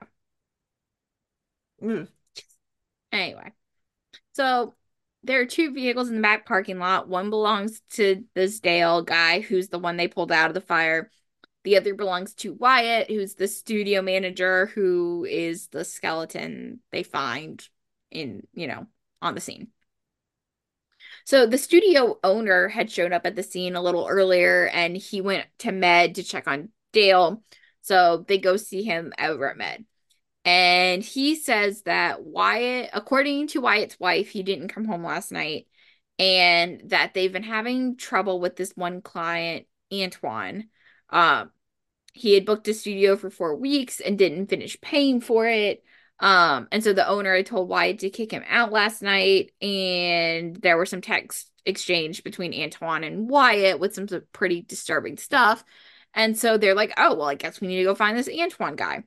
Mm. Anyway, so there are two vehicles in the back parking lot. One belongs to this Dale guy, who's the one they pulled out of the fire. The other belongs to Wyatt, who's the studio manager, who is the skeleton they find in, you know, on the scene. So the studio owner had shown up at the scene a little earlier, and he went to Med to check on Dale. So they go see him over at Med. And he says that Wyatt, according to Wyatt's wife, he didn't come home last night and that they've been having trouble with this one client, Antoine. Um, he had booked a studio for four weeks and didn't finish paying for it. Um, and so the owner had told Wyatt to kick him out last night, and there were some text exchange between Antoine and Wyatt with some pretty disturbing stuff. And so they're like, oh, well, I guess we need to go find this Antoine guy.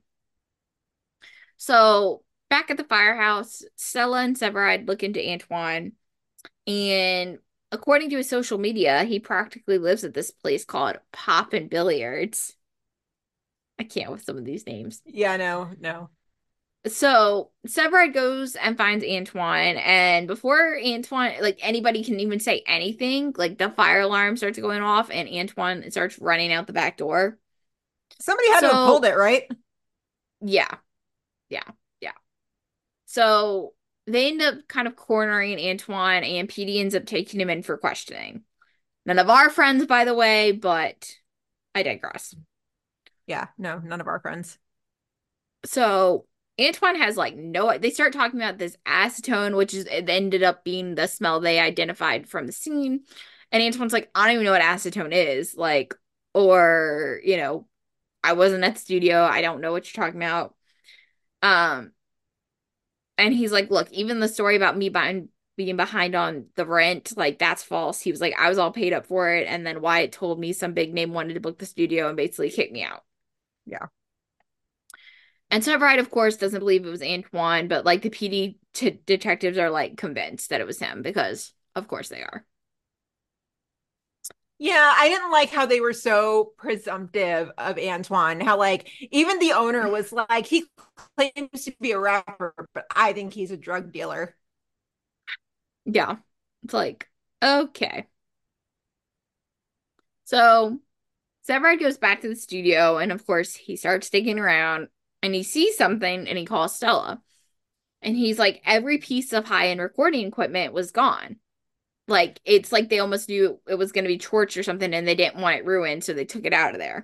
So back at the firehouse, Stella and Severide look into Antoine, and according to his social media, he practically lives at this place called Poppin' Billiards. I can't with some of these names. Yeah, no, no. So Severide goes and finds Antoine, and before Antoine, like anybody can even say anything, like the fire alarm starts going off, and Antoine starts running out the back door. Somebody had so, to have pulled it, right? Yeah. Yeah, yeah. So they end up kind of cornering Antoine, and P D ends up taking him in for questioning. None of our friends, by the way, but I digress. Yeah, no, none of our friends. So Antoine has like no, they start talking about this acetone, which is it ended up being the smell they identified from the scene. And Antoine's like, I don't even know what acetone is. Like, or, you know, I wasn't at the studio. I don't know what you're talking about. Um, and he's like, look, even the story about me buying, being behind on the rent, like that's false. He was like, I was all paid up for it. And then Wyatt told me some big name wanted to book the studio and basically kicked me out. Yeah. And Severide, of course, doesn't believe it was Antoine, but like the P D t- detectives are like convinced that it was him because, of course, they are. Yeah, I didn't like how they were so presumptive of Antoine. How like even the owner was like, he claims to be a rapper, but I think he's a drug dealer. Yeah, it's like, okay. So Severide goes back to the studio, and of course, he starts digging around, and he sees something, and he calls Stella. And he's like, every piece of high-end recording equipment was gone. Like, it's like they almost knew it was going to be torched or something, and they didn't want it ruined, so they took it out of there.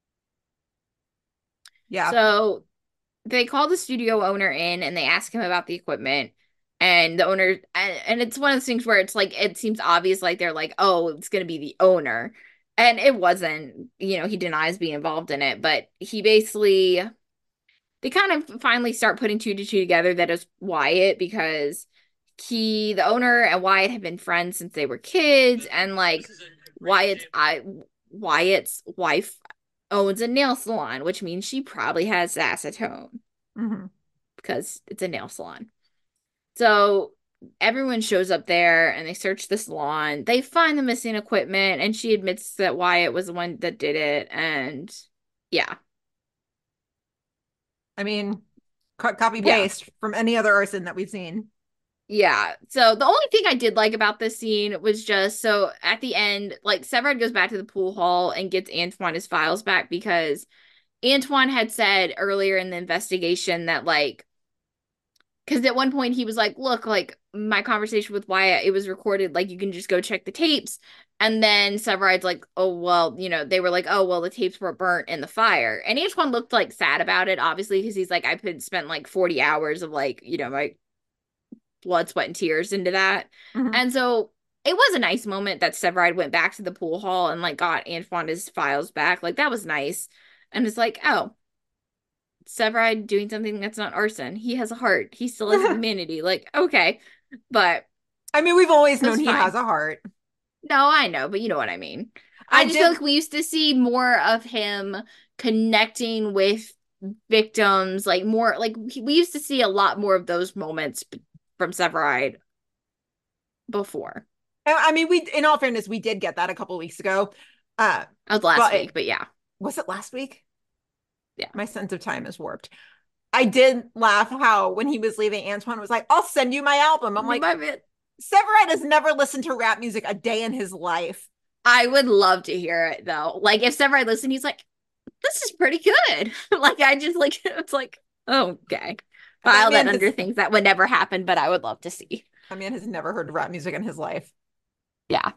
Yeah. So they call the studio owner in, and they ask him about the equipment. And the owner, and, and it's one of those things where it's like, it seems obvious, like they're like, oh, it's going to be the owner. And it wasn't, you know, he denies being involved in it, but he basically, they kind of finally start putting two to two together that it's Wyatt because he, the owner and Wyatt have been friends since they were kids, and like Wyatt's I Wyatt's wife owns a nail salon, which means she probably has acetone mm-hmm. because it's a nail salon. So everyone shows up there and they search the salon. They find the missing equipment, and she admits that Wyatt was the one that did it. And yeah. I mean, copy Yeah. paste from any other arson that we've seen. Yeah. So the only thing I did like about this scene was just so at the end, like Severide goes back to the pool hall and gets Antoine his files back because Antoine had said earlier in the investigation that like because at one point he was like, look, like my conversation with Wyatt, it was recorded, like you can just go check the tapes. And then Severide's like, oh, well, you know, they were like, oh, well, the tapes were burnt in the fire. And Antoine looked like sad about it, obviously, because he's like, I could spend like forty hours of like, you know, my blood, sweat, and tears into that. Mhm. And so it was a nice moment that Severide went back to the pool hall and like got Antoine his files back. Like that was nice. And it's like, oh, Severide doing something that's not arson. He has a heart. He still has humanity. Like, okay. But I mean, we've always That's known he fine. has a heart. no, I know, but you know what I mean. I, I just did- feel like we used to see more of him connecting with victims, like more like we we used to see a lot more of those moments b- from Severide before. I I mean, we, in all fairness, we did get that a couple weeks ago. Uh, That was last But- week, but yeah. was it last week? Yeah. My sense of time is warped. I did laugh how when he was leaving, Antoine was like, I'll send you my album. I'm like, My bad. Severide has never listened to rap music a day in his life. I would love to hear it though. Like if Severide listened, he's like, this is pretty good. Like I just like it's like, okay. File man that under has- things that would never happen, but I would love to see. That man has never heard rap music in his life. Yeah.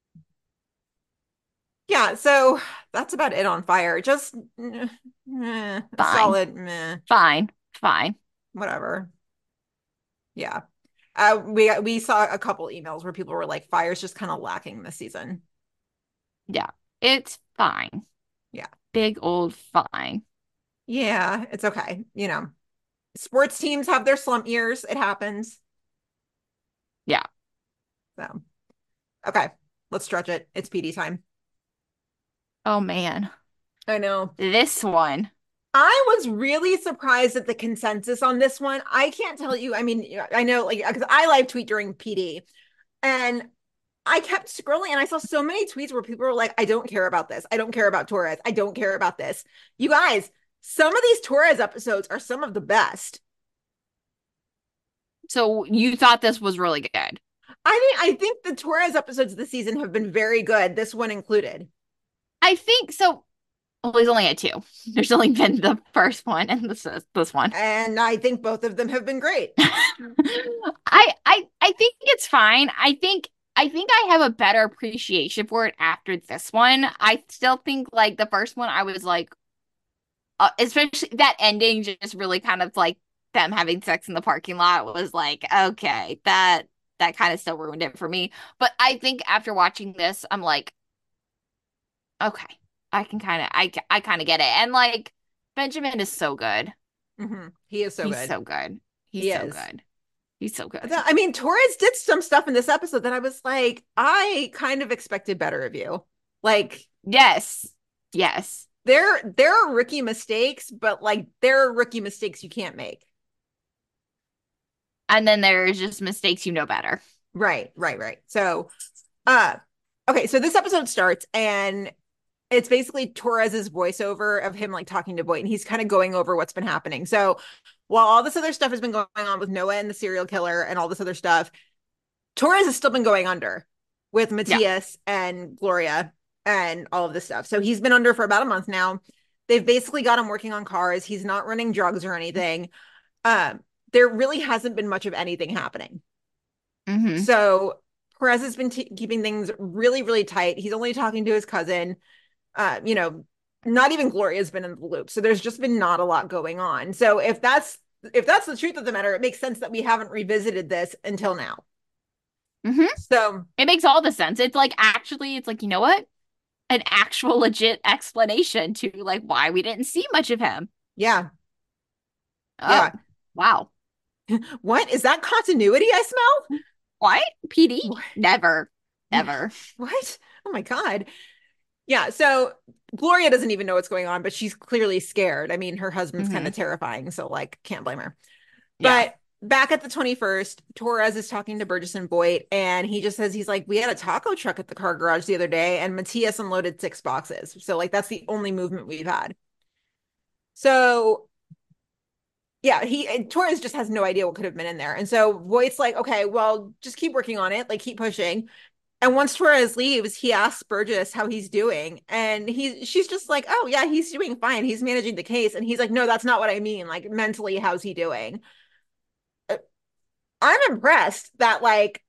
Yeah, so that's about it on Fire. Just eh, eh, Fine. solid meh, Fine. Fine. whatever. Yeah. Uh, we we saw a couple emails where people were like, Fire's just kind of lacking this season. Yeah. It's fine. Yeah. Big old fine. Yeah, it's okay. You know, sports teams have their slump years. It happens. Yeah. So, okay, let's stretch it. It's P D time. Oh man. I know. This one. I was really surprised at the consensus on this one. I can't tell you. I mean, I know, like, because I live tweet during P D, and I kept scrolling, and I saw so many tweets where people were like, "I don't care about this. I don't care about Torres. I don't care about this." You guys, some of these Torres episodes are some of the best. So you thought this was really good. I mean, I think the Torres episodes this season have been very good. This one included. I think so. Well, he's only had two. There's only been the first one and this is this one. And I think both of them have been great. I I I think it's fine. I think I think I have a better appreciation for it after this one. I still think like the first one I was like uh, especially that ending just really kind of like them having sex in the parking lot was like okay, that that kind of still ruined it for me. But I think after watching this I'm like okay, I can kind of I I kind of get it. And like Benjamin is so good. Mm-hmm. He is so He's good. so good. He's He so is. good. He's so good. I mean, Torres did some stuff in this episode that I was like, I kind of expected better of you. Like, yes, yes. there there are rookie mistakes, but like there are rookie mistakes you can't make. And then there's just mistakes you know better. Right, right, right. So, uh, okay, so this episode starts and it's basically Torres's voiceover of him like talking to Boyd, and he's kind of going over what's been happening. So while all this other stuff has been going on with Noah and the serial killer and all this other stuff, Torres has still been going under with Matthias and Gloria and all of this stuff. So he's been under for about a month now. They've basically got him working on cars. He's not running drugs or anything. Um, there really hasn't been much of anything happening. Mm-hmm. So Perez has been t- keeping things really, really tight. He's only talking to his cousin. Uh, you know, not even Gloria's been in the loop. So there's just been not a lot going on. So if that's if that's the truth of the matter, it makes sense that we haven't revisited this until now. Mm-hmm. So it makes all the sense. It's like actually, it's like, you know what? An actual legit explanation to like why we didn't see much of him. Yeah. Oh, Yeah. wow. What is that continuity I smell? What? P D? What? Never. Never. What? Oh my God. Yeah, so Gloria doesn't even know what's going on, but she's clearly scared. I mean, her husband's Mhm. kind of terrifying, so like can't blame her. Yeah. But back at the twenty-first, Torres is talking to Burgess and Boyd, and he just says he's like, we had a taco truck at the car garage the other day, and Matthias unloaded six boxes. So like that's the only movement we've had. So Yeah, he Torres just has no idea what could have been in there. And so Voight's like, okay, well, just keep working on it, like keep pushing. And once Torres leaves, he asks Burgess how he's doing. And he's she's just like, oh yeah, he's doing fine. He's managing the case. And he's like, no, that's not what I mean. Like mentally, how's he doing? Uh, I'm impressed that like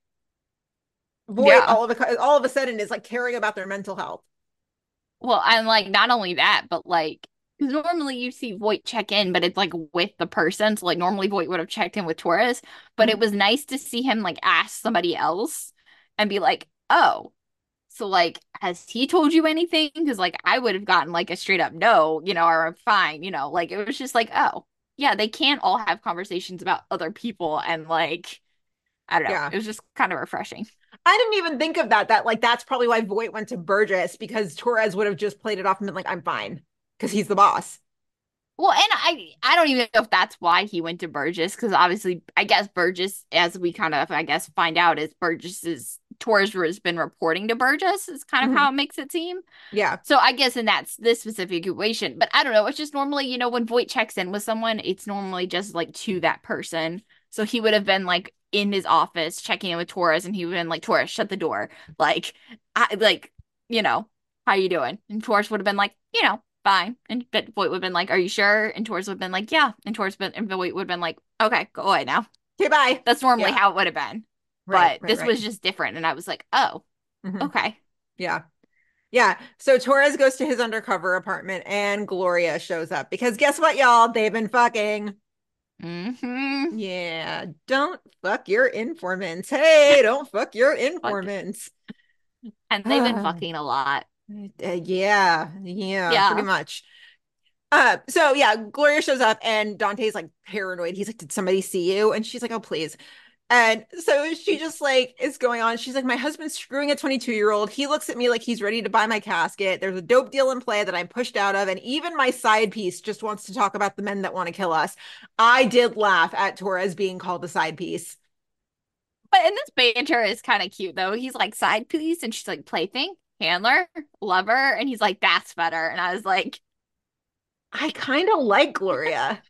Voight Yeah. all of a all of a sudden is like caring about their mental health. Well, and like not only that, but like because normally you see Voight check in, but it's like with the person. So like normally Voight would have checked in with Torres, but it was nice to see him like ask somebody else and be like, oh, so like has he told you anything? Because like I would have gotten like a straight up no, you know, or fine, you know, like it was just like, oh, yeah, they can't all have conversations about other people and like I don't know. Yeah. It was just kind of refreshing. I didn't even think of that. That like that's probably why Voight went to Burgess, because Torres would have just played it off and been like, I'm fine, because he's the boss. Well, and I I don't even know if that's why he went to Burgess, because obviously I guess Burgess, as we kind of I guess find out, is Burgess's Torres has been reporting to Burgess is kind of Mhm. how it makes it seem. Yeah. So I guess in that this specific situation, but I don't know. It's just normally, you know, when Voight checks in with someone, it's normally just like to that person. So he would have been like in his office checking in with Torres, and he would have been like, Torres, shut the door. Like, I like, you know, how you doing? And Torres would have been like, you know, fine. And but Voight would have been like, are you sure? And Torres would have been like, yeah. And Torres been and Voight would have been like, okay, go away now. Okay, bye. That's normally Yeah. how it would have been. Right, But right, this right. was just different. And I was like, oh, Mhm. okay. Yeah. Yeah. So Torres goes to his undercover apartment and Gloria shows up because guess what, y'all? They've been fucking. Mm-hmm. Yeah. Don't fuck your informants. Hey, don't fuck your informants. And they've been fucking a lot. Uh, yeah. Yeah. Yeah. Pretty much. Uh, so yeah, Gloria shows up and Dante's like paranoid. He's like, did somebody see you? And she's like, oh, please. And so she just like is going on. She's like, my husband's screwing a twenty-two year old. He looks at me like he's ready to buy my casket. There's a dope deal in play that I'm pushed out of. And even my side piece just wants to talk about the men that want to kill us. I did laugh at Torres being called a side piece. But and this banter is kind of cute though. He's like side piece and she's like plaything, handler, lover, and he's like that's better. And I was like, I kind of like Gloria.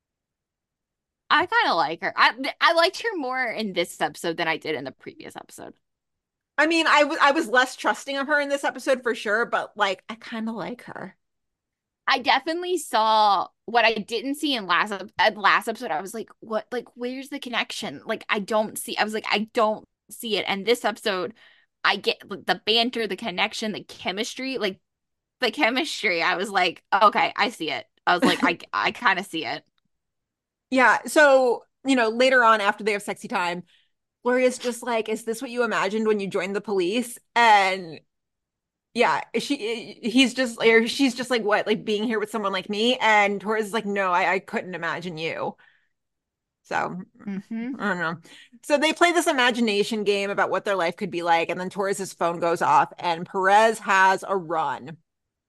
I kind of like her. I I liked her more in this episode than I did in the previous episode. I mean, I was I was less trusting of her in this episode for sure, but like I kind of like her. I definitely saw what I didn't see in last uh, last episode. I was like, what? Like, where's the connection? Like, I don't see. I was like, I don't see it. And this episode, I get like, the banter, the connection, the chemistry, like the chemistry. I was like, okay, I see it. I was like, I I kind of see it. Yeah. So, you know, later on after they have sexy time, Gloria's just like, is this what you imagined when you joined the police? And yeah, she he's just or she's just like, what, like being here with someone like me? And Torres is like, no, I, I couldn't imagine you. So Mm-hmm. I don't know. So they play this imagination game about what their life could be like, and then Torres's phone goes off and Perez has a run.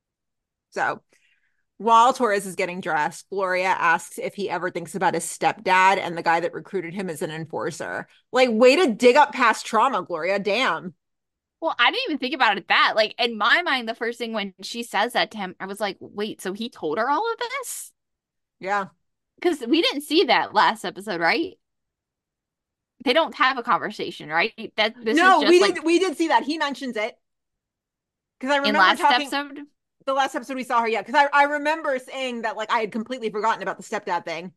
So while Torres is getting dressed, Gloria asks if he ever thinks about his stepdad and the guy that recruited him as an enforcer. Like, way to dig up past trauma, Gloria. Damn. Well, I didn't even think about it that. Like, in my mind, the first thing when she says that to him, I was like, wait, so he told her all of this? Yeah. Because we didn't see that last episode, right? They don't have a conversation, right? That this no, is just we like did we did see that. He mentions it. Because I in remember last talking episode. the last episode we saw her, yeah. Because I, I remember saying that like I had completely forgotten about the stepdad thing.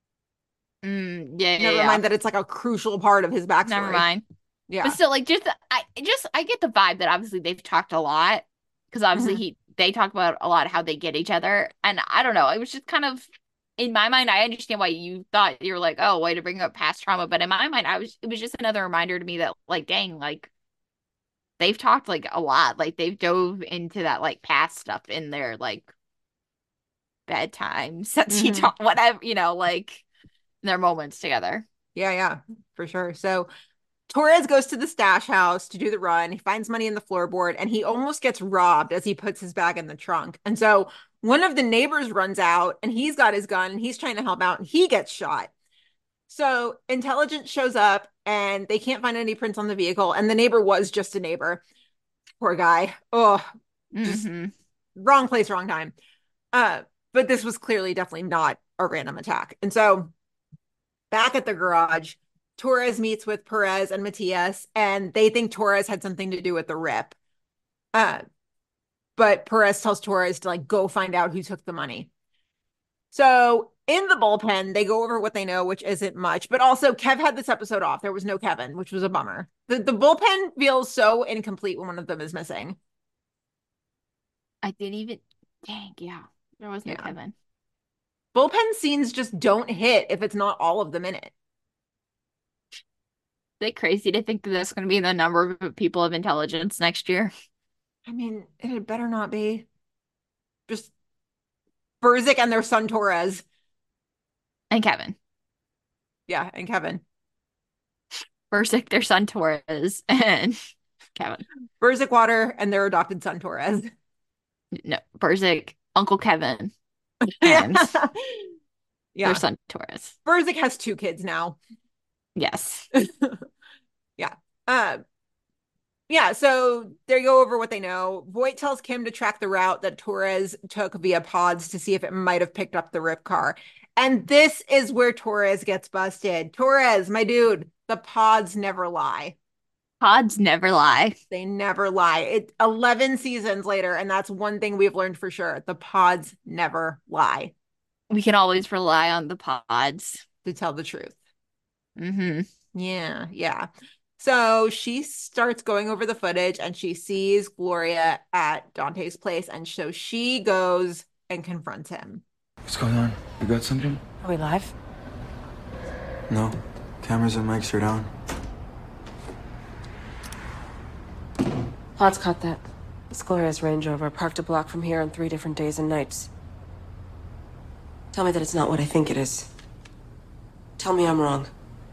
Mm, yeah, Never yeah, mind yeah. that it's like a crucial part of his backstory. Never mind. Yeah. But still, like, just I just I get the vibe that obviously they've talked a lot because obviously Mhm. he they talk about a lot how they get each other, and I don't know. It was just kind of in my mind. I understand why you thought you're like, oh, way to bring up past trauma, but in my mind, I was it was just another reminder to me that like, dang, like they've talked like a lot, like they've dove into that like past stuff in their like bedtime sexy Mhm. talk, whatever, you know, like their moments together. Yeah, yeah, for sure. So Torres goes to the stash house to do the run. He finds money in the floorboard and he almost gets robbed as he puts his bag in the trunk. And so one of the neighbors runs out and he's got his gun and he's trying to help out and he gets shot. So intelligence shows up and they can't find any prints on the vehicle. And the neighbor was just a neighbor. Poor guy. Oh, just Mhm. wrong place, wrong time. Uh, but this was clearly definitely not a random attack. And so Back at the garage, Torres meets with Perez and Matias, and they think Torres had something to do with the rip. Uh, but Perez tells Torres to like go find out who took the money. So in the bullpen, they go over what they know, which isn't much. But also, Kev had this episode off. There was no Kevin, which was a bummer. The, the bullpen feels so incomplete when one of them is missing. I didn't even. Dang, yeah. There was no Yeah. Kevin. Bullpen scenes just don't hit if it's not all of them in it. Is it crazy to think that that's going to be the number of people of intelligence next year? I mean, it better not be. Just Berzik and their son Torres. And Kevin. Yeah, and Kevin. Berzik, their son Torres, and Kevin. Berzik Water and their adopted son Torres. No, Berzik, Uncle Kevin, Yeah. and Yeah. their son Torres. Berzik has two kids now. Yes. Yeah. Uh, yeah, so they go over what they know. Voight tells Kim to track the route that Torres took via pods to see if it might have picked up the rip car. And this is where Torres gets busted. Torres, my dude, the pods never lie. Pods never lie. They never lie. It eleven seasons later, and that's one thing we've learned for sure. The pods never lie. We can always rely on the pods to tell the truth. Mm-hmm. Yeah, yeah. So she starts going over the footage and she sees Gloria at Dante's place. And so she goes and confronts him. What's going on? You got something? Are we live? No. Cameras and mics are down. Pods caught that. It's Gloria's Range Rover, parked a block from here on three different days and nights. Tell me that it's not what I think it is. Tell me I'm wrong.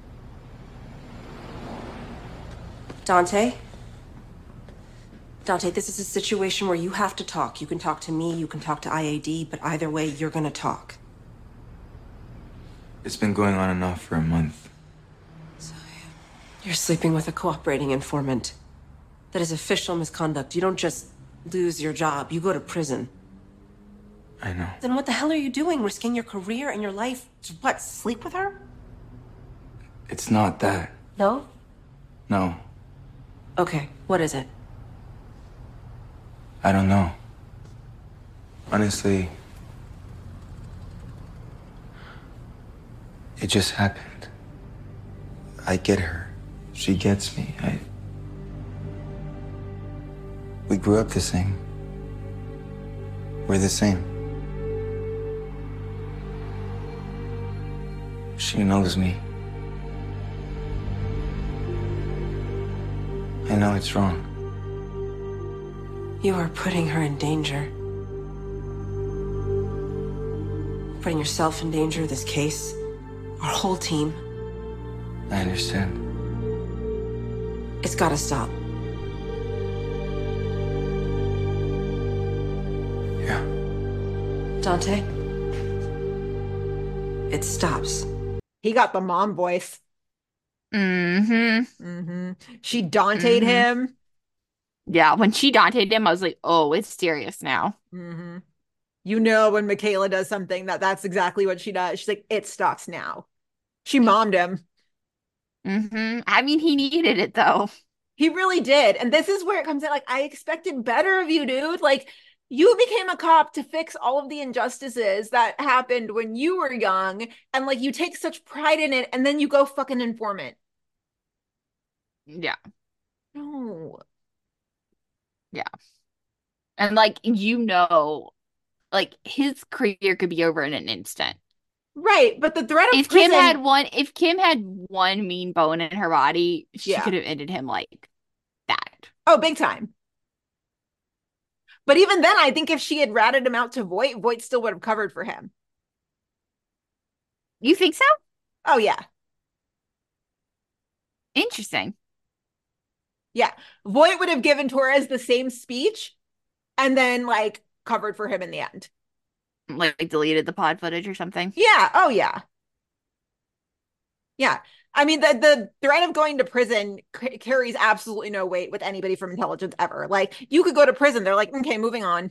Dante? Dante, this is a situation where you have to talk. You can talk to me, you can talk to I A D, but either way, you're gonna talk. It's been going on enough for a month. You're sleeping with a cooperating informant. That is official misconduct. You don't just lose your job, you go to prison. I know. Then what the hell are you doing? Risking your career and your life to what, sleep with her? It's not that. No? No. Okay, what is it? I don't know. Honestly, it just happened. I get her. She gets me. I. We grew up the same. We're the same. She knows me. I know it's wrong. You are putting her in danger. Putting yourself in danger, this case, our whole team. I understand. It's gotta stop. Yeah. Dante? It stops. He got the mom voice. Mm-hmm. Mm-hmm. She Dante'd Mhm. him. Yeah, when she Dante'd him, I was like, oh, it's serious now. Mm-hmm. You know when Michaela does something that that's exactly what she does. She's like, it stops now. She mommed him. Mm-hmm. I mean, he needed it though. He really did. And this is where it comes in. Like, I expected better of you, dude. Like, you became a cop to fix all of the injustices that happened when you were young. And like, you take such pride in it. And then you go fucking informant. Yeah. No. Yeah. And like, you know, like his career could be over in an instant. Right. But the threat of If prison... Kim had one, if Kim had one mean bone in her body, she Yeah. could have ended him like that. Oh, big time. But even then, I think if she had ratted him out to Voight, Voight still would have covered for him. You think so? Oh, yeah. Interesting. Yeah. Voight would have given Torres the same speech and then like covered for him in the end. Like, like deleted the pod footage or something. Yeah. Oh, yeah. Yeah. I mean, the, the threat of going to prison c- carries absolutely no weight with anybody from intelligence ever. Like, you could go to prison. They're like, okay, moving on.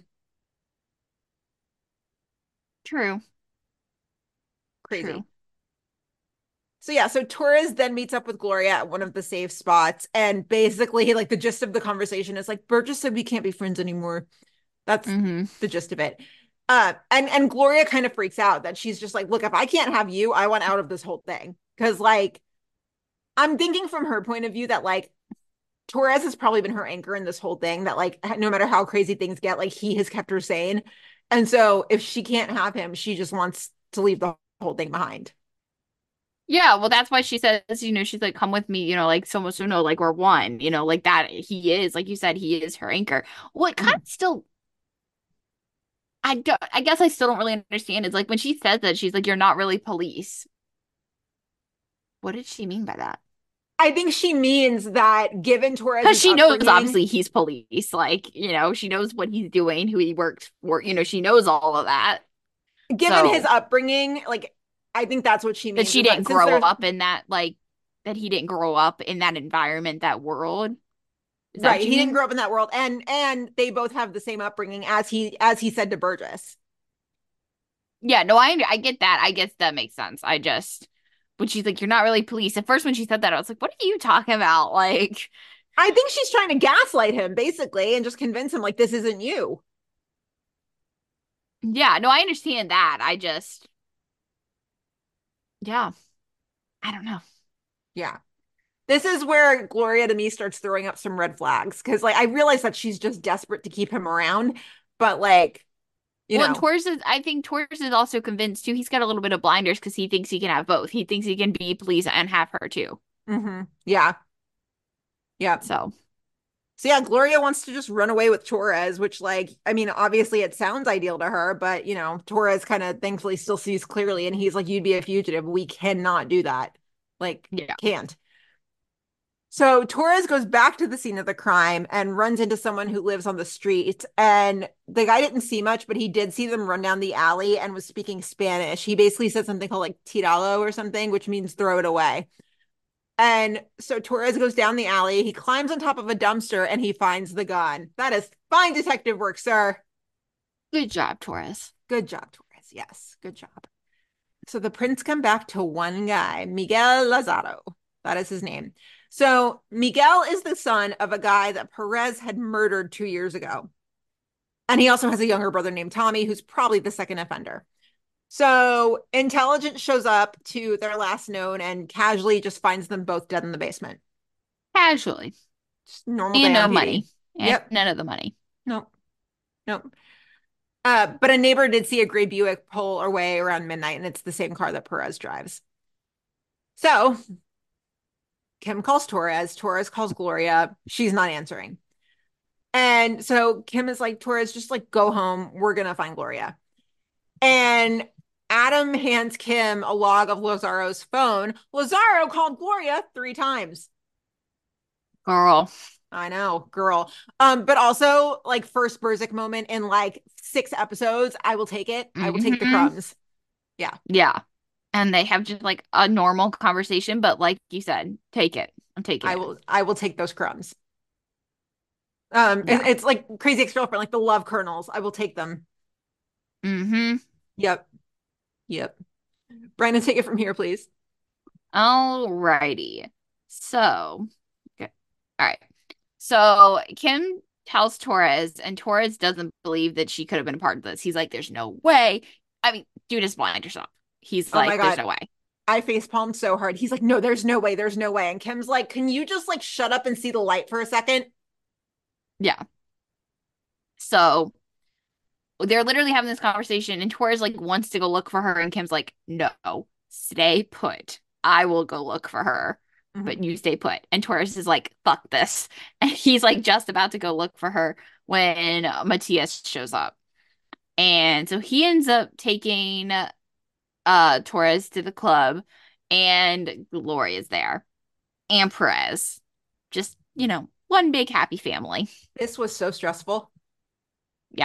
True. Crazy. True. So yeah, so Torres then meets up with Gloria at one of the safe spots, and basically, like the gist of the conversation is like Burgess said we can't be friends anymore. That's mm-hmm. the gist of it. Uh, and and Gloria kind of freaks out that she's just like, look, if I can't have you, I want out of this whole thing. Because like, I'm thinking from her point of view that like Torres has probably been her anchor in this whole thing. That like, no matter how crazy things get, like he has kept her sane. And so if she can't have him, she just wants to leave the whole thing behind. Yeah, well, that's why she says, you know, she's like, come with me, you know, like, so much to know, like, we're one, you know, like that. He is, like you said, he is her anchor. What kind of still, I don't, I guess I still don't really understand is like when she says that, she's like, you're not really police. What did she mean by that? I think she means that given Torres, because she knows obviously he's police, like, you know, she knows what he's doing, who he works for, you know, she knows all of that. Given so, his upbringing, like, I think that's what she means. That she didn't grow up in that, like, that he didn't grow up in that environment, that world. That right. He mean? didn't grow up in that world. And and they both have the same upbringing as he as he said to Burgess. Yeah, no, I I get that. I guess that makes sense. I just, when she's like, you're not really police. At first, when she said that, I was like, what are you talking about? Like, I think she's trying to gaslight him, basically, and just convince him, like, this isn't you. Yeah, no, I understand that. I just... Yeah. I don't know. Yeah. This is where Gloria to me starts throwing up some red flags. Because, like, I realize that she's just desperate to keep him around. But, like, you well, know. And Torres is, I think Torres is also convinced, too. He's got a little bit of blinders because he thinks he can have both. He thinks he can be police and have her, too. Mm-hmm. Yeah. Yeah. So. So, yeah, Gloria wants to just run away with Torres, which, like, I mean, obviously it sounds ideal to her, but, you know, Torres kind of thankfully still sees clearly, and he's like, you'd be a fugitive. We cannot do that. Like, yeah. can't. So Torres goes back to the scene of the crime and runs into someone who lives on the street. And the guy didn't see much, but he did see them run down the alley and was speaking Spanish. He basically said something called, like, tiralo or something, which means throw it away. And so Torres goes down the alley, he climbs on top of a dumpster, and he finds the gun. That is fine detective work, sir. Good job, Torres. Good job, Torres. Yes, good job. So the prints come back to one guy, Miguel Lazaro. That is his name. So Miguel is the son of a guy that Perez had murdered two years ago. And he also has a younger brother named Tommy, who's probably the second offender. So intelligence shows up to their last known and casually just finds them both dead in the basement. Casually. Just normal. And no money. And yep. None of the money. Nope. Nope. Uh, but a neighbor did see a gray Buick pull away around midnight, and it's the same car that Perez drives. So Kim calls Torres. Torres calls Gloria. She's not answering. And so Kim is like, Torres, just like go home. We're going to find Gloria. And Adam hands Kim a log of Lazaro's phone. Lazaro called Gloria three times. Girl. I know, girl. Um, but also, like, first Burzek moment in, like, six episodes. I will take it. Mm-hmm. I will take the crumbs. Yeah. Yeah. And they have just, like, a normal conversation, but like you said, take it. I'm taking I it. will, I will take those crumbs. Um, yeah. it, It's like Crazy Ex-Girlfriend, like the love kernels. I will take them. Mm-hmm. Yep. Yep. Brandon, take it from here, please. Alrighty. So, okay. All right. So Kim tells Torres, and Torres doesn't believe that she could have been a part of this. He's like, there's no way. I mean, dude is blind yourself. He's oh like, there's no way. I facepalmed so hard. He's like, no, there's no way. There's no way. And Kim's like, can you just like shut up and see the light for a second? Yeah. So they're literally having this conversation, and Torres like wants to go look for her, and Kim's like, no, stay put. I will go look for her. Mm-hmm. But you stay put. And Torres is like, fuck this. And he's like just about to go look for her when Matias shows up. And so he ends up taking uh Torres to the club, and Gloria's there. And Perez. Just, you know, one big happy family. This was so stressful. Yeah.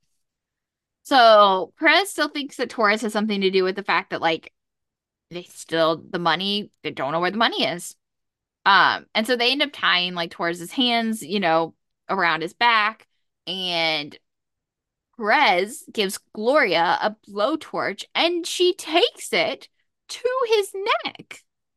So Perez still thinks that Torres has something to do with the fact that, like, they still, the money, they don't know where the money is. Um, and so they end up tying, like, Torres's hands, you know, around his back, and Perez gives Gloria a blowtorch, and she takes it to his neck.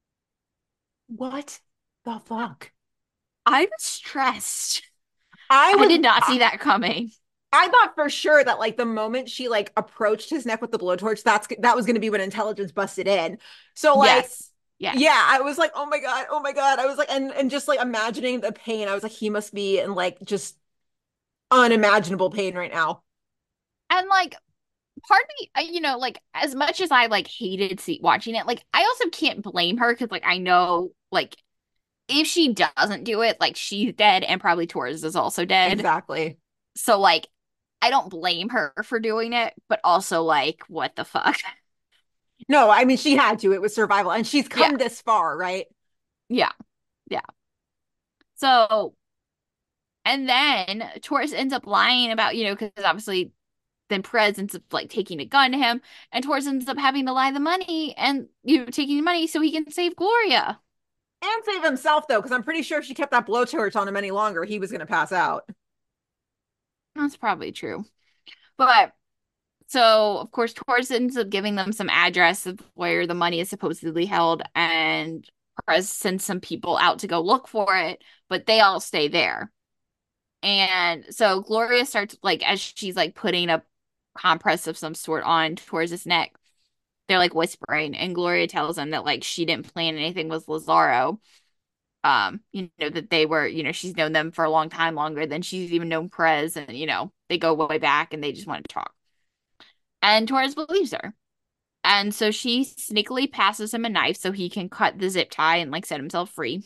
what the fuck? I was stressed. I, was, I did not see that coming. I thought for sure that like the moment she like approached his neck with the blowtorch, that's that was going to be when intelligence busted in. So like, yes. Yes. yeah, I was like, oh my god, oh my god. I was like, and and just like imagining the pain. I was like, he must be in like just unimaginable pain right now. And like, part of me, you know, like as much as I like hated see watching it, like I also can't blame her because like I know like if she doesn't do it, like she's dead and probably Torres is also dead. Exactly. So like I don't blame her for doing it, but also like what the fuck? No, I mean she had to. It was survival, and she's come Yeah. this far, right? Yeah. Yeah. So, and then Torres ends up lying about, you know, because obviously then Perez ends up like taking a gun to him, and Torres ends up having to lie the money and you know taking the money so he can save Gloria. And save himself though, because I'm pretty sure if she kept that blowtorch on him any longer, he was gonna pass out. That's probably true. But so of course Torres ends up giving them some address of where the money is supposedly held, and Perez sends some people out to go look for it, but they all stay there. And so Gloria starts like as she's like putting a compress of some sort on Torres' neck, they're like whispering, and Gloria tells them that like she didn't plan anything with Lazaro. Um, you know, that they were, you know, she's known them for a long time, longer than she's even known Perez, and you know, they go way back and they just want to talk. And Torres believes her. And so she sneakily passes him a knife so he can cut the zip tie and like set himself free.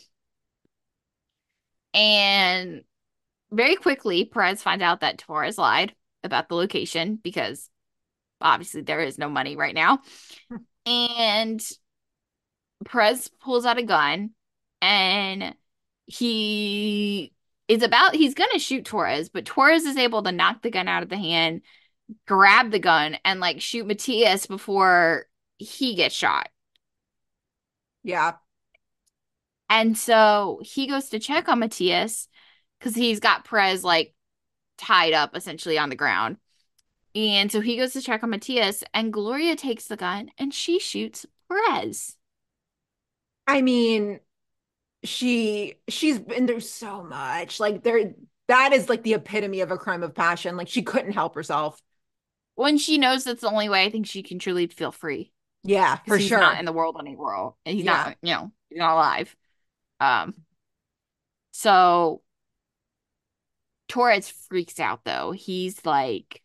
And very quickly, Perez finds out that Torres lied about the location because obviously there is no money right now. And Perez pulls out a gun and he is about, he's going to shoot Torres, but Torres is able to knock the gun out of the hand, grab the gun, and like shoot Matias before he gets shot. Yeah. And so he goes to check on Matias because he's got Perez like tied up essentially on the ground. And so he goes to check on Matias, and Gloria takes the gun and she shoots Perez. I mean, she she's been through so much. Like there that is like the epitome of a crime of passion. Like she couldn't help herself. When she knows that's the only way I think she can truly feel free. Yeah, for he's sure. Not in the world anymore. And he's yeah. not, you know, he's not alive. Um so Torres freaks out though. He's like,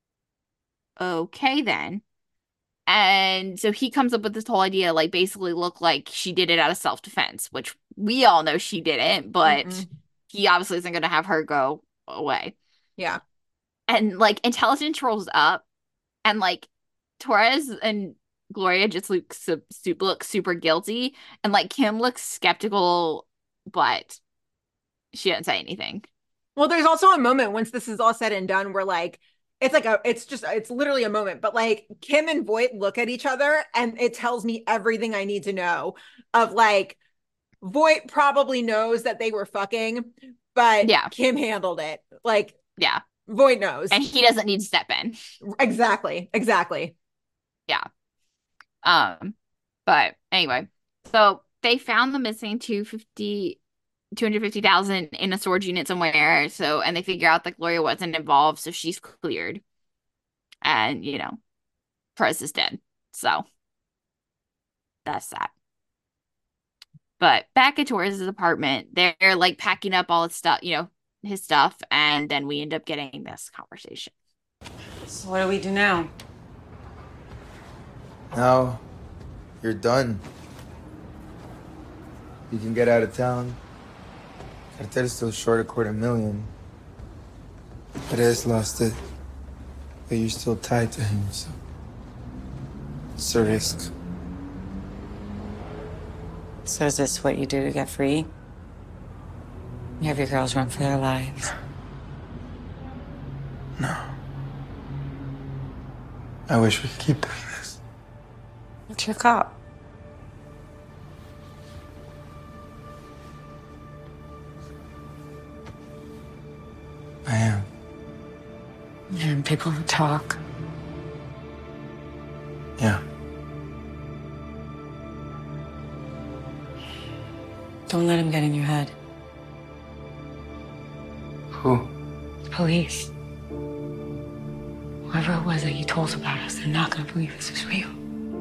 okay then. And so he comes up with this whole idea, like basically look like she did it out of self-defense, which we all know she didn't, but mm-mm. He obviously isn't going to have her go away. Yeah. And like intelligence rolls up, and like Torres and Gloria just look, su- look super guilty, and like Kim looks skeptical, but she didn't say anything. Well, there's also a moment once this is all said and done where like it's like a it's just it's literally a moment, but like Kim and Voight look at each other and it tells me everything I need to know of like Voight probably knows that they were fucking, but yeah. Kim handled it. Like yeah. Voight knows. And he doesn't need to step in. Exactly. Exactly. Yeah. Um but anyway, so they found the missing two hundred fifty thousand in a storage unit somewhere. So, and they figure out that Gloria wasn't involved, so she's cleared. And, you know, Perez is dead. So, that's that. But back at Torres' apartment, they're like packing up all his stuff, you know, his stuff. And then we end up getting this conversation. So, what do we do now? Now, you're done. You can get out of town. Cartel's still short a quarter million. Perez lost it. But you're still tied to him, so it's a risk. So is this what you do to get free? You have your girls run for their lives. No. I wish we could keep doing this. What's your cop? I am. And people who talk. Yeah. Don't let him get in your head. Who? The police. Whoever it was that you told about us, they're not gonna believe this is real.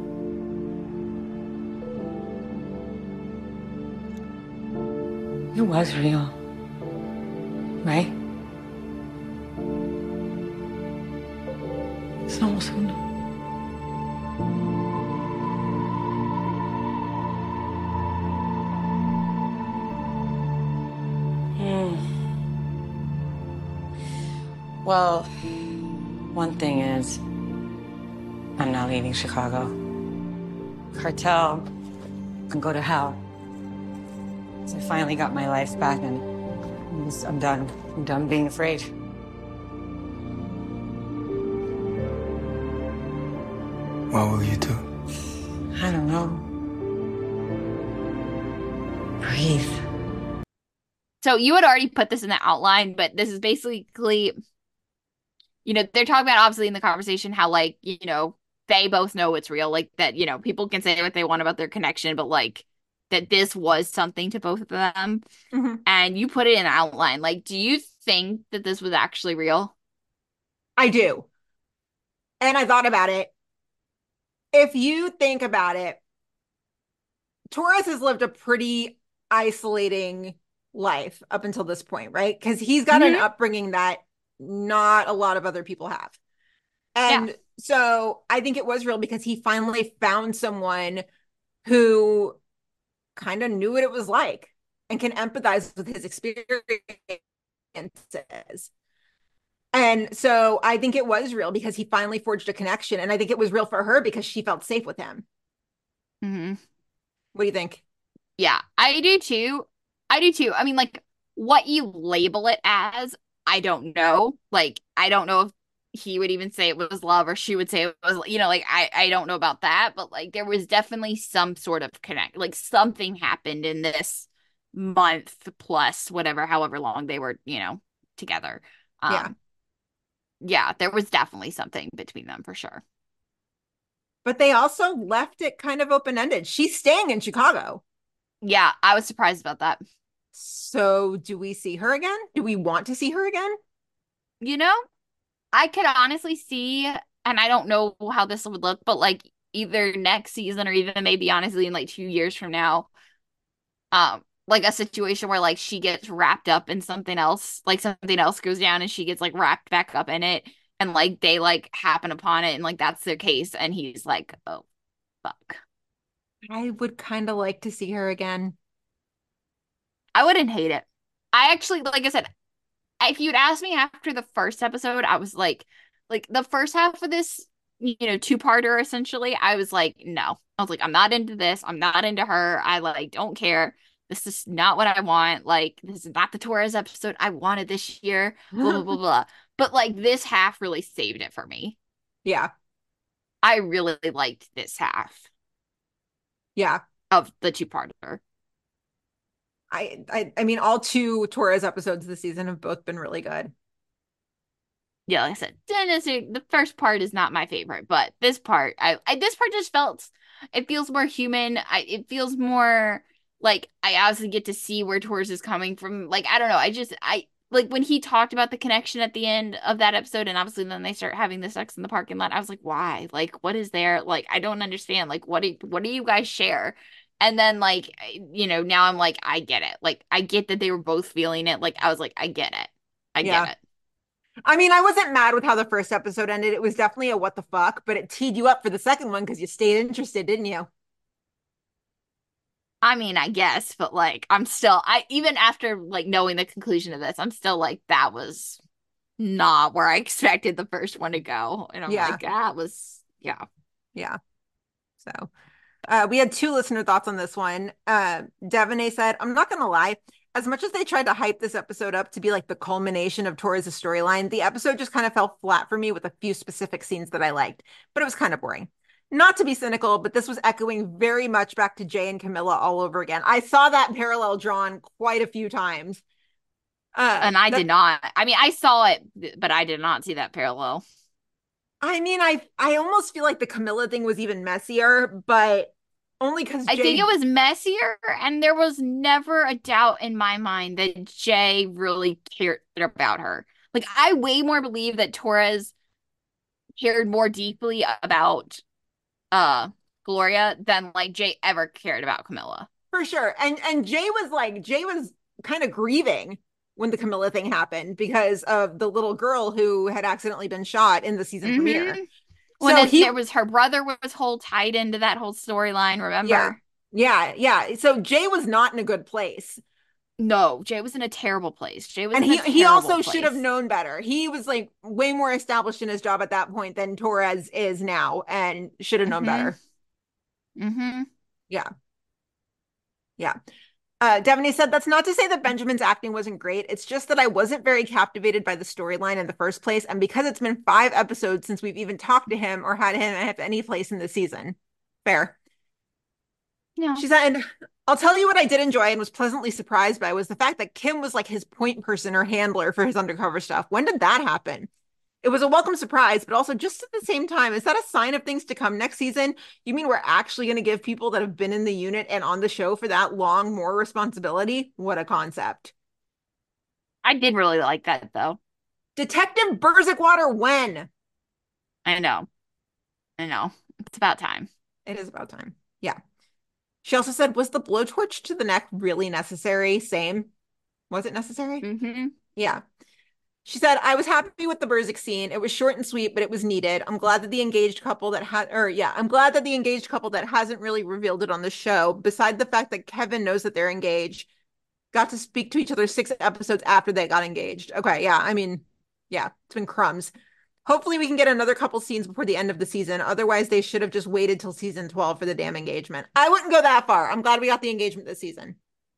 It was real. Right? It's almost uno. Hmm. Well, one thing is, I'm not leaving Chicago. Cartel can go to hell. So I finally got my life back, and I'm, just, I'm done. I'm done being afraid. What will you do? I don't know. Breathe. So you had already put this in the outline, but this is basically, you know, they're talking about obviously in the conversation how, like, you know, they both know it's real. Like that, you know, people can say what they want about their connection, but like that this was something to both of them. Mm-hmm. And you put it in the outline. Like, do you think that this was actually real? I do. And I thought about it. If you think about it, Torres has lived a pretty isolating life up until this point, right? Because he's got Mhm. an upbringing that not a lot of other people have. And Yeah. so I think it was real because he finally found someone who kind of knew what it was like and can empathize with his experiences. And so I think it was real because he finally forged a connection. And I think it was real for her because she felt safe with him. Mm-hmm. What do you think? Yeah, I do too. I do too. I mean, like, what you label it as, I don't know. Like, I don't know if he would even say it was love or she would say it was, you know, like, I, I don't know about that. But, like, there was definitely some sort of connect. Like, something happened in this month plus, whatever, however long they were, you know, together. Um, Yeah. Yeah, there was definitely something between them for sure. But they also left it kind of open-ended. She's staying in Chicago. Yeah, I was surprised about that. So do we see her again? Do we want to see her again? You know, I could honestly see, and I don't know how this would look, but like either next season or even maybe honestly in like two years from now, um, like a situation where like she gets wrapped up in something else, like something else goes down and she gets like wrapped back up in it, and like they like happen upon it, and like that's their case, and he's like, oh, fuck. I would kind of like to see her again. I wouldn't hate it. I actually, like I said, if you'd asked me after the first episode, I was like, like the first half of this, you know, two-parter essentially, I was like, no. I was like, I'm not into this. I'm not into her. I like don't care. This is not what I want. Like, this is not the Torres episode I wanted this year. Blah, blah, blah, blah. But like this half really saved it for me. Yeah. I really liked this half. Yeah. Of the two-parter. I, I I mean, all two Torres episodes this season have both been really good. Yeah, like I said, the first part is not my favorite, but this part, I, I this part just felt, it feels more human. I it feels more like I obviously get to see where Torres is coming from. Like, I don't know. I just, I, like when he talked about the connection at the end of that episode, and obviously then they start having the sex in the parking lot, I was like, why? Like, what is there? Like, I don't understand. Like, what do, what do you guys share? And then, like, you know, now I'm like, I get it. Like, I get that they were both feeling it. Like, I was like, I get it. I Yeah. get it. I mean, I wasn't mad with how the first episode ended. It was definitely a what the fuck, but it teed you up for the second one because you stayed interested, didn't you? I mean, I guess, but like, I'm still, I even after like knowing the conclusion of this, I'm still like, that was not where I expected the first one to go. And I'm Yeah. like, that was, yeah. Yeah. So uh, we had two listener thoughts on this one. Uh, Devaney said, I'm not going to lie. As much as they tried to hype this episode up to be like the culmination of Torres' storyline, the episode just kind of fell flat for me with a few specific scenes that I liked, but it was kind of boring. Not to be cynical, but this was echoing very much back to Jay and Camilla all over again. I saw that parallel drawn quite a few times. Uh, and I that, did not. I mean, I saw it, but I did not see that parallel. I mean, I I almost feel like the Camilla thing was even messier, but Only because I think it was messier, and there was never a doubt in my mind that Jay really cared about her. Like, I way more believe that Torres cared more deeply about uh Gloria than like Jay ever cared about Camilla. For sure. And and Jay was like, Jay was kind of grieving when the Camilla thing happened because of the little girl who had accidentally been shot in the season mm-hmm. premiere. When so he, there was her brother was whole tied into that whole storyline, remember? Yeah, yeah, yeah. So Jay was not in a good place. No, Jay was in a terrible place. Jay was and in he a he also place. should have known better. He was like way more established in his job at that point than Torres is now, and should have known mm-hmm. better. Mm-hmm. Yeah. Yeah. Uh, Devaney said, that's not to say that Benjamin's acting wasn't great. It's just that I wasn't very captivated by the storyline in the first place. And because it's been five episodes since we've even talked to him or had him have any place in the season. Fair. Yeah. She said, I'll tell you what I did enjoy and was pleasantly surprised by was the fact that Kim was like his point person or handler for his undercover stuff. When did that happen? It was a welcome surprise, but also just at the same time, is that a sign of things to come next season? You mean we're actually going to give people that have been in the unit and on the show for that long more responsibility? What a concept. I did really like that, though. Detective Burzikwater, when? I know. I know. It's about time. It is about time. Yeah. She also said, was the blowtorch to the neck really necessary? Same. Was it necessary? Mm-hmm. Yeah. She said, I was happy with the Burzek scene. It was short and sweet, but it was needed. I'm glad that the engaged couple that had, or yeah, I'm glad that the engaged couple that hasn't really revealed it on the show, beside the fact that Kevin knows that they're engaged, got to speak to each other six episodes after they got engaged. Okay, yeah, I mean, yeah, it's been crumbs. Hopefully we can get another couple scenes before the end of the season. Otherwise, they should have just waited till season twelve for the damn engagement. I wouldn't go that far. I'm glad we got the engagement this season.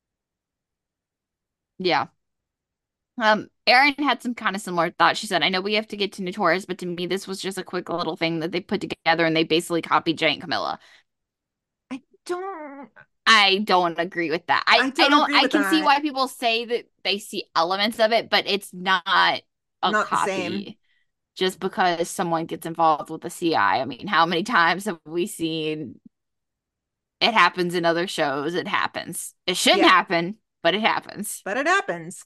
Yeah. Um, Erin had some kind of similar thoughts. She said, I know we have to get to Notorious, but to me, this was just a quick little thing that they put together and they basically copied Jay and Camilla. I don't... I don't agree with that. I, I don't, I, don't, I can that. see why people say that they see elements of it, but it's not a not copy. The same. Just because someone gets involved with the C I. I mean, how many times have we seen it happens in other shows? It happens. It shouldn't yeah. happen, but it happens. But it happens.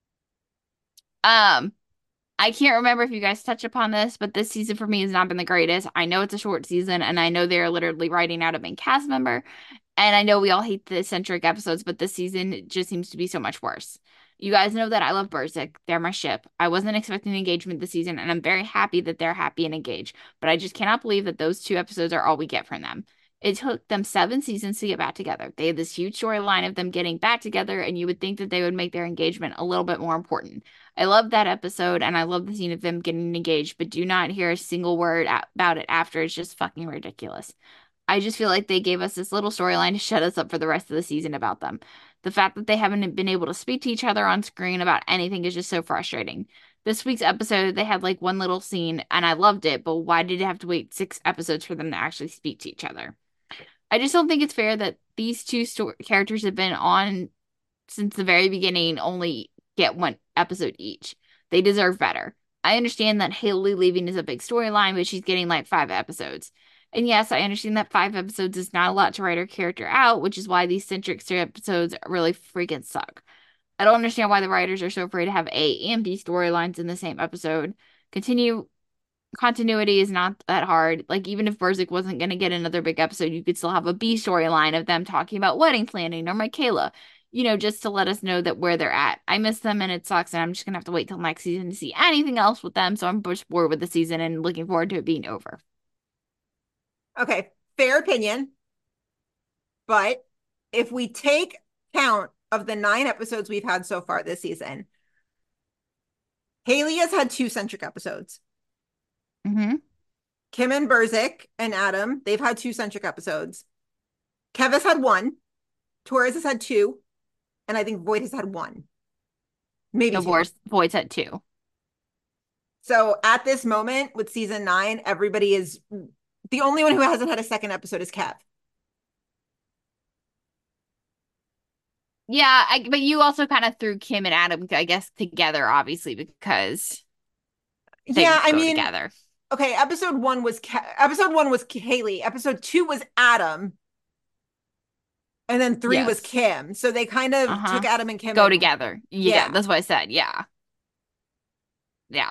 Um, I can't remember if you guys touched upon this, but this season for me has not been the greatest. I know it's a short season, and I know they're literally writing out a main cast member, and I know we all hate the eccentric episodes, but this season just seems to be so much worse. You guys know that I love Burzek. They're my ship. I wasn't expecting engagement this season, and I'm very happy that they're happy and engaged, but I just cannot believe that those two episodes are all we get from them. It took them seven seasons to get back together. They had this huge storyline of them getting back together, and you would think that they would make their engagement a little bit more important. I love that episode, and I love the scene of them getting engaged, but do not hear a single word about it after. It's just fucking ridiculous. I just feel like they gave us this little storyline to shut us up for the rest of the season about them. The fact that they haven't been able to speak to each other on screen about anything is just so frustrating. This week's episode, they had like one little scene, and I loved it, but why did it have to wait six episodes for them to actually speak to each other? I just don't think it's fair that these two sto- characters have been on since the very beginning, only get one episode each. They deserve better. I understand that Haley leaving is a big storyline, but she's getting like five episodes. And yes, I understand that five episodes is not a lot to write her character out, which is why these centric episodes really freaking suck. I don't understand why the writers are so afraid to have A and B storylines in the same episode. Continue continuity is not that hard. Like, even if Burzek wasn't going to get another big episode, you could still have a B storyline of them talking about wedding planning or Michaela, you know, just to let us know that where they're at. I miss them and it sucks, and I'm just going to have to wait till next season to see anything else with them. So I'm just bored with the season and looking forward to it being over. Okay, fair opinion. But if we take count of the nine episodes we've had so far this season, Haley has had two centric episodes. Mm-hmm. Kim and Burzek and Adam, they've had two centric episodes. Kev has had one. Torres has had two. And I think Voight has had one. Maybe no, two. Voight's had two. So at this moment with season nine, everybody is... The only one who hasn't had a second episode is Kev. Yeah, I, but you also kind of threw Kim and Adam, I guess, together, obviously, because they yeah, I go mean, together. Okay, episode one was Ke- episode one was Haley. Episode two was Adam. And then three Yes. was Kim. So they kind of Uh-huh. took Adam and Kim Go and- together. Yeah, Yeah. that's what I said. Yeah. Yeah.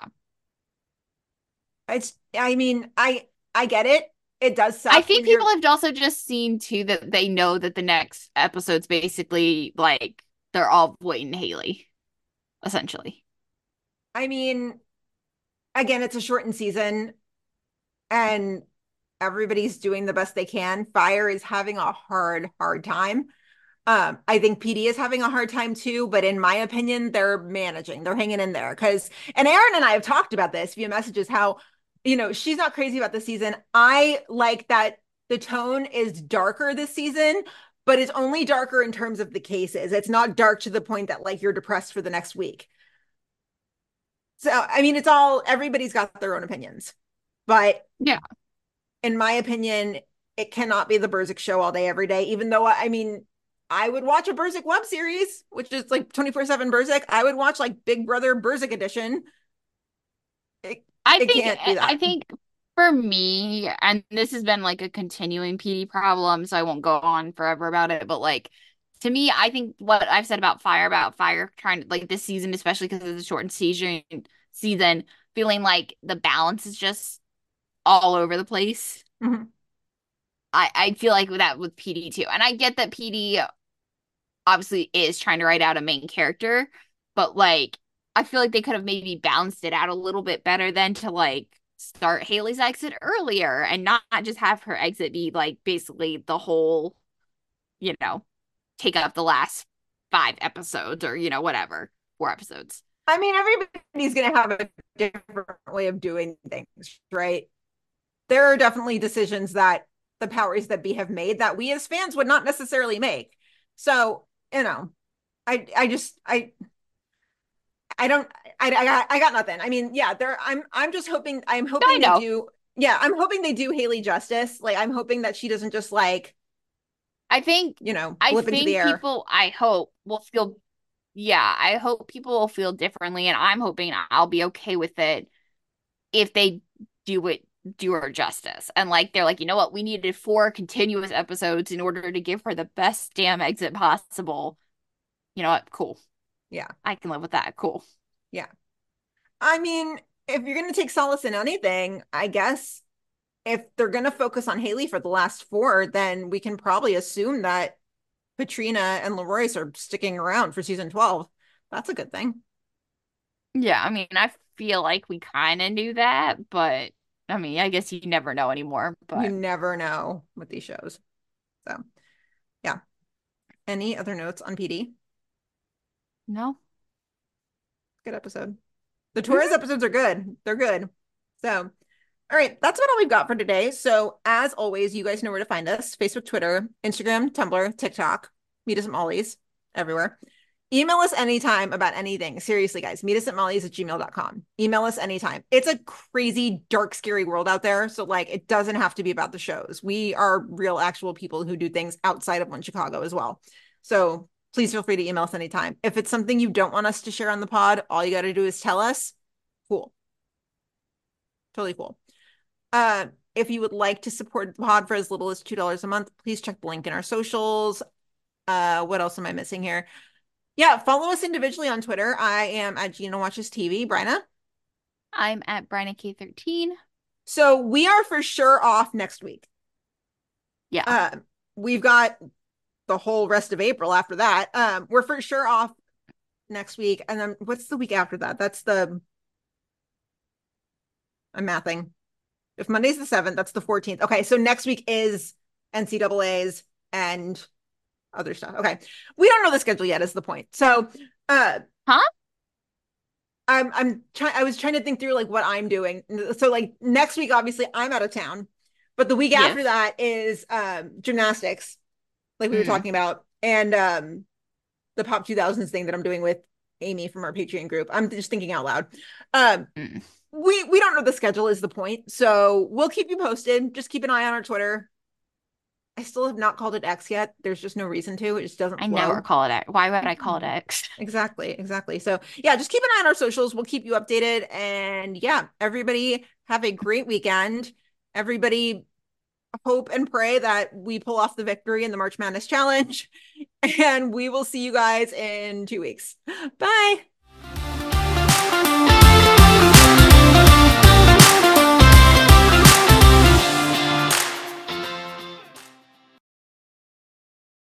It's, I mean, I I get it. It does suck. I think when you're- people have also just seen too that they know that the next episode's basically like they're all avoiding Haley, essentially. I mean, again, it's a shortened season and everybody's doing the best they can. Fire is having a hard, hard time. Um, I think P D is having a hard time too, but in my opinion, they're managing, they're hanging in there. Because, and Aaron and I have talked about this via messages, how, you know, she's not crazy about the season. I like that the tone is darker this season, but it's only darker in terms of the cases. It's not dark to the point that like you're depressed for the next week. So, I mean, it's all, everybody's got their own opinions, but yeah, in my opinion, it cannot be the Burzek show all day, every day, even though, I mean, I would watch a Burzek web series, which is like twenty-four seven Burzek. I would watch like Big Brother Burzek edition. It, I it think can't do that. I think for me, and this has been like a continuing P D problem, so I won't go on forever about it, but like to me, I think what I've said about Fire, about Fire trying to like this season, especially because of the shortened season season, feeling like the balance is just all over the place. Mm-hmm. I, I feel like that with P D too. And I get that P D obviously is trying to write out a main character, but like I feel like they could have maybe balanced it out a little bit better than to like start Haley's exit earlier and not, not just have her exit be like basically the whole, you know, take up the last five episodes or, you know, whatever, four episodes. I mean, everybody's going to have a different way of doing things, right? There are definitely decisions that the powers that be have made that we as fans would not necessarily make. So, you know, I I just I I don't I I got I got nothing. I mean, yeah, there I'm I'm just hoping I'm hoping no, they do yeah, I'm hoping they do Haley justice. Like I'm hoping that she doesn't just like I think you know, I flip think into the air. people I hope will feel yeah, I hope people will feel differently and I'm hoping I'll be okay with it if they do it do her justice. And like they're like, you know what, we needed four continuous episodes in order to give her the best damn exit possible. You know what? Cool. Yeah. I can live with that. Cool. Yeah. I mean, if you're gonna take solace in anything, I guess if they're gonna focus on Haley for the last four, then we can probably assume that Patrina and LaRoyce are sticking around for season twelve. That's a good thing. Yeah, I mean, I feel like we kind of knew that, but I mean, I guess you never know anymore. But you never know with these shows. So, yeah. Any other notes on P D? No. Good episode. The Torres mm-hmm. episodes are good. They're good. So, all right, that's about all we've got for today. So, as always, you guys know where to find us: Facebook, Twitter, Instagram, Tumblr, TikTok. Meet us at Molly's everywhere. Email us anytime about anything. Seriously, guys, meet us at molly's at gmail dot com. Email us anytime. It's a crazy, dark, scary world out there. So, like, it doesn't have to be about the shows. We are real, actual people who do things outside of One Chicago as well. So, please feel free to email us anytime. If it's something you don't want us to share on the pod, all you got to do is tell us. Cool. Totally cool. Uh, if you would like to support the pod for as little as two dollars a month, please check the link in our socials. Uh, what else am I missing here? Yeah, follow us individually on Twitter. I am at Gina Watches T V. Bryna? I'm at Bryna K thirteen. So we are for sure off next week. Yeah. Uh, we've got the whole rest of April after that. Um, we're for sure off next week. And then what's the week after that? That's the... I'm mathing. If Monday's the seventh, that's the fourteenth. Okay, so next week is N C double A's and other stuff. Okay. We don't know the schedule yet is the point. So, uh, huh? I'm, I'm trying, I was trying to think through like what I'm doing. So like next week, obviously I'm out of town, but the week yes. after that is, um, gymnastics, like we mm. were talking about, and, um, the Pop two thousands thing that I'm doing with Amy from our Patreon group. I'm just thinking out loud. Um, mm. we, we don't know the schedule is the point. So we'll keep you posted. Just keep an eye on our Twitter. I still have not called it X yet. There's just no reason to. It just doesn't I flow. never call it X. Why would I call it X? Exactly. Exactly. So yeah, just keep an eye on our socials. We'll keep you updated. And yeah, everybody have a great weekend. Everybody hope and pray that we pull off the victory in the March Madness Challenge. And we will see you guys in two weeks. Bye.